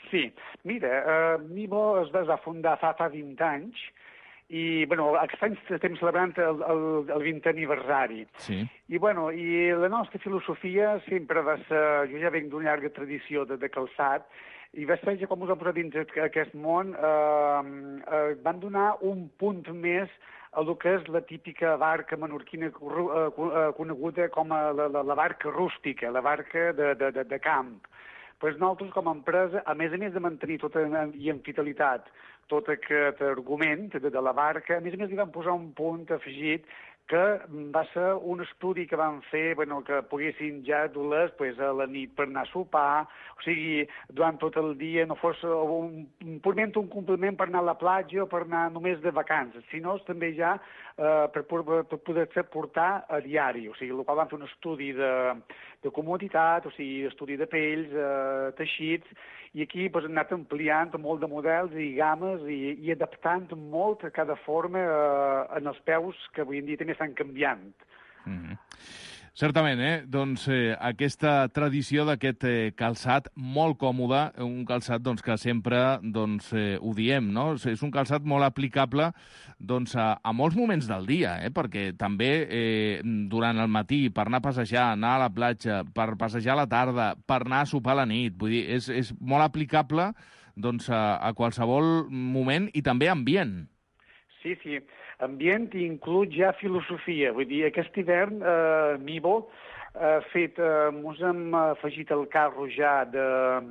Sí, mira, uh, Mibo es va fundar fa, fa vint anys i, bueno, aquest any estem celebrant el, el, el vintè aniversari. Sí. I, bueno, i la nostra filosofia sempre va ser, jo ja venc d'una llarga tradició de, de calçat, i va ser ja com us heu posat dins aquest món, eh, eh, van donar un punt més a el que és la típica barca menorquina coneguda com a la, la, la barca rústica, la barca de, de, de, de camp. Pues nosaltres, com a empresa, a més a més de mantenir tot en, i en fidelitat tot aquest argument de, de la barca, a més a més li vam posar un punt afegit que va ser un estudi que van fer, bueno, que poguessin ja dur-les pues, a la nit per anar a sopar, o sigui, durant tot el dia no fos un, purament un compliment per anar a la platja o per anar només de vacances, sinó també ja eh, per, per, per poder-se portar a diari, o sigui, el qual van fer un estudi de, de comoditat, o sigui, estudi de pells, eh, teixits, i aquí pues, hem anat ampliant molt de models i games i, i adaptant molt a cada forma eh, en els peus que avui en dia també estan canviant. Mm-hmm. Certament, eh? Doncs eh, aquesta tradició d'aquest eh, calçat molt còmode, un calçat doncs, que sempre doncs, eh, ho diem, no? És un calçat molt aplicable doncs, a, a molts moments del dia, eh? Perquè també eh, durant el matí, per anar a passejar, anar a la platja, per passejar a la tarda, per anar a sopar a la nit, vull dir, és, és molt aplicable doncs, a, a qualsevol moment i també ambient. Sí, sí, ambient i inclús ja filosofia. Vull dir, aquest hivern, eh, Mibo, ha eh, fet, eh, mos hem afegit el carro ja de,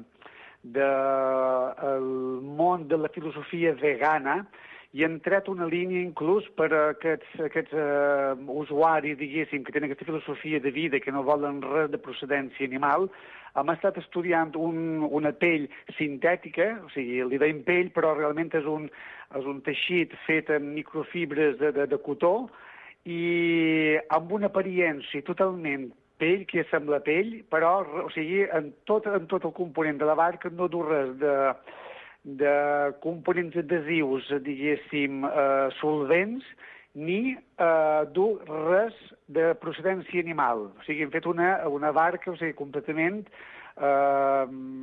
de el món de la filosofia vegana i hem tret una línia inclús per a aquests, aquests uh, usuaris, diguéssim, que tenen aquesta filosofia de vida, que no volen res de procedència animal. Hem estat estudiant un, una pell sintètica, o sigui, li deim pell, però realment és un, és un teixit fet amb microfibres de, de, de cotó i amb una apariència totalment pell, que sembla pell, però, o sigui, en tot, en tot el component de la barca no du res de, de components adhesius, diguéssim, eh, solvents, ni eh, dur res de procedència animal. O sigui, hem fet una, una barca, o sigui, completament, eh,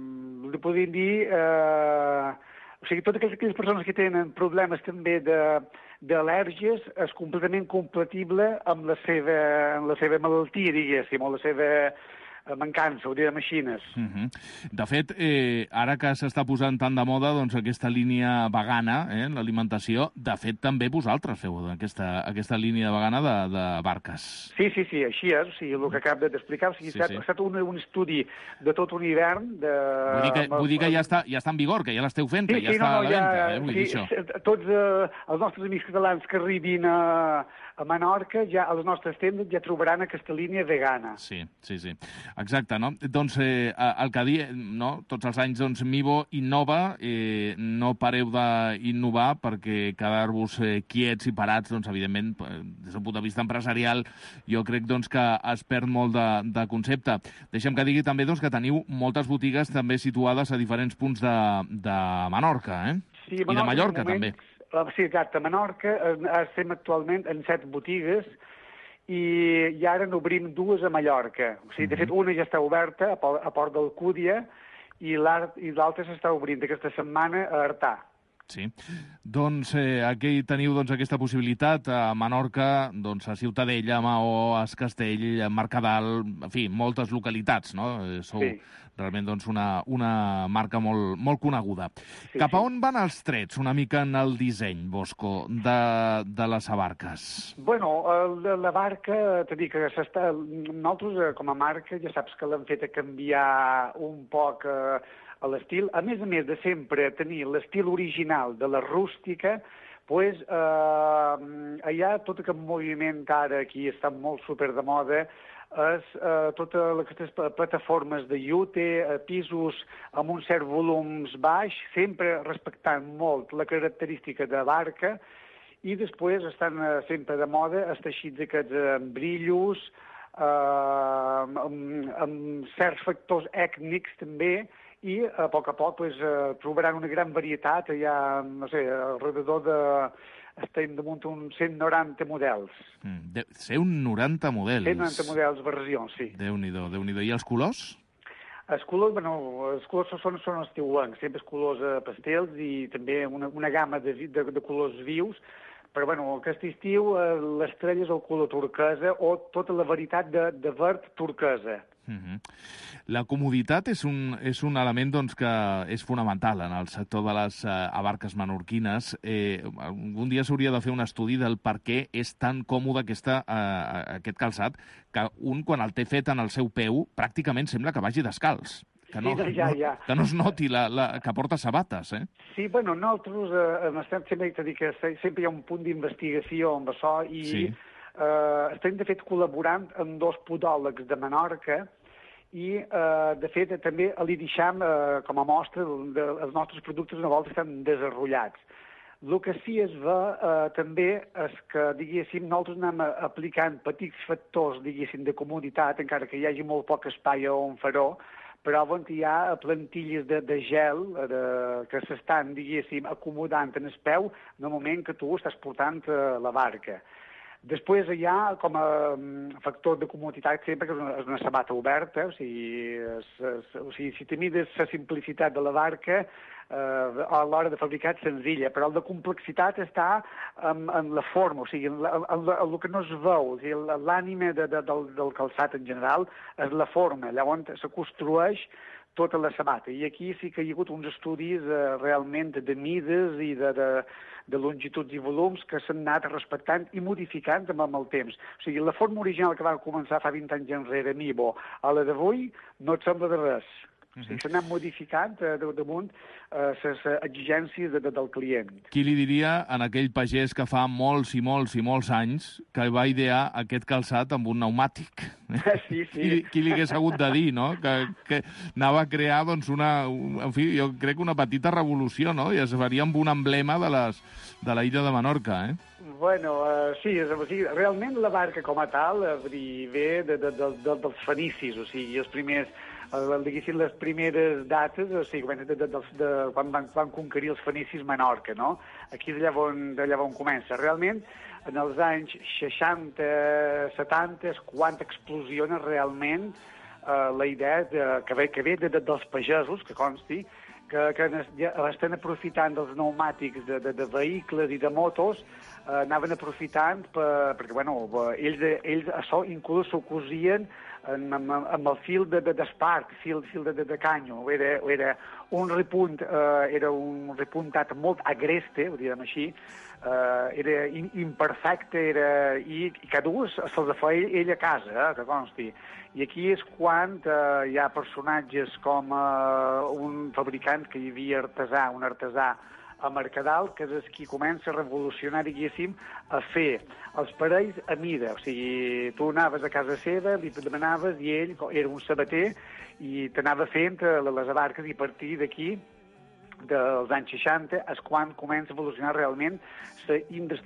li podríem dir, eh, o sigui, totes aquelles, aquelles persones que tenen problemes també de d'al·lèrgies és completament compatible amb la seva, amb la seva malaltia, diguéssim, o la seva mancança, ho diré, de màquines. Uh-huh. De fet, eh, ara que s'està posant tant de moda doncs, aquesta línia vegana, eh, l'alimentació, de fet també vosaltres feu aquesta, aquesta línia vegana de, de barques. Sí, sí, sí, així és, o sigui, el que acabo d'explicar, o sigui, sí, ha estat, sí. estat un, un estudi de tot un hivern. De... Vull dir que, vull dir que ja, està, ja està en vigor, que ja l'esteu fent, sí, que ja sí, està no, no, a la venda, ja, eh, vull sí, dir això. Tots eh, els nostres amics catalans que arribin a, a Menorca, ja a les nostres tendes ja trobaran aquesta línia vegana. Sí, sí, sí. Exacte, no? Doncs eh, el que diem, no? Tots els anys, doncs, Mibo innova, eh, no pareu d'innovar perquè quedar-vos eh, quiets i parats, doncs, evidentment, des del punt de vista empresarial, jo crec doncs, que es perd molt de, de concepte. Deixem que digui també doncs, que teniu moltes botigues també situades a diferents punts de, de Menorca, eh? Sí, I de Mallorca, moment, també. Sí, exacte. A Menorca estem actualment en set botigues, i, i ara n'obrim dues a Mallorca. O sigui, de fet, una ja està oberta a, a Port d'Alcúdia i l'altra s'està obrint aquesta setmana a Artà. Sí. Doncs eh, aquí teniu doncs, aquesta possibilitat a Menorca, doncs, a Ciutadella, a Maó, a Es Castell, a Mercadal, en fi, moltes localitats, no? Sou sí. realment doncs, una, una marca molt, molt coneguda. Sí, Cap a on van els trets, una mica en el disseny, Bosco, de, de les abarques? Bueno, el, la barca, t'he dit que s'està... Nosaltres, com a marca, ja saps que l'hem fet a canviar un poc eh, a l'estil. A més a més de sempre tenir l'estil original de la rústica, pues, eh, hi ha tot aquest moviment que ara aquí està molt super de moda, és eh, totes aquestes plataformes de llute, eh, pisos amb un cert volums baix, sempre respectant molt la característica de barca, i després estan eh, sempre de moda els teixits aquests amb brillos, eh, amb, amb certs factors ètnics també, i a poc a poc pues, eh, trobaran una gran varietat, hi ha, no sé, alrededor de... estem damunt uns cent noranta models. Mm, cent noranta models? cent noranta models, versions, sí. Déu-n'hi-do, Déu-n'hi-do. I els colors? Els colors, bueno, els colors són, són estiulencs, sempre els colors eh, pastels i també una, una gamma de, de, de colors vius, però bueno, aquest estiu eh, l'estrella és el color turquesa o tota la varietat de, de verd turquesa. Uh-huh. La comoditat és un, és un element doncs, que és fonamental en el sector de les uh, abarques menorquines. Eh, algun dia s'hauria de fer un estudi del per què és tan còmode aquesta, uh, aquest calçat que un, quan el té fet en el seu peu, pràcticament sembla que vagi descalç. Que no, sí, ja, ja. no, que no es noti la, la, que porta sabates, eh? Sí, bueno, nosaltres eh, estem, sempre, dir que sempre hi ha un punt d'investigació amb això i sí. eh, estem, de fet, col·laborant amb dos podòlegs de Menorca i, eh, de fet, també li deixem eh, com a mostra de, els nostres productes una volta estan desenrotllats. El que sí es ve eh, també és que, diguéssim, nosaltres anem aplicant petits factors, diguéssim, de comoditat, encara que hi hagi molt poc espai on fer-ho, però on hi ha plantilles de, de gel de, que s'estan, diguéssim, acomodant en el peu en el moment que tu estàs portant eh, la barca. Després hi ha com a factor de comoditat sempre que és una, és una sabata oberta, o sigui, és, és, o sigui si te mides la simplicitat de la barca, eh, a l'hora de fabricar és senzilla, però el de complexitat està en, en la forma, o sigui, en, en, en, en el que no es veu, o sigui, l'ànima de, de, del, del calçat en general és la forma, llavors se construeix tota la sabata. I aquí sí que hi ha hagut uns estudis eh, realment de mides i de, de, de longituds i volums que s'han anat respectant i modificant amb, amb el temps. O sigui, la forma original que va començar fa vint anys enrere, Mibo, a la d'avui, no et sembla de res. O sigui, s'ha anat modificant eh, damunt les eh, exigències de, de, del client. Qui li diria en aquell pagès que fa molts i molts i molts anys que va idear aquest calçat amb un pneumàtic? Sí, sí. Qui, qui li hagués hagut de dir, no? Que, que anava a crear, doncs, una... En fi, jo crec una petita revolució, no? I es faria amb un emblema de, les, de la illa de Menorca, eh? Bueno, uh, sí, és, o sigui, realment la barca com a tal uh, ve de, de, de, de, dels fenicis, o sigui, els primers... El, diguéssim, les primeres dates, o sigui, de, de, de, de, quan van, van conquerir els fenicis Menorca, no? Aquí és allà on, allà on comença. Realment, en els anys seixanta, setanta, és quan explosiona realment eh, la idea de, que ve, que ve de, de, dels pagesos, que consti, que, que ja estan aprofitant dels pneumàtics de, de, de vehicles i de motos, eh, anaven aprofitant per, perquè, bueno, ells, ells això inclús s'ho cosien amb, amb, amb el fil de, de, d'espart, fil, fil de, de, de canyo. Era, era un repunt, eh, era un repuntat molt agreste, ho direm així, eh, era in, imperfecte, era, i, i cada un se'ls feia ell a casa, eh, que consti. I aquí és quan eh, hi ha personatges com eh, un fabricant que hi havia artesà, un artesà a Mercadal, que és qui comença a revolucionar, diguéssim, a fer els parells a mida. O sigui, tu anaves a casa seva, li demanaves, i ell era un sabater, i t'anava fent les abarques, i a partir d'aquí, dels anys seixanta, és quan comença a evolucionar realment la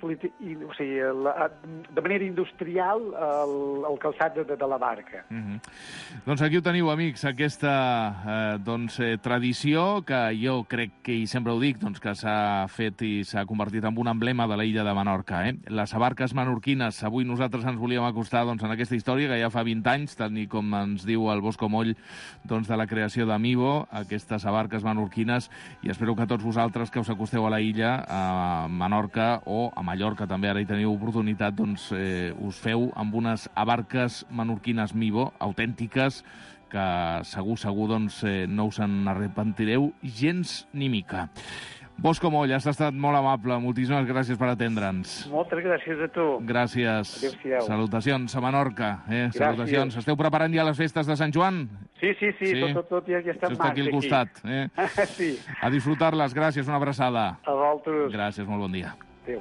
o sigui, la, de manera industrial el, el calçat de, de la barca. Mm-hmm. Doncs aquí ho teniu, amics, aquesta eh, doncs, eh, tradició que jo crec que, i sempre ho dic, doncs, que s'ha fet i s'ha convertit en un emblema de la illa de Menorca. Eh? Les abarques menorquines, avui nosaltres ens volíem acostar doncs, en aquesta història que ja fa vint anys, tant i com ens diu el Bosco Moll, doncs, de la creació d'Amibo, aquestes abarques menorquines, i espero que tots vosaltres que us acosteu a la illa, a Menorca o a Mallorca també, ara hi teniu oportunitat, doncs eh, us feu amb unes abarques menorquines Mibo, autèntiques, que segur, segur, doncs, eh, no us en arrepentireu gens ni mica. Bosco Moll, has estat molt amable. Moltíssimes gràcies per atendre'ns. Moltes gràcies a tu. Gràcies. Adéu-siau. Salutacions a Menorca. Eh? Salutacions. Esteu preparant ja les festes de Sant Joan? Sí, sí, sí, sí? Tot, tot, tot ja, ja està en marxa aquí. Això està aquí al costat. Eh? Sí. A disfrutar-les. Gràcies, una abraçada. A vosaltres. Gràcies, molt bon dia. Adéu.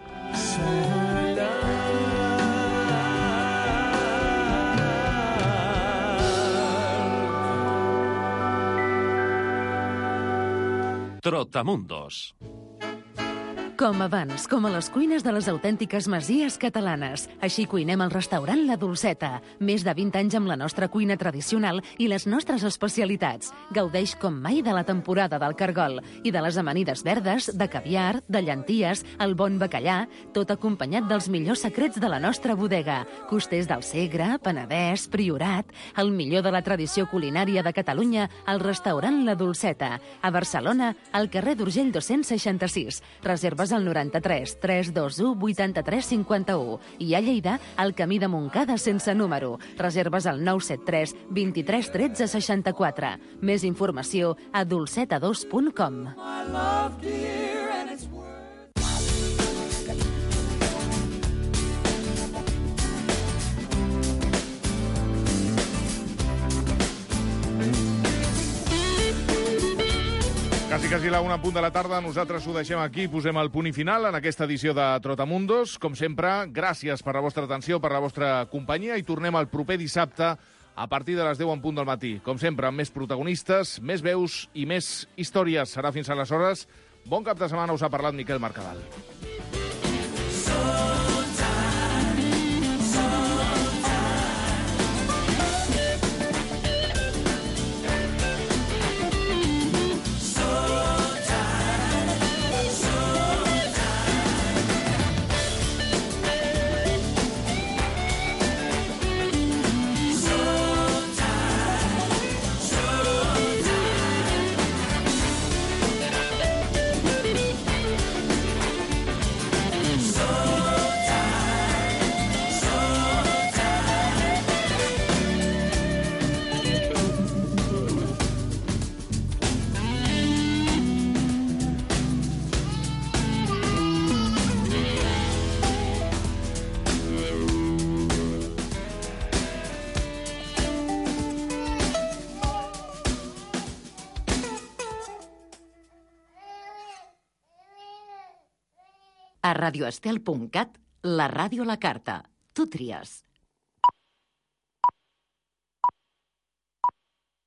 Trotamundos. Com abans, com a les cuines de les autèntiques masies catalanes. Així cuinem al restaurant La Dolceta. Més de vint anys amb la nostra cuina tradicional i les nostres especialitats. Gaudeix com mai de la temporada del cargol i de les amanides verdes, de caviar, de llenties, el bon bacallà, tot acompanyat dels millors secrets de la nostra bodega. Costers del Segre, Penedès, Priorat, el millor de la tradició culinària de Catalunya al restaurant La Dolceta. A Barcelona, al carrer d'Urgell dos-cents seixanta-sis. Reserves al noranta-tres tres dos u vuitanta-tres cinquanta-u i a Lleida al camí de Montcada sense número. Reserves al nou set tres vint-i-tres tretze seixanta-quatre. Més informació a dolceta dos punt com. Quasi, quasi la una punt de la tarda, nosaltres ho deixem aquí, posem el punt i final en aquesta edició de Trotamundos. Com sempre, gràcies per la vostra atenció, per la vostra companyia, i tornem el proper dissabte a partir de les deu en punt del matí. Com sempre, amb més protagonistes, més veus i més històries. Serà fins aleshores. Bon cap de setmana, us ha parlat Miquel Mercadal. A radioestel punt cat, la ràdio a la carta. Tu tries.